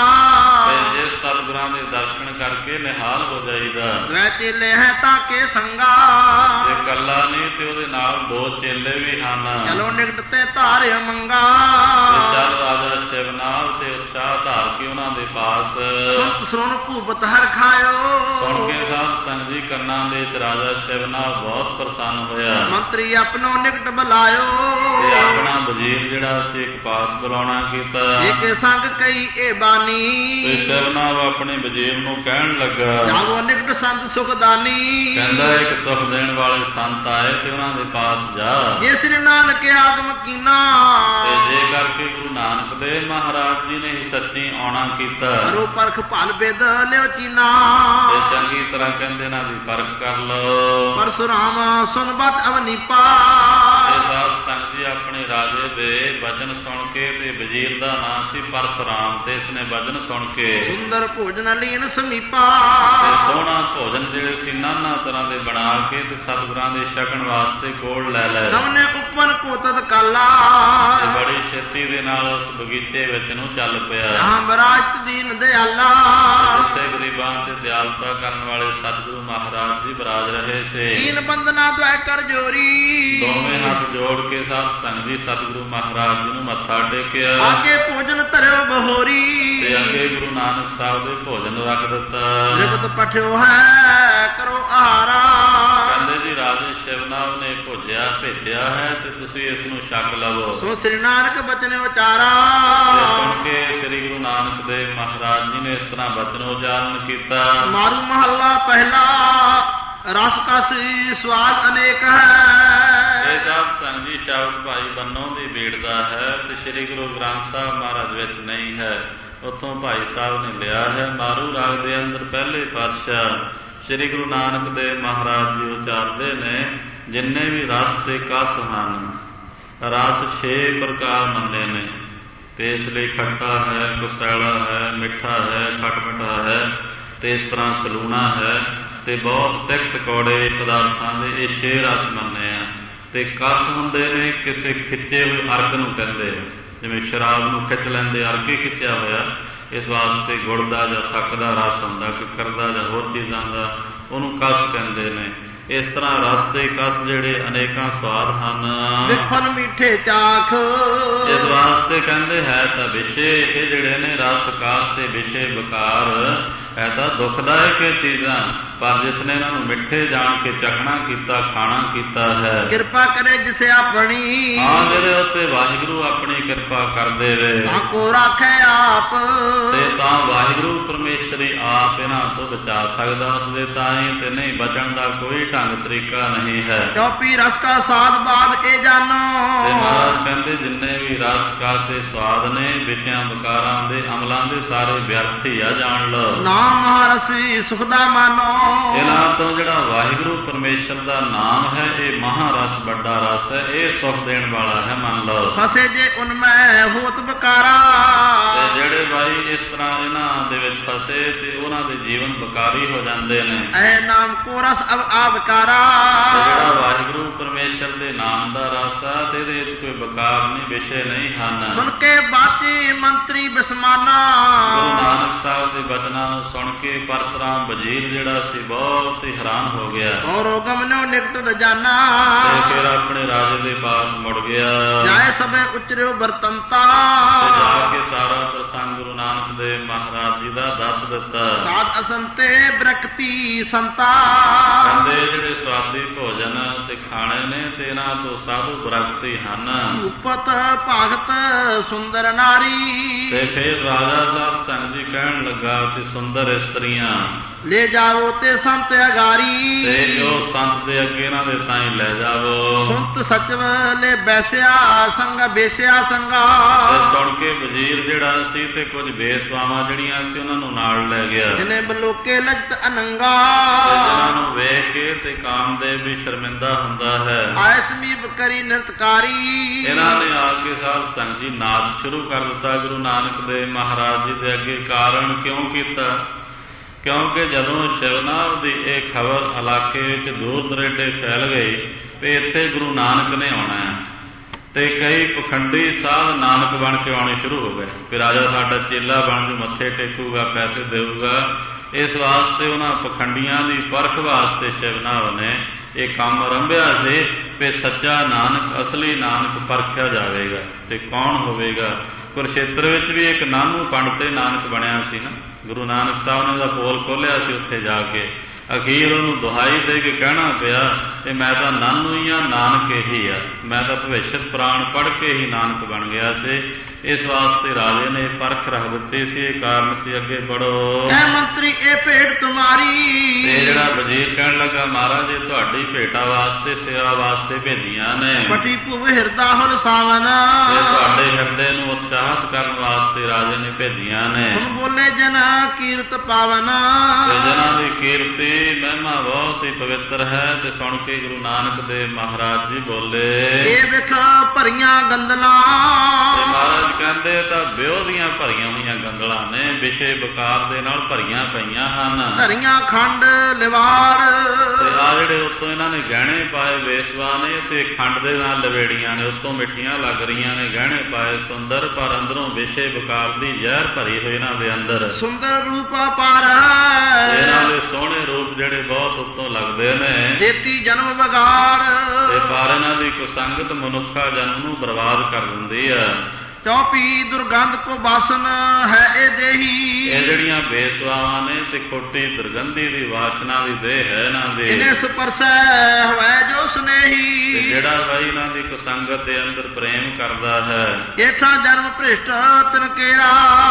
[SPEAKER 1] ਤੇ ਜੇ ਸਤਿਗੁਰਾਂ ਦੇ ਦਰਸ਼ਨ ਕਰਕੇ ਨਿਹਾਲ ਹੋ ਜਾਈਦਾ।
[SPEAKER 2] ਵੈ ਚੇਲੇ ਹੈ ਤਾਂ ਕੇ ਸੰਗਾ,
[SPEAKER 1] ਤੇ ਇਕੱਲਾ ਨਹੀਂ ਤੇ ਉਹਦੇ ਨਾਲ ਦੋ ਚੇਲੇ ਵੀ ਹਨ।
[SPEAKER 2] ਚਲੋ ਨਿਕਟ ਤੇ ਧਾਰਿਓ ਮੰਗਾ,
[SPEAKER 1] ਤੇ ਚੱਲ ਰਾਜਾ ਸ਼ਿਵਨਾਮ ਤੇ ਉਤਸ਼ਾਹ ਧਾਰ ਕੇ ਉਹਨਾਂ ਦੇ ਪਾਸ।
[SPEAKER 2] ਸੁਣਤ ਸੁਣ ਭੂਪਤ ਹਰ ਖਾਇਓ,
[SPEAKER 1] ਸੁਣ ਕੇ ਸਾਧ ਸੰਗਤ ਜੀ ਕੰਨਾਂ ਦੇ ਵਿੱਚ ਰਾਜਾ ਸ਼ਿਵਨਾਮ ਬਹੁਤ ਪ੍ਰਸੰਨ ਹੋਇਆ।
[SPEAKER 2] ਮੰਤਰੀ ਆਪਣੋ ਨਿਕਟ ਬੁਲਾਇਓ,
[SPEAKER 1] ਤੇ ਆਪਣਾ ਵਜ਼ੀਰ ਜਿਹੜਾ ਸੀ ਇੱਕ ਪਾਸ ਬੁਲਾਉਣਾ ਕੀਤਾ।
[SPEAKER 2] ਏਕੇ ਸੰਗ ਕਈ ਇਹ ਬਾਨੀ,
[SPEAKER 1] ਤੇ ਸ਼ਿਵਨਾਮ ਆਪਣੇ ਵਜ਼ੀਰ ਨੂੰ ਕਹਿਣ ਲੱਗਾ,
[SPEAKER 2] ਜਾਵੋ ਨਿਕਟ ਸੰਤ ਸੁਖਦਾਨੀ,
[SPEAKER 1] ਕਹਿੰਦਾ ਇੱਕ ਸੁਖ ਦੇਣ ਵਾਲੇ ਸੰਤ ਆਏ ਤੇ ਉਹਨਾਂ ਦੇ ਪਾਸ ਜਾ।
[SPEAKER 2] ਜੇ ਸ੍ਰੀ ਨਾਨਕ ਆਗਮ ਕੀਨਾ,
[SPEAKER 1] ਤੇ ਜੇ ਕਰਕੇ ਗੁਰੂ ਨਾਨਕ ਦੇਵ ਮਹਾਰਾਜ ਜੀ ਨੇ ਹੀ ਸੱਚੀ ਆਉਣਾ ਕੀਤਾ,
[SPEAKER 2] ਕਰੋ ਪਰਖ ਭਲ ਬੇਦ ਲਿਓ ਚੀਨਾ,
[SPEAKER 1] ਤੇ ਚੰਗੀ ਤਰ੍ਹਾਂ ਕਹਿੰਦੇ ਨਾ ਦੀ ਪਰਖ ਕਰ ਲਓ।
[SPEAKER 2] ਪਰਸੁਰਾਮ ਸੁਨ ਬਤ ਅਵਨੀਪਾ,
[SPEAKER 1] ਤੇ ਸਾਧ ਸੰਗਤ ਜੀ ਆਪਣੇ ਰਾਜੇ ਦੇ ਬਚਨ ਸੁਣ ਕੇ, ਤੇ ਵਜ਼ੀਰ ਦਾ ਨਾਮ ਸੀ ਪਰਸੁਰਾਮ, ਤੇ ਇਸਨੇ ਬਚਨ ਸੁਣ ਕੇ
[SPEAKER 2] ਸੁੰਦਰ ਭੋਜਨ ਲੀਨ ਸਮੀਪਾ,
[SPEAKER 1] ਤੇ ਸੋਹਣਾ ਭੋਜਨ ਜਿਹੜੇ ਸੀ ਨਾਨਾ ਤਰ੍ਹਾਂ ਦੇ ਬਣਾ ਕੇ ਤੇ ਸਤਿਗੁਰਾਂ ਦੇ ਛਕਣ ਵਾਸਤੇ ਕੋਲ ਲੈ ਲਏ।
[SPEAKER 2] ਤਮਨੇ ਉੱਪਰ ਕੋਤਤ ਕਾਲਾ,
[SPEAKER 1] ਤੇ ਬੜੀ ਛੇਤੀ ਦੇ ਨਾਲ ਉਸ ਬਗੀਚੇ ਵਿੱਚ ਨੂੰ ਚੱਲ ਪਿਆ।
[SPEAKER 2] ਜਹਾਂ ਬਰਾਜਤ ਦੀਨ ਦਿਆਲਾ,
[SPEAKER 1] ਜਿੱਥੇ ਗਰੀਬਾਂ ਤੇ ਦਿਆਲਤਾ ਕਰਨ ਵਾਲੇ ਸਤਿਗੁਰੂ ਮਹਾਰਾਜ ਜੀ ਬਰਾਜ ਰਹੇ ਸੀ।
[SPEAKER 2] ਦੀਨ ਬੰਦਨਾ ਦੁਆਇ ਕਰ ਜੋਰੀ,
[SPEAKER 1] ਦੋਵੇਂ ਹੱਥ ਜੋੜ ਕੇ ਸਾਧ ਸੰਗਤ ਜੀ ਸਤਿਗੁਰੂ ਮਹਾਰਾਜ ਜੀ ਨੂੰ ਮੱਥਾ ਟੇਕਿਆ।
[SPEAKER 2] ਆਗੇ ਭੋਜਨ ਧਰਿਓ ਬਹੋਰੀ,
[SPEAKER 1] ਤੇ ਅੱਗੇ ਗੁਰੂ ਨਾਨਕ ਸਾਹਿਬ ਦੇ ਭੋਜਨ ਰੱਖ ਦਿੱਤਾ।
[SPEAKER 2] ਲਿਖਤ ਪਠਿਓ ਹੈ ਕਰੋ ਆਹਾਰਾ,
[SPEAKER 1] ਕਹਿੰਦੇ ਜੀ ਰਾਜੇ ਸ਼ਿਵਨਾਥ ਨੇ ਭੇਜਿਆ ਹੈ ਤੇ ਤੁਸੀਂ ਇਸ ਨੂੰ ਛਕ ਲਵੋ।
[SPEAKER 2] ਸੋ ਸ੍ਰੀ ਨਾਨਕ ਬਚਨ ਉਚਾਰਾ,
[SPEAKER 1] ਤੇ ਸੁਣ ਕੇ ਸ੍ਰੀ ਗੁਰੂ ਨਾਨਕ ਦੇਵ ਮਹਾਰਾਜ ਜੀ ਨੇ ਇਸ ਤਰ੍ਹਾਂ ਬਚਨ ਉਚਾਰਨ ਕੀਤਾ।
[SPEAKER 2] ਮਾਰੂ ਮਹੱਲਾ ਪਹਿਲਾ, ਰਸ ਕਸੀ ਸਵਾਦ ਅਨੇਕ ਹੈ।
[SPEAKER 1] ਇਹ ਸਾਧ ਸੰਗਤ ਜੀ ਸ਼ਬਦ ਭਾਈ ਬੰਨੋ ਦੀ ਬੀੜਦਾ ਹੈ ਤੇ ਸ੍ਰੀ ਗੁਰੂ ਗ੍ਰੰਥ ਸਾਹਿਬ ਮਹਾਰਾਜ ਵਿੱਚ ਨਹੀਂ ਹੈ, ਉੱਥੋਂ ਭਾਈ ਸਾਹਿਬ ਨੇ ਲਿਆ ਹੈ। ਮਾਰੂ ਰਾਗ ਦੇ ਅੰਦਰ ਪਹਿਲੇ ਪਾਤਸ਼ਾਹ ਸ੍ਰੀ ਗੁਰੂ ਨਾਨਕ ਦੇਵ ਮਹਾਰਾਜ ਜੀ ਉਚਾਰਦੇ ਨੇ, ਜਿੰਨੇ ਵੀ ਰਸ ਤੇ ਕਸ ਹਨ, ਰਸ 6 ਪ੍ਰਕਾਰ ਮੰਨੇ ਨੇ, ਤੇ ਇਸ ਲਈ ਖੱਟਾ ਹੈ, ਕੁਸੈਲਾ ਹੈ, ਮਿੱਠਾ ਹੈ, ਖਟਮਟਾ ਹੈ, ਤੇ ਇਸ ਤਰ੍ਹਾਂ ਸਲੂਣਾ ਹੈ, ਤੇ ਬਹੁਤ ਤਿੱਖਤ ਕੌੜੇ ਪਦਾਰਥਾਂ ਦੇ ਇਹ 6 ਰਸ ਮੰਨੇ ਆ। ਤੇ ਕਸ ਹੁੰਦੇ ਨੇ ਕਿਸੇ ਖਿੱਚੇ ਹੋਏ ਅਰਕ ਨੂੰ ਕਹਿੰਦੇ, ਜਿਵੇਂ ਸ਼ਰਾਬ ਨੂੰ ਖਿੱਚ ਲੈਂਦੇ, ਅਰਕ ਹੀ ਖਿੱਚਿਆ ਹੋਇਆ, ਇਸ ਵਾਸਤੇ ਗੁੜ ਦਾ ਜਾਂ ਸੱਕ ਦਾ ਰਸ ਹੁੰਦਾ, ਕਿੱਕਰ ਦਾ ਜਾਂ ਹੋਰ ਚੀਜ਼ਾਂ ਦਾ, ਉਹਨੂੰ ਕਸ ਕਹਿੰਦੇ ਨੇ। ਇਸ ਤਰ੍ਹਾਂ ਰਸ ਤੇ ਕਸ ਜਿਹੜੇ ਅਨੇਕਾਂ ਸਵਾਦ ਹਨ,
[SPEAKER 2] ਵਿਖਣ ਮਿੱਠੇ ਚਾਖ,
[SPEAKER 1] ਇਸ ਵਾਸਤੇ ਕਹਿੰਦੇ ਹੈ ਤਾਂ ਵਿਸ਼ੇ ਇਹ ਜਿਹੜੇ ਨੇ ਰਸ ਕਸ ਤੇ ਵਿਸ਼ੇ ਵਿਕਾਰ ਹੈ ਤਾਂ ਦੁਖਦਾਇਕ ਚੀਜ਼ਾਂ, ਪਰ ਜਿਸ ਨੇ ਇਹਨਾਂ ਨੂੰ ਮਿੱਠੇ ਜਾਣ ਕੇ ਚਖਣਾ ਕੀਤਾ, ਖਾਣਾ ਕੀਤਾ ਹੈ,
[SPEAKER 2] ਕਿਰਪਾ ਕਰੇ ਜਿਸੇ ਆਪਣੀ,
[SPEAKER 1] ਹਾਂ ਜਿਹਦੇ ਉੱਤੇ ਵਾਹਿਗੁਰੂ ਆਪਣੀ ਕਿਰਪਾ ਕਰ ਦੇਵੇ,
[SPEAKER 2] ਤਾਂ ਕੋ ਰਾਖੇ ਆਪ,
[SPEAKER 1] ਤੇ ਤਾਂ ਵਾਹਿਗੁਰੂ ਪਰਮੇਸ਼ਰੀ ਆਪ ਇਹਨਾਂ ਤੋਂ ਬਚਾ ਸਕਦਾ ਉਸਦੇ ਤਾਈਂ, ਤੇ ਨਹੀਂ ਬਚਣ ਦਾ ਕੋਈ ਢੰਗ ਤਰੀਕਾ ਨਹੀਂ ਹੈ।
[SPEAKER 2] ਚੌਪੀ ਰਸ ਕਾ ਸਾਧ ਬਾਦ ਇਹ ਜਾਨੋ,
[SPEAKER 1] ਤੇ ਮਹਾਰਾਜ ਕਹਿੰਦੇ ਜਿੰਨੇ ਵੀ ਰਸ ਕਾਸੇ ਸਵਾਦ ਨੇ, ਵਿਸ਼ਿਆਂ ਵਿਕਾਰਾਂ ਦੇ ਅਮਲਾਂ ਦੇ ਸਾਰੇ ਵਿਅਰਥ ਹੀ ਆ, ਜਾਣ ਲਓ।
[SPEAKER 2] ਨਾਮ ਮਹਾਰਸੀ ਸੁਖ ਦਾ ਮਾਨੋ,
[SPEAKER 1] ਇਹਨਾਂ ਤੋਂ ਜਿਹੜਾ ਵਾਹਿਗੁਰੂ ਪਰਮੇਸ਼ਰ ਦਾ ਨਾਮ ਹੈ, ਇਹ ਮਹਾਰਸ ਵੱਡਾ ਰਸ ਹੈ, ਇਹ ਸੁਖ ਦੇਣ ਵਾਲਾ ਹੈ, ਮੰਨ ਲਓ।
[SPEAKER 2] ਫਸੇ ਜੇ ਉਨਮੈ ਹੋਤ ਬਕਾਰਾ,
[SPEAKER 1] ਤੇ ਜਿਹੜੇ ਭਾਈ ਇਸ ਤਰ੍ਹਾਂ ਇਹਨਾਂ ਦੇ ਵਿੱਚ ਫਸੇ ਤੇ ਉਹਨਾਂ ਦੇ ਜੀਵਨ ਬਕਾਰੀ ਹੋ ਜਾਂਦੇ ਨੇ।
[SPEAKER 2] ਐ ਨਾਮ ਕੋ ਰਸ ਅਬ ਆ ਬਕਾਰਾ,
[SPEAKER 1] ਜਿਹੜਾ ਵਾਹਿਗੁਰੂ ਪਰਮੇਸ਼ਰ ਦੇ ਨਾਮ ਦਾ ਰਸ ਆ, ਤੇ ਇਹਦੇ ਵਿੱਚ ਕੋਈ ਬਕਾਰ ਨਹੀਂ, ਵਿਸ਼ੇ ਨਹੀਂ ਹਨ।
[SPEAKER 2] ਸੁਣ ਕੇ ਬਾਤੀ ਮੰਤਰੀ ਬਿਸਮਾਨਾ,
[SPEAKER 1] ਗੁਰੂ ਨਾਨਕ ਸਾਹਿਬ ਦੇ ਬਚਨਾਂ ਨੂੰ ਸੁਣ ਕੇ ਪਰਸੁਰਾਮ ਵਜ਼ੀਰ ਜਿਹੜਾ ਸੀ ਬਹੁਤ ਹੀ ਹੈਰਾਨ ਹੋ ਗਿਆ,
[SPEAKER 2] ਔਰ ਗਮਨੋ ਨਿਕਟ ਜਾਨਾ,
[SPEAKER 1] ਤੇ ਫਿਰ ਆਪਣੇ ਰਾਜੇ ਦੇ ਪਾਸ ਮੁੜ ਗਿਆ।
[SPEAKER 2] ਜਾਏ ਸਭੇ ਉਚਰਿਓ ਬਰਤੰਤਾ,
[SPEAKER 1] ਤੇ ਜਾ ਕੇ ਸਾਰਾ ਪ੍ਰਸੰਗ ਗੁਰੂ ਨਾਨਕ ਦੇਵ ਮਹਾਰਾਜ ਜੀ ਦਾ ਦੱਸ ਦਿੱਤਾ।
[SPEAKER 2] ਸਾਧ ਅਸੰਤੇ ਬ੍ਰਕਤੀ ਸੰਤਾ,
[SPEAKER 1] ਕਹਿੰਦੇ ਜਿਹੜੇ ਸਵਾਦੀ ਭੋਜਨ ਤੇ ਖਾਣੇ ਨੇ, ਤੇ ਇਹਨਾਂ ਤੋਂ ਸਾਧੂ ਬ੍ਰਕਤੀ ਹਨ।
[SPEAKER 2] ਉਪਤ ਭਾਗਤ ਸੁੰਦਰ ਨਾਰੀ,
[SPEAKER 1] ਤੇ ਫਿਰ ਰਾਜਾ ਸਾਧ ਸੰਗਤ ਜੀ ਕਹਿਣ ਲੱਗਾ ਕਿ ਸੁੰਦਰ ਇਸਤਰੀਆਂ
[SPEAKER 2] ਲੈ ਜਾਵੋ ਤੇ ਸੰਤ ਅਗਾਰੀ,
[SPEAKER 1] ਤੇ ਉਹ ਸੰਤ ਦੇ ਅੱਗੇ ਇਹਨਾਂ ਦੇ ਤਾਈਂ ਲੈ ਜਾਵੋ।
[SPEAKER 2] ਸੁਨਤ ਸਚਵ ਲੈ ਬੈਸਿਆ ਸੰਗ ਬੇਸਿਆ ਸੰਗਾ,
[SPEAKER 1] ਤੇ ਸੁਣ ਕੇ ਵਜ਼ੀਰ ਜਿਹੜਾ ਸੀ ਤੇ ਕੁਝ ਬੇਸਵਾਵਾਂ ਜਿਹੜੀਆਂ ਸੀ ਉਹਨਾਂ ਨੂੰ ਨਾਲ ਲੈ ਗਿਆ।
[SPEAKER 2] ਜਿਨੇ ਬਲੋਕੇ ਲਜਤ ਅਨੰਗਾ,
[SPEAKER 1] ਤੇ ਜਿਹਨਾਂ ਨੂੰ ਵੇਖ ਕੇ ਤੇ ਕਾਮਦੇਵ ਵੀ ਸ਼ਰਮਿੰਦਾ ਹੁੰਦਾ ਹੈ।
[SPEAKER 2] ਆਇਸਮੀਬ ਕਰੀ ਨਿਰਤਕਾਰੀ,
[SPEAKER 1] ਇਹਨਾਂ ਨੇ ਆ ਕੇ ਸਾਧ ਸੰਗਤ ਜੀ ਨਾਚ ਸ਼ੁਰੂ ਕਰ ਦਿੱਤਾ ਗੁਰੂ ਨਾਨਕ ਦੇਵ ਮਹਾਰਾਜ ਜੀ ਦੇ ਅੱਗੇ। ਕਾਰਨ ਕਿਉਂ ਕੀਤਾ? ਕਿਉਂਕਿ ਜਦੋਂ ਸ਼ਿਵਨਾਥ ਦੀ ਇਹ ਖਬਰ ਇਲਾਕੇ ਵਿੱਚ ਦੂਰ ਦਰੇਡੇ ਫੈਲ ਗਈ ਤੇ ਇੱਥੇ ਗੁਰੂ ਨਾਨਕ ਨੇ ਆਉਣਾ ਹੈ, ਤੇ ਕਈ ਪਖੰਡੀ ਸਾਧ ਨਾਨਕ ਬਣ ਕੇ ਆਉਣੇ ਸ਼ੁਰੂ ਹੋ ਗਏ ਕਿ ਰਾਜਾ ਸਾਡਾ ਚੇਲਾ ਬਣ ਜੂ, ਮੱਥੇ ਟੇਕੂਗਾ, ਪੈਸੇ ਦੇਊਗਾ। ਇਸ ਵਾਸਤੇ ਉਹਨਾਂ ਪਖੰਡੀਆਂ ਦੀ ਪਰਖ ਵਾਸਤੇ ਸ਼ਿਵਨਾਥ ਨੇ ਇਹ ਕੰਮ ਆਰੰਭਿਆ ਸੀ ਕਿ ਸੱਚਾ ਨਾਨਕ, ਅਸਲੀ ਨਾਨਕ ਪਰਖਿਆ ਜਾਵੇਗਾ। ਤੇ ਕੌਣ ਹੋਵੇਗਾ? ਕੁਰਸ਼ੇਤਰ ਵਿੱਚ ਵੀ ਇੱਕ ਨਾਨੂ ਪੰਡਤ ਤੇ ਨਾਨਕ ਬਣਿਆ ਸੀ ਨਾ, ਗੁਰੂ ਨਾਨਕ ਸਾਹਿਬ ਨੇ ਉਹਦਾ ਪੋਲ ਖੋਲ੍ਹਿਆ ਸੀ ਉੱਥੇ ਜਾ ਕੇ। ਅਖੀਰ ਉਹਨੂੰ ਦੁਹਾਈ ਦੇ ਕੇ ਕਹਿਣਾ ਪਿਆ ਕਿ ਮੈਂ ਤਾਂ ਨਾਨੂ ਹੀ ਆ, ਨਾਨਕ ਹੀ ਆ, ਮੈਂ ਤਾਂ ਭਵਿਸ਼ਯ ਪੁਰਾਣ ਪੜ੍ਹ ਕੇ ਹੀ ਨਾਨਕ ਬਣ ਗਿਆ ਸੀ। ਇਸ ਵਾਸਤੇ ਰਾਜੇ ਨੇ ਪਰਖ ਰੱਖ ਦਿੱਤੀ ਸੀ, ਇਹ ਕਾਰਨ ਸੀ। ਅੱਗੇ ਪੜੋ।
[SPEAKER 2] ਐ ਮੰਤਰੀ ਇਹ ਭੇਟ ਤੁਮਾਰੀ,
[SPEAKER 1] ਤੇ ਜਿਹੜਾ ਵਜ਼ੀਰ ਕਹਿਣ ਲੱਗਾ ਮਹਾਰਾਜ ਇਹ ਤੁਹਾਡੀ ਭੇਟਾ ਵਾਸਤੇ, ਸੇਵਾ ਵਾਸਤੇ ਭੇਜੀਆਂ ਨੇ,
[SPEAKER 2] ਪਟੀ ਭੁਵ ਹਿਰਦਾ ਹੁਲ ਸਾਵਨ,
[SPEAKER 1] ਤੇ ਤੁਹਾਡੇ ਹਿਰਦੇ ਨੂੰ ਉਤਸ਼ਾਹ ਰਾਹਤ ਕਰਨ ਵਾਸਤੇ ਰਾਜੇ ਨੇ ਭੇਜੀਆਂ ਨੇ।
[SPEAKER 2] ਹੁਣ ਬੋਲੇ ਜਨ ਕੀਰਤ ਪਾਵਨ,
[SPEAKER 1] ਜਨਾਂ ਦੀ ਕੀਰਤੀ ਮਹਿਮਾ ਬਹੁਤ ਹੀ ਪਵਿੱਤਰ ਹੈ। ਤੇ ਸੁਣ ਕੇ ਗੁਰੂ ਨਾਨਕ ਦੇਵ ਮਹਾਰਾਜ ਜੀ ਬੋਲੇ,
[SPEAKER 2] ਇਹ ਵਿਖ ਭਰੀਆਂ ਗੰਦਲਾਂ।
[SPEAKER 1] ਮਹਾਰਾਜ ਕਹਿੰਦੇ ਤਾਂ ਵਿਉਹ ਦੀਆਂ ਭਰੀਆਂ ਹੋਈਆਂ ਗੰਦਲਾਂ ਨੇ, ਵਿਸ਼ੇ ਵਿਕਾਰ ਦੇ ਨਾਲ ਭਰੀਆਂ ਪਈਆਂ ਹਨ।
[SPEAKER 2] ਧਰੀਆਂ ਖੰਡ ਲਿਵਾਰ,
[SPEAKER 1] ਤੇ ਆ ਜਿਹੜੇ ਉੱਤੋਂ ਇਹਨਾਂ ਨੇ ਗਹਿਣੇ ਪਾਏ ਵੇਸਵਾ ਨੇ, ਤੇ ਖੰਡ ਦੇ ਨਾਲ ਲਵੇੜੀਆਂ ਨੇ, ਉੱਤੋਂ ਮਿੱਠੀਆਂ ਲੱਗ ਰਹੀਆਂ ਨੇ, ਗਹਿਣੇ ਪਾਏ ਸੁੰਦਰ, ਪਰ ਅੰਦਰੋਂ ਵਿਸ਼ੇ ਵਿਕਾਰ ਦੀ ਜ਼ਹਿਰ ਭਰੀ ਹੋਈ ਇਹਨਾਂ ਦੇ ਅੰਦਰ।
[SPEAKER 2] ਸੁੰਦਰ ਰੂਪ ਪਾਰ,
[SPEAKER 1] ਇਹਨਾਂ ਦੇ ਸੋਹਣੇ ਰੂਪ ਜਿਹੜੇ ਬਹੁਤ ਉੱਤੋਂ ਲੱਗਦੇ ਨੇ।
[SPEAKER 2] ਦੇਤੀ ਜਨਮ ਵਿਗਾੜ,
[SPEAKER 1] ਤੇ ਪਰ ਇਹਨਾਂ ਦੀ ਕੁਸੰਗਤ ਮਨੁੱਖਾ ਜਨਮ ਨੂੰ ਬਰਬਾਦ ਕਰ ਦਿੰਦੀ ਆ।
[SPEAKER 2] ਚੌਪੀ ਦੁਰਗੰਧ ਕੋ ਬਾਸਨ ਹੈ ਇਹ ਦੇਹੀ,
[SPEAKER 1] ਇਹ ਜਿਹੜੀਆਂ ਬੇਸਵਾਵਾਂ ਨੇ ਤੇ ਖੋਟੀ ਦੁਰਗੰਧੀ ਦੀ ਵਾਸ਼ਨਾ ਦੀ ਦੇਹ ਹੈ ਇਹਨਾਂ ਦੀ।
[SPEAKER 2] ਇਹਨੇ ਸਪਰਸੈ ਹੋਵੇ ਜੋ ਸੁਨੇਹੀ,
[SPEAKER 1] ਤੇ ਜਿਹੜਾ ਬਾਈ ਇਹਨਾਂ ਦੀ ਕੁਸੰਗਤ ਦੇ ਅੰਦਰ ਪ੍ਰੇਮ ਕਰਦਾ ਹੈ,
[SPEAKER 2] ਇਥਾਂ ਜਨਮ ਭ੍ਰਿਸ਼ਟ ਤਿਨਕੇਰਾ।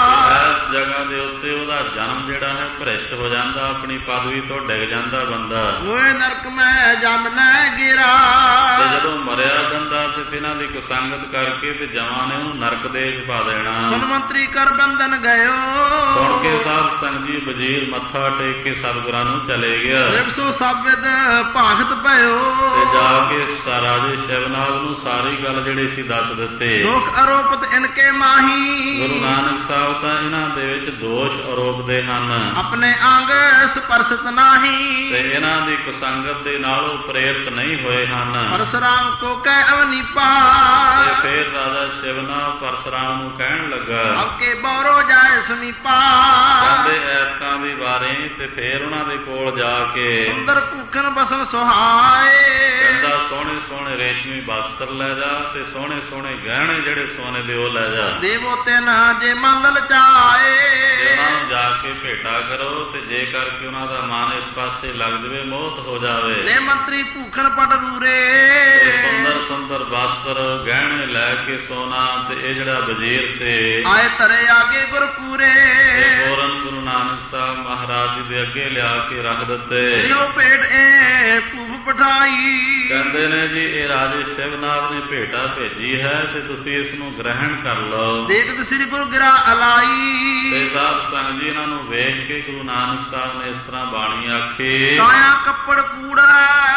[SPEAKER 1] ਇਸ ਜਗ੍ਹਾ ਦੇ ਉੱਤੇ ਉਹਦਾ ਜਨਮ ਜਿਹੜਾ ਹੈ ਭ੍ਰਿਸ਼ਟ ਹੋ ਜਾਂਦਾ, ਆਪਣੀ ਪਦਵੀ ਤੋਂ ਡਿੱਗ ਜਾਂਦਾ ਬੰਦਾ।
[SPEAKER 2] ਹੋਏ ਨਰਕ ਮੈਂ ਜਮਨੈ ਗਿਰਾ,
[SPEAKER 1] ਤੇ ਜਦੋਂ ਮਰਿਆ ਬੰਦਾ ਤੇ ਇਹਨਾਂ ਦੀ ਕੁਸੰਗਤ ਕਰਕੇ ਤੇ ਜਮਾਂ ਨੇ ਉਹਨੂੰ ਨਰਕ ਦੇ ਪਾ ਦੇਣਾ।
[SPEAKER 2] ਸੁਨ ਮੰਤਰੀ ਕਰ ਬੰਧਨ ਗਇਓ,
[SPEAKER 1] ਸੁਣ ਕੇ ਸਾਧ ਸੰਗ ਜੀ ਵਜ਼ੀਰ ਮੱਥਾ ਟੇਕ ਕੇ ਸਤਿਗੁਰਾਂ ਨੂੰ ਚਲੇ ਗਿਆ।
[SPEAKER 2] ਰਿਵਸੋ ਸਭਿਦ ਭਾਗਤ ਭਇਓ,
[SPEAKER 1] ਤੇ ਜਾ ਕੇ ਰਾਜੇ ਸ਼ਿਵਨਾਗ ਨੂੰ ਸਾਰੀ ਗੱਲ ਜਿਹੜੀ ਸੀ ਦੱਸ ਦਿੱਤੇ।
[SPEAKER 2] ਲੋਕ ਆਰੋਪਤ ਇਨਕੇ ਮਾਹੀ,
[SPEAKER 1] ਗੁਰੂ ਨਾਨਕ ਸਾਹਿਬ ਤਾਂ ਇਹਨਾਂ ਦੇ ਵਿੱਚ ਦੋਸ਼ ਆਰੋਪਦੇ ਹਨ,
[SPEAKER 2] ਆਪਣੇ ਅੰਗ ਸਪਰਸ਼ਤ ਨਾਹੀ।
[SPEAKER 1] ਤੇ ਇਹਨਾਂ ਦੀ ਕੁਸੰਗਤ ਦੇ ਨਾਲ ਉਹ ਪ੍ਰੇਰਿਤ ਨਹੀਂ ਹੋਏ ਹਨ।
[SPEAKER 2] ਪਰਸਰਾਮ ਕੋ ਕਹਿ ਅਵਨੀਪਾ,
[SPEAKER 1] ਤੇ ਫਿਰ ਰਾਜਾ ਸ਼ਿਵਨਾਗ ਪਰਸਰਾਮ ਨੂੰ ਕਹਿਣ ਲੱਗਾ,
[SPEAKER 2] ਅਬਕੇ ਬੌਰੋ ਜਾਏ ਸਮੀਪਾ।
[SPEAKER 1] ਕਹਿੰਦੇ ਐਤਕਾਂ ਦੀ ਵਾਰੀ ਤੇ ਫਿਰ ਉਹਨਾਂ ਦੇ ਕੋਲ ਜਾ ਕੇ
[SPEAKER 2] ਸੁੰਦਰ ਭੂਖਨ ਬਸਨ ਸੁਹਾਏ,
[SPEAKER 1] ਕਹਿੰਦਾ ਸੋਹਣੇ ਸੋਹਣੇ ਰੇਸ਼ਮੀ ਵਸਤਰ ਲੈ ਜਾ, ਤੇ ਸੋਹਣੇ ਸੋਹਣੇ ਗਹਿਣੇ ਜਿਹੜੇ ਸੋਨੇ ਦੇ ਉਹ ਲੈ ਜਾ।
[SPEAKER 2] ਦੇਵੋ ਤੇ ਨਾ ਜੇ ਮਨ ਲਲਚਾਏ,
[SPEAKER 1] ਉਹਨਾਂ ਨੂੰ ਜਾ ਕੇ ਭੇਟਾ ਕਰੋ, ਤੇ ਜੇ ਕਰਕੇ ਉਹਨਾਂ ਦਾ ਮਨ ਇਸ ਪਾਸੇ ਲੱਗ ਜਾਵੇ, ਮੋਹਤ ਹੋ ਜਾਵੇ।
[SPEAKER 2] ਲੈ ਮੰਤਰੀ ਭੂਖਨ ਪਟ ਰੂਰੇ,
[SPEAKER 1] ਸੁੰਦਰ ਸੁੰਦਰ ਵਸਤਰ ਗਹਿਣੇ ਲੈ ਕੇ ਸੋਨਾ, ਤੇ ਇਹ ਜਿਹੜਾ ਵਜ਼ੀਰ ਸੇ
[SPEAKER 2] ਆਏ ਤਰੇ ਆਗੇ ਗੁਰਪੂਰੇ।
[SPEAKER 1] ਫੌਰਨ ਗੁਰੂ ਨਾਨਕ ਸਾਹਿਬ ਮਹਾਰਾਜ ਜੀ ਦੇ ਅੱਗੇ ਲਿਆ ਕੇ ਰੱਖ ਦਿੱਤੇ।
[SPEAKER 2] ਲਿਓ ਭੇਟ ਇਹ ਭੂਪ ਪਠਾਈ,
[SPEAKER 1] ਕਹਿੰਦੇ ਨੇ ਜੀ ਇਹ ਰਾਜੇ ਸ਼ਿਵਨਾਗ ਨੇ ਭੇਟਾ ਭੇਜੀ ਹੈ, ਤੇ ਤੁਸੀਂ ਇਸ ਨੂੰ ਗ੍ਰਹਿਣ ਕਰ ਲਓ।
[SPEAKER 2] ਦੇਖਤ ਸ੍ਰੀ ਗੁਰੂ ਗਿਰਾ ਅਲਾਈ,
[SPEAKER 1] ਤੇ ਸਾਧ ਸੰਗਤ ਜੀ ਇਹਨਾਂ ਨੂੰ ਵੇਖ ਕੇ ਗੁਰੂ ਨਾਨਕ ਸਾਹਿਬ ਨੇ ਇਸ ਤਰ੍ਹਾਂ ਬਾਣੀ ਆਖੀ।
[SPEAKER 2] ਕਾਇਆ ਕੱਪੜ ਕੂੜਾ,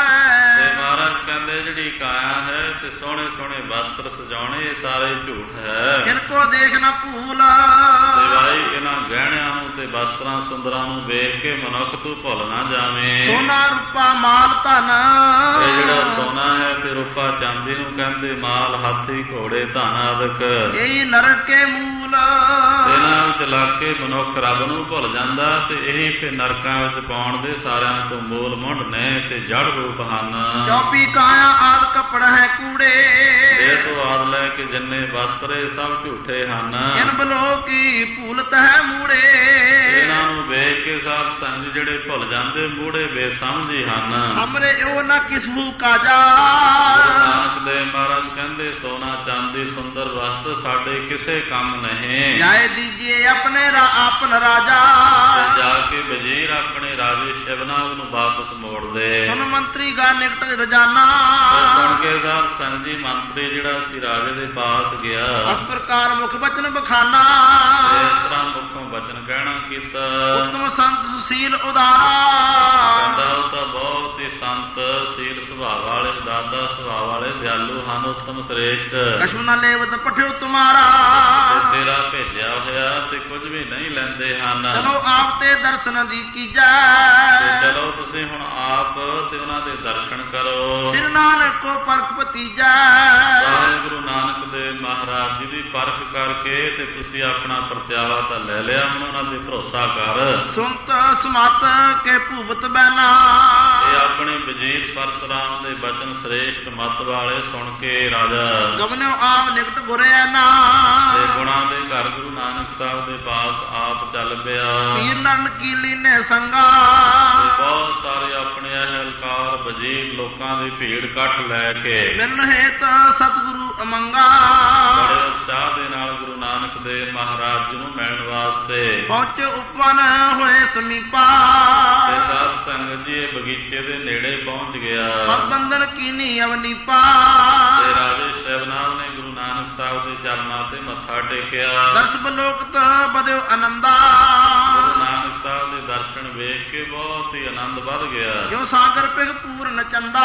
[SPEAKER 1] ਤੇ ਮਹਾਰਾਜ ਕਹਿੰਦੇ ਜਿਹੜੀ ਕਾਇਆ ਹੈ ਤੇ ਸੋਹਣੇ ਸੋਹਣੇ ਵਸਤਰ ਸਜਾਉਣੇ, ਇਹ ਸਾਰੇ ਝੂਠ ਹੈ।
[SPEAKER 2] ਇਨਕੋ ਦੇਖ ਨਾ ਭੂਲ,
[SPEAKER 1] ਤੇ ਭਾਈ ਇਹਨਾਂ ਗਹਿਣਿਆਂ ਨੂੰ ਤੇ ਵਸਤਰਾਂ ਸੁੰਦਰਾਂ ਨੂੰ ਵੇਖ ਕੇ ਮਨੁੱਖ ਤੂੰ ਭੁੱਲ ਨਾ ਜਾਵੇਂ।
[SPEAKER 2] ਸੋਨਾ ਰੂਪਾ ਮਾਲ ਧਨ,
[SPEAKER 1] ਇਹ ਜਿਹੜਾ ਸੋਨਾ ਹੈ ਤੇ ਰੂਪਾ ਚਾਂਦੀ ਨੂੰ ਕਹਿੰਦੇ ਮਾਲ, ਹਾਥੀ ਘੋੜੇ ਧਨ ਆਦਿਕ,
[SPEAKER 2] ਇਹ ਨਰਕ ਕੇ ਮੂਲ।
[SPEAKER 1] ਇਹਨਾਂ ਵਿੱਚ ਲੱਗ ਕੇ ਮਨੁੱਖ ਰੱਬ ਨੂੰ ਭੁੱਲ ਜਾਂਦਾ, ਤੇ ਇਹੀ ਫਿਰ ਨਰਕਾਂ ਵਿੱਚ ਪਾਉਣ ਦੇ ਸਾਰਿਆਂ ਤੋਂ ਮੂਲ ਮੁੱਢ ਨੇ ਤੇ ਜੜ ਰੂਪ ਹਨ।
[SPEAKER 2] ਚੌਪੀ ਕਾਇਆ ਆਦ ਕੱਪੜਾ ਹੈ ਕੂੜੇ,
[SPEAKER 1] ਇਹ ਤੋਂ ਆਦ ਲੈ ਕੇ ਜਿੰਨੇ ਵਸਤਰੇ ਸਭ ਝੂਠੇ ਹਨ।
[SPEAKER 2] ਇਨ ਬਲੋ ਕੀ ਭੂਲਤ ਹੈ ਮੂੜੇ,
[SPEAKER 1] ਇਹਨਾਂ ਨੂੰ ਵੇਖ ਕੇ ਸਾਧ ਸੰਗਤ ਜਿਹੜੇ ਭੁੱਲ ਜਾਂਦੇ ਮੂੜੇ ਬੇਸਮਝੀ ਹਨ।
[SPEAKER 2] ਹਮਰੇ ਉਹ ਨਾ ਕਿਸੂ ਕਾਜਾ,
[SPEAKER 1] ਗੁਰੂ ਨਾਨਕ ਦੇਵ ਮਹਾਰਾਜ ਕਹਿੰਦੇ ਸੋਨਾ ਚਾਂਦੀ ਸੁੰਦਰ ਵਸਤ ਸਾਡੇ ਕਿਸੇ ਕੰਮ ਨਹੀਂ।
[SPEAKER 2] ਜਾਏ ਦੀਜੀਏ ਆਪਣੇ ਆਪਨ ਰਾਜਾ,
[SPEAKER 1] ਤੇ ਜਾ ਕੇ ਵਜ਼ੀਰ ਆਪਣੇ ਰਾਜੇ ਸ਼ਿਵਨਾਗ ਨੂੰ ਵਾਪਸ ਮੋੜ ਦੇ।
[SPEAKER 2] ਸੁਨ ਮੰਤਰੀ ਗਾ ਨਿਕਟ ਰਜਾਨਾ,
[SPEAKER 1] ਸੁਣ ਕੇ ਸਾਧ ਸੰਗਤ ਜੀ ਮੰਤਰੀ ਜਿਹੜਾ ਸੀ ਰਾਜੇ ਦੇ ਪਾਸ ਗਿਆ।
[SPEAKER 2] ਇਸ ਪ੍ਰਕਾਰ ਮੁਖ ਬਚਨ ਬਖਾਨਾ,
[SPEAKER 1] ਇਸ ਤਰ੍ਹਾਂ ਮੁਖੋਂ ਬਚਨ ਕਹਿਣਾ ਕੀਤਾ।
[SPEAKER 2] ਉਤਮ ਸੰਤ ਸੁਸ਼ੀਲ ਉਦਾਰਾ,
[SPEAKER 1] ਕਹਿੰਦਾ ਉਹ ਤਾਂ ਬਹੁਤ ਹੀ ਸੰਤ ਸੀਲ ਸੁਭਾਅ ਵਾਲੇ, ਦਾਦਾ ਸੁਭਾਅ ਵਾਲੇ, ਦਿਆਲੂ ਹਨ, ਉਤਮ ਸ੍ਰੇਸ਼ਟ।
[SPEAKER 2] ਕਛੂ ਨਾ ਲੇਵਤ ਪਠਿਓ ਤੁਮਾਰਾ,
[SPEAKER 1] ਤੇ ਤੇਰਾ ਭੇਜਿਆ ਹੋਇਆ ਤੇ ਕੁਝ ਵੀ ਨਹੀਂ ਲੈਂਦੇ ਹਨ।
[SPEAKER 2] ਚਲੋ ਆਪ ਤੇ ਦਰਸ਼ਨ ਦੀ ਕੀਜੈ,
[SPEAKER 1] ਤੇ ਚਲੋ ਤੁਸੀਂ ਹੁਣ ਆਪ ਤੇ ਉਹਨਾਂ ਦੇ ਦਰਸ਼ਨ ਕਰੋ।
[SPEAKER 2] ਸਿਰ ਨਾਨਕ ਕੋ ਪਰਖ ਭਤੀਜੈ,
[SPEAKER 1] ਗੁਰੂ ਨਾਨਕ ਦੇਵ ਮਹਾਰਾਜ ਜੀ ਦੀ ਪਰਖ ਕਰਕੇ ਤੇ ਤੁਸੀਂ ਆਪਣਾ ਪਰਤਿਆਵਾ ਤਾਂ ਲੈ ਲਿਆ, ਹੁਣ ਉਹਨਾਂ ਤੇ ਭਰੋਸਾ ਕਰ।
[SPEAKER 2] ਸੁਨਤ ਸਮਤ ਕੇ ਭੂਪਤ ਬੈਨਾ,
[SPEAKER 1] ਇਹ ਆਪਣੇ ਵਜ਼ੀਰ ਪਰਸਰਾਮ ਦੇ ਬਚਨ ਸ੍ਰੇਸ਼ਟ ਮਤ ਵਾਲੇ ਸੁਣ ਕੇ ਰਾਜਾ
[SPEAKER 2] ਗਮਨਿਓ ਆਪ ਨਿਕਟ ਗੁਰਿਆ ਨਾ,
[SPEAKER 1] ਤੇ ਗੁਣਾਂ ਦੇ ਘਰ ਗੁਰੂ ਨਾਨਕ ਸਾਹਿਬ ਦੇ ਪਾਸ ਆਪ ਚੱਲ ਪਿਆ।
[SPEAKER 2] ਪੀਰ ਨਨ ਕੀ ਲੀਨੇ ਸੰਗਾ,
[SPEAKER 1] ਬਹੁਤ ਸਾਰੇ ਆਪਣੇ ਅਹਲਕਾਰ ਵਜ਼ੀਰ ਲੋਕਾਂ ਦੀ ਭੀੜ ਇਕੱਠ ਲੈ ਕੇ
[SPEAKER 2] ਮਿਲਨ ਹੇਤ ਸਤਿਗੁਰੂ ਅਮੰਗਾ।
[SPEAKER 1] ਬੜੇ ਉਤਸ਼ਾਹ ਦੇ ਨਾਲ ਗੁਰੂ ਨਾਨਕ ਦੇਵ ਮਹਾਰਾਜ ਜੀ ਨੂੰ ਮਿਲਣ ਵਾਸਤੇ
[SPEAKER 2] ਪਹੁੰਚ ਉਪਨ ਹੋਏ ਸਮੀਪਾ।
[SPEAKER 1] ਤੇ ਸਾਧ ਸੰਗਤ ਜੀ ਇਹ ਬਗੀਚੇ ਦੇ ਨੇੜੇ ਪਹੁੰਚ ਗਿਆ।
[SPEAKER 2] ਪਦ ਬੰਧਨ ਕੀਨੀ ਅਵਨੀਪਾ।
[SPEAKER 1] ਤੇ ਰਾਜੇ ਸ਼ੈਵਨਾਲ ਨੇ ਗੁਰੂ ਨਾਨਕ ਸਾਹਿਬ ਦੇ ਚਰਨਾਂ ਤੇ ਮੱਥਾ ਟੇਕਿਆ।
[SPEAKER 2] ਦਰਸ ਬਲੋਕਤ ਬਦਿਓ ਆਨੰਦਾ।
[SPEAKER 1] ਗੁਰੂ ਨਾਨਕ ਸਾਹਿਬ ਦੇ ਦਰਸ਼ਨ ਵੇਖ ਕੇ ਬਹੁਤ ਹੀ ਆਨੰਦ ਵੱਧ ਗਿਆ।
[SPEAKER 2] ਜੋ ਸਾਗਰ ਪਿਘ ਪੂਰਨ ਚੰਦਾ।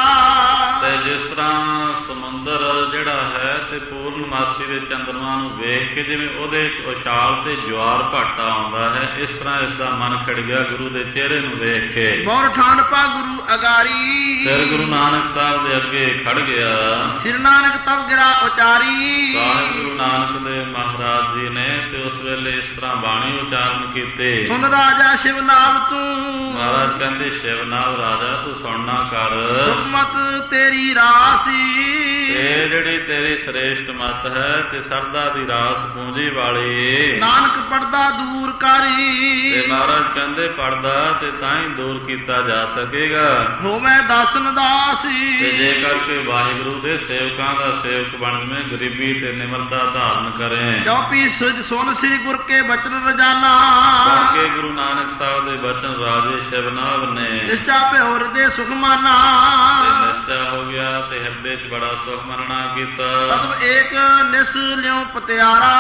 [SPEAKER 1] ਤੇ ਜਿਸ ਤਰ੍ਹਾਂ ਸਮੁੰਦਰ ਜਿਹੜਾ ਹੈ ਤੇ ਪੂਰਨਮਾਸੀ ਦੇ ਚੰਦਰਮਾ ਨੂੰ ਵੇਖ ਕੇ ਜਿਵੇਂ ਉਹਦੇ ਉਛਾਲ ਤੇ ਜਵਾਰ ਭਾਟਾ ਆਉਂਦਾ ਹੈ, ਇਸ ਤਰ੍ਹਾਂ ਇਸ ਦਾ ਮਨ ਖਿੜ ਗਿਆ ਗੁਰੂ ਦੇ ਚਿਹਰੇ ਨੂੰ ਵੇਖ ਕੇ।
[SPEAKER 2] ਬੌਰ ਠਾਣ ਪਾ ਗੁਰੂ ਅਗਾਰੀ।
[SPEAKER 1] ਫਿਰ ਗੁਰੂ ਨਾਨਕ ਸਾਹਿਬ ਦੇ ਅੱਗੇ ਖੜ ਗਿਆ।
[SPEAKER 2] ਸਿਰ ਨਾਨਕ ਤਬ ਗਿਰਾ ਉਚਾਰੀ।
[SPEAKER 1] ਸਾਹਿਬ ਗੁਰੂ ਨਾਨਕ ਦੇਵ ਮਹਾਰਾਜ ਜੀ ਨੇ ਤੇ ਉਸ ਵੇਲੇ ਇਸ ਤਰ੍ਹਾਂ ਬਾਣੀ ਉਚਾਰਨ ਕੀਤੇ।
[SPEAKER 2] ਸੁਨ ਰਾਜਾ ਸ਼ਿਵ ਨਾਮ ਤੂੰ।
[SPEAKER 1] ਮਹਾਰਾਜ ਕਹਿੰਦੇ ਸ਼ਿਵ ਨਾਮ ਰਾਜਾ ਤੂੰ ਸੁਣਨਾ ਕਰ।
[SPEAKER 2] ਸੁਖਮਤ ਤੇਰੀ ਰਾਸੀ।
[SPEAKER 1] ਇਹ ਜਿਹੜੀ ਤੇਰੀ ਸ੍ਰੇਸ਼ਟ ਮਤ ਹੈ ਤੇ ਸਰਦਾ ਦੀ ਰਾਸ ਪੂੰਜੀ ਵਾਲੀ।
[SPEAKER 2] ਨਾਨਕ ਪੜਦਾ ਦੂਰ ਕਰੀ।
[SPEAKER 1] ਤੇ ਮਹਾਰਾਜ ਕਹਿੰਦੇ ਪੜਦਾ ਤੇ ਤਾਂ ਹੀ ਦੂਰ ਕੀਤਾ ਜਾ ਸਕੇਗਾ।
[SPEAKER 2] ਹੋਵੇ ਦਾਸਨ ਦਾਸੀ।
[SPEAKER 1] ਤੇ ਜੇ ਕਰਕੇ ਵਾਹਿਗੁਰੂ ਦੇ ਸੇਵਕਾਂ ਦਾ ਸੇਵਕ ਬਣ ਜਵੇਂ, ਗਰੀਬੀ ਤੇ ਨਿਮਰਤਾ ਧਾਰਨ ਕਰੇ।
[SPEAKER 2] ਜੋ ਪੀ ਸੁਨ ਸ੍ਰੀ ਗੁਰ ਕੇ ਬਚਨ ਰਜਾਨਾ।
[SPEAKER 1] ਸੁਣ ਕੇ ਗੁਰੂ ਨਾਨਕ ਸਾਹਿਬ ਦੇ ਬਚਨ ਰਾਜੇ ਸ਼ਿਵਨਾਭ ਨੇ
[SPEAKER 2] ਨਿਸ਼ਚਾ ਭਿਓ ਹਿਰਦੇ ਸੁਖ ਮਾਨਾ।
[SPEAKER 1] ਤੇ ਨਿਸ਼ਚਾ ਹੋ ਗਿਆ ਤੇ ਹਿਰਦੇ 'ਚ ਬੜਾ ਸੁਖ ਮੰਨਣਾ ਕੀਤਾ।
[SPEAKER 2] ਤਬ ਏਕ ਨਿਸ ਲਿਓ ਪਤਿਆਰਾ।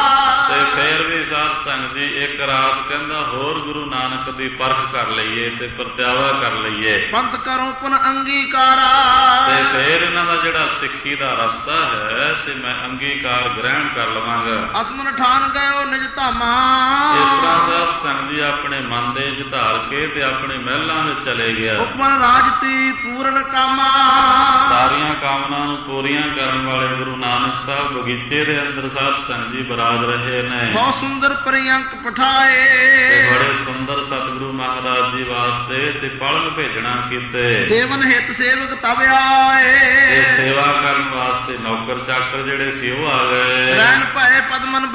[SPEAKER 1] ਤੇ ਫੇਰ ਵੀ ਸਾਧ ਸੰਗਤ ਜੀ ਇੱਕ ਰਾਤ ਕਹਿੰਦਾ ਹੋਰ ਗੁਰੂ ਨਾਨਕ ਦੀ ਪਰਖ ਕਰ ਲਈਏ ਤੇ ਪਰਚਾਵਾ ਕਰ ਲਈਏ।
[SPEAKER 2] ਪੰਥ ਕਰੋ ਪੁਨ ਅੰਗੀਕਾਰਾ।
[SPEAKER 1] ਤੇ ਫੇਰ ਇਹਨਾਂ ਦਾ ਜਿਹੜਾ ਸਿੱਖੀ ਦਾ ਰਸਤਾ ਹੈ ਤੇ ਮੈਂ ਅੰਗੀਕਾਰ ਗ੍ਰਹਿਣ ਕਰ ਲਵਾਂਗਾ।
[SPEAKER 2] ਅਸਮਨ ਠਾਨ ਗਇਓ ਨਿਜ ਧਾਮਾ।
[SPEAKER 1] ਇਸ ਤਰ੍ਹਾਂ ਸਾਧ ਸੰਗਤ ਜੀ ਆਪਣੇ ਮਨ ਦੇ ਵਿੱਚ ਧਾਰ ਕੇ ਤੇ ਆਪਣੇ ਮਹਿਲਾਂ ਵਿੱਚ ਚਲੇ ਗਿਆ।
[SPEAKER 2] ਉਪਨ ਰਾਜਤੀ ਪੂਰਨ ਕਾਮਾ।
[SPEAKER 1] ਸਾਰੀਆਂ ਕਾਮਨਾ ਨੂੰ ਪੂਰੀਆਂ ਕਰਨ ਵਾਲੇ ਗੁਰੂ ਨਾਨਕ ਸਾਹਿਬ ਬਗੀਚੇ ਦੇ ਅੰਦਰ ਸਾਧ ਸੰਗਤ ਜੀ ਬਰਾਜ ਰਹੇ ਨੇ।
[SPEAKER 2] ਬਹੁਤ ਸੁੰਦਰ ਪ੍ਰਿਅੰਕ ਪਠਾਏ।
[SPEAKER 1] ਤੇ ਬੜੇ ਸੁੰਦਰ ਸਤਿਗੁਰੂ ਮਹਾਰਾਜ ਜੀ ਵਾਸਤੇ ਤੇ ਪਲੰਘ ਭੇਜਣਾ ਕੀਤੇ।
[SPEAKER 2] ਸੇਵਨ ਹਿਤ ਸੇਵਕ ਤਬ ਆਏ।
[SPEAKER 1] ਤੇ ਸੇਵਾ ਕਰਨ ਵਾਸਤੇ ਨੌਕਰ ਚਾਕਰ ਜਿਹੜੇ ਸੀ ਉਹ ਆ ਗਏ।
[SPEAKER 2] ਰਹਿਣ ਭਏ ਪਦਮਨ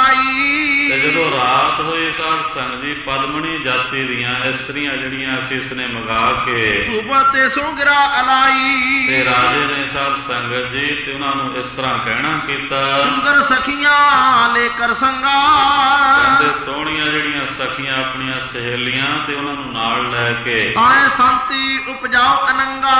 [SPEAKER 2] ਬਲਵਾਈ।
[SPEAKER 1] ਤੇ ਜਦੋਂ ਰਾਤ ਹੋਈ ਸਾਧ ਸੰਗਤ ਜੀ ਪਦਮਣੀ ਜਾਤੀ ਦੀਆਂ ਇਸਤਰੀਆਂ ਜਿਹੜੀਆਂ ਅਸੀਸ ਨੇ ਮੰਗਾ ਕੇ
[SPEAKER 2] ਧੂਪ ਤੇ ਸੋ ਗਿਰਾ ਅਲਾਈ।
[SPEAKER 1] ਤੇ ਰਾਜੇ ਨੇ ਸਾਧ ਸੰਗਤ ਜੀ ਤੇ ਉਹਨਾਂ ਨੂੰ ਇਸ ਤਰ੍ਹਾਂ ਕਹਿਣਾ ਕੀਤਾ।
[SPEAKER 2] ਸੁੰਦਰ ਸਖੀਆਂ ਲੈ ਕਰ ਸੰਗਾ।
[SPEAKER 1] ਕਹਿੰਦੇ ਸੋਹਣੀਆਂ ਜਿਹੜੀਆਂ ਸਖੀਆਂ ਆਪਣੀਆਂ ਸਹੇਲੀਆਂ ਤੇ ਉਹਨਾਂ ਨੂੰ ਨਾਲ ਲੈ ਕੇ
[SPEAKER 2] ਆਏ ਸੰਤੀ ਉਪਜਾਓ ਅਨੰਗਾ।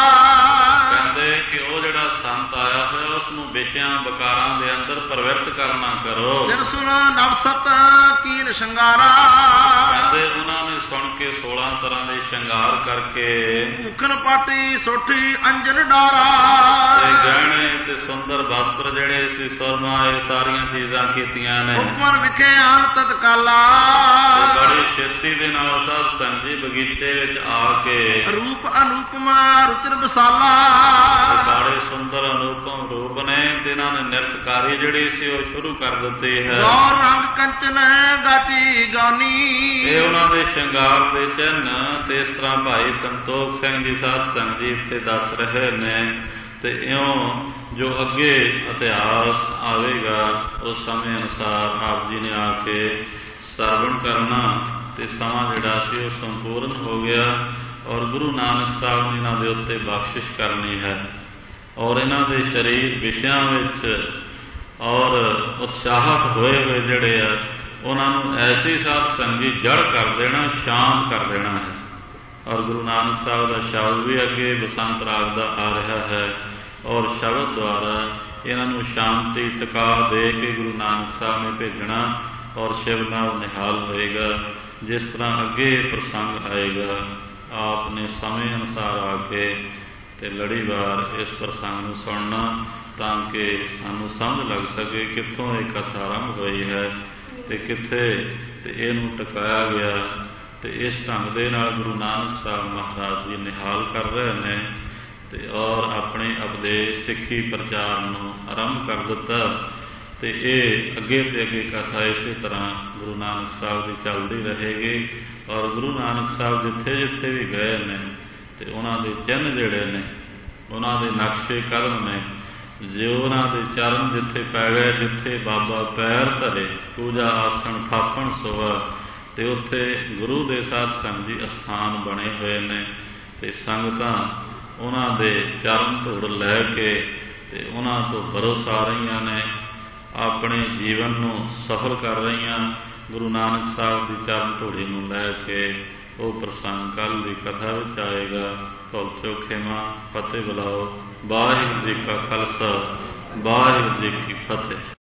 [SPEAKER 1] ਕਹਿੰਦੇ ਕਿ ਉਹ ਜਿਹੜਾ ਸੰਤ ਆਇਆ ਹੋਇਆ ਉਸ ਨੂੰ ਵਿਸ਼ਿਆਂ ਬਕਾਰਾਂ ਦੇ ਅੰਦਰ ਪ੍ਰਵਿਰਤ ਕਰਨਾ ਕਰੋ।
[SPEAKER 2] ਜਿਨ ਸੁਣ ਨਵਸਤ ਕੀਨ ਸ਼ਿੰਗਾਰਾ।
[SPEAKER 1] ਕਹਿੰਦੇ ਉਹਨਾਂ ਨੇ ਸੁਣ ਕੇ 16 ਤਰ੍ਹਾਂ ਦੇ ਸ਼ਿੰਗਾਰ ਕਰਕੇ
[SPEAKER 2] ਭੂਖਨ ਪਾਟੀ ਸੋਠੀ ਅੰਜਨ ਡਾਰਾ।
[SPEAKER 1] ਤੇ ਗਹਿਣੇ ਤੇ ਸੁੰਦਰ ਵਸਤਰ ਜਿਹੜੇ ਸੀ ਸੁਰਮਾ ਇਹ ਸਾਰੀਆਂ ਚੀਜ਼ਾਂ ਕੀਤੀਆਂ ਨੇ।
[SPEAKER 2] ਉਪਮਨ ਵਿਖੇ ਆਨ ਤਤਕਾਲਾ।
[SPEAKER 1] ਤੇ ਬੜੀ ਛੇਤੀ ਦੇ ਨਾਲ ਸਾਧ ਸੰਗਤ ਜੀ ਬਗੀਚੇ ਵਿੱਚ ਆ ਕੇ
[SPEAKER 2] ਰੂਪ ਅਨੂਪਮਾ ਰੁਚਿਰ ਬਸਾਲਾ।
[SPEAKER 1] ਬੜੇ ਸੁੰਦਰ ਅਨੂਪਮ ਰੂਪ ਨੇ ਤੇ ਇਹਨਾਂ ਨੇ ਨਿਰਤਕਾਰੀ ਜਿਹੜੀ ਸੀ ਉਹ ਸ਼ੁਰੂ ਕਰ ਦਿੱਤੀ ਹੈ।
[SPEAKER 2] ਗੌਰ ਰੰਗ ਕੰਚਨ ਗਾਤੀ ਗਾਨੀ।
[SPEAKER 1] ਇਹ ਉਹਨਾਂ ਦੇ ਸ਼ਿੰਗਾਰ ਦੇ ਚਿੰਨ੍ਹ ਤੇ ਇਸ ਤਰ੍ਹਾਂ ਭਾਈ ਸੰਤੋਖ ਸਿੰਘ ਜੀ ਸਾਧ ਸੰਗਤ ਜੀ ਇੱਥੇ ਦੱਸ ਰਹੇ ਨੇ। ਤੇ ਇਉਂ ਜੋ ਅੱਗੇ ਇਤਿਹਾਸ ਆਵੇਗਾ ਉਸ ਸਮੇਂ ਅਨੁਸਾਰ ਆਪ ਜੀ ਨੇ ਆ ਕੇ ਸਰਵਣ ਕਰਨਾ ਤੇ ਸਮਾਂ ਜਿਹੜਾ ਸੀ ਉਹ ਸੰਪੂਰਨ ਹੋ ਗਿਆ। ਔਰ ਗੁਰੂ ਨਾਨਕ ਸਾਹਿਬ ਨੇ ਇਹਨਾਂ ਦੇ ਉੱਤੇ ਬਖਸ਼ਿਸ਼ ਕਰਨੀ ਹੈ ਔਰ ਇਹਨਾਂ ਦੇ ਸਰੀਰ ਵਿਸ਼ਿਆਂ ਵਿੱਚ ਔਰ ਉਤਸ਼ਾਹਤ ਹੋਏ ਹੋਏ ਜਿਹੜੇ ਆ ਉਹਨਾਂ ਨੂੰ ਐਸੀ ਸਾਧ ਸੰਗਤ ਜੜ ਕਰ ਦੇਣਾ, ਸ਼ਾਂਤ ਕਰ ਦੇਣਾ ਹੈ। ਔਰ ਗੁਰੂ ਨਾਨਕ ਸਾਹਿਬ ਦਾ ਸ਼ਬਦ ਵੀ ਅੱਗੇ ਬਸੰਤ ਰਾਗ ਦਾ ਆ ਰਿਹਾ ਹੈ ਔਰ ਸ਼ਬਦ ਦੁਆਰਾ ਇਹਨਾਂ ਨੂੰ ਸ਼ਾਂਤੀ ਟਿਕਾ ਦੇ ਕੇ ਗੁਰੂ ਨਾਨਕ ਸਾਹਿਬ ਨੇ ਭੇਜਣਾ ਔਰ ਸ਼ਿਵ ਨਾਮ ਨਿਹਾਲ ਹੋਏਗਾ। ਜਿਸ ਤਰ੍ਹਾਂ ਅੱਗੇ ਪ੍ਰਸੰਗ ਆਏਗਾ ਆਪ ਨੇ ਸਮੇਂ ਅਨੁਸਾਰ ਆ ਕੇ ਤੇ ਲੜੀਵਾਰ ਇਸ ਪ੍ਰਸੰਗ ਨੂੰ ਸੁਣਨਾ ਤਾਂ ਕਿ ਸਾਨੂੰ ਸਮਝ ਲੱਗ ਸਕੇ ਕਿੱਥੋਂ ਇਹ ਕਥਾ ਆਰੰਭ ਹੋਈ ਹੈ ਤੇ ਕਿੱਥੇ ਤੇ ਇਹਨੂੰ ਟਿਕਾਇਆ ਗਿਆ। ਤੇ ਇਸ ਢੰਗ ਦੇ ਨਾਲ ਗੁਰੂ ਨਾਨਕ ਸਾਹਿਬ ਮਹਾਰਾਜ ਜੀ ਨਿਹਾਲ ਕਰ ਰਹੇ ਨੇ ਤੇ ਔਰ ਆਪਣੇ ਉਪਦੇਸ਼ ਸਿੱਖੀ ਪ੍ਰਚਾਰ ਨੂੰ ਆਰੰਭ ਕਰ ਦਿੱਤਾ। ਤੇ ਇਹ ਅੱਗੇ ਤੇ ਅੱਗੇ ਕਥਾ ਇਸੇ ਤਰ੍ਹਾਂ ਗੁਰੂ ਨਾਨਕ ਸਾਹਿਬ ਦੀ ਚੱਲਦੀ ਰਹੇਗੀ। ਔਰ ਗੁਰੂ ਨਾਨਕ ਸਾਹਿਬ ਜਿੱਥੇ ਜਿੱਥੇ ਵੀ ਗਏ ਨੇ ਤੇ ਉਹਨਾਂ ਦੇ ਚਿੰਨ੍ਹ ਜਿਹੜੇ ਨੇ ਉਹਨਾਂ ਦੇ ਨਕਸ਼ੇ ਕਦਮ ਨੇ ਜੇ ਉਹਨਾਂ ਦੇ ਚਰਨ ਜਿੱਥੇ ਪੈ ਗਏ, ਜਿੱਥੇ ਬਾਬਾ ਪੈਰ ਧਰੇ ਪੂਜਾ ਆਸਣ ਥਾਪਣ ਸੋਵਾ ਤੇ ਉੱਥੇ ਗੁਰੂ ਦੇ ਸਾਧ ਸੰਗਤ ਜੀ ਅਸਥਾਨ ਬਣੇ ਹੋਏ ਨੇ। ਤੇ ਸੰਗਤਾਂ ਉਹਨਾਂ ਦੇ ਚਰਨ ਧੂੜ ਲੈ ਕੇ ਤੇ ਉਹਨਾਂ ਤੋਂ ਬਰੋਸਾ ਰਹੀਆਂ ਨੇ, ਆਪਣੇ ਜੀਵਨ ਨੂੰ ਸਫਲ ਕਰ ਰਹੀਆਂ। ਗੁਰੂ ਨਾਨਕ ਸਾਹਿਬ ਦੀ ਚਰਨ ਧੂੜੀ ਨੂੰ ਲੈ ਕੇ ਉਹ ਪ੍ਰਸੰਗ ਕੱਲ੍ਹ ਦੀ ਕਥਾ ਵਿੱਚ ਆਏਗਾ। ਭੁੱਲ ਚੁੱਕ ਖਿਮਾ, ਫਤਿਹ ਬੁਲਾਓ। ਵਾਹਿਗੁਰੂ ਜੀ ਕਾ ਖਾਲਸਾ, ਵਾਹਿਗੁਰੂ ਜੀ ਕੀ ਫਤਿਹ।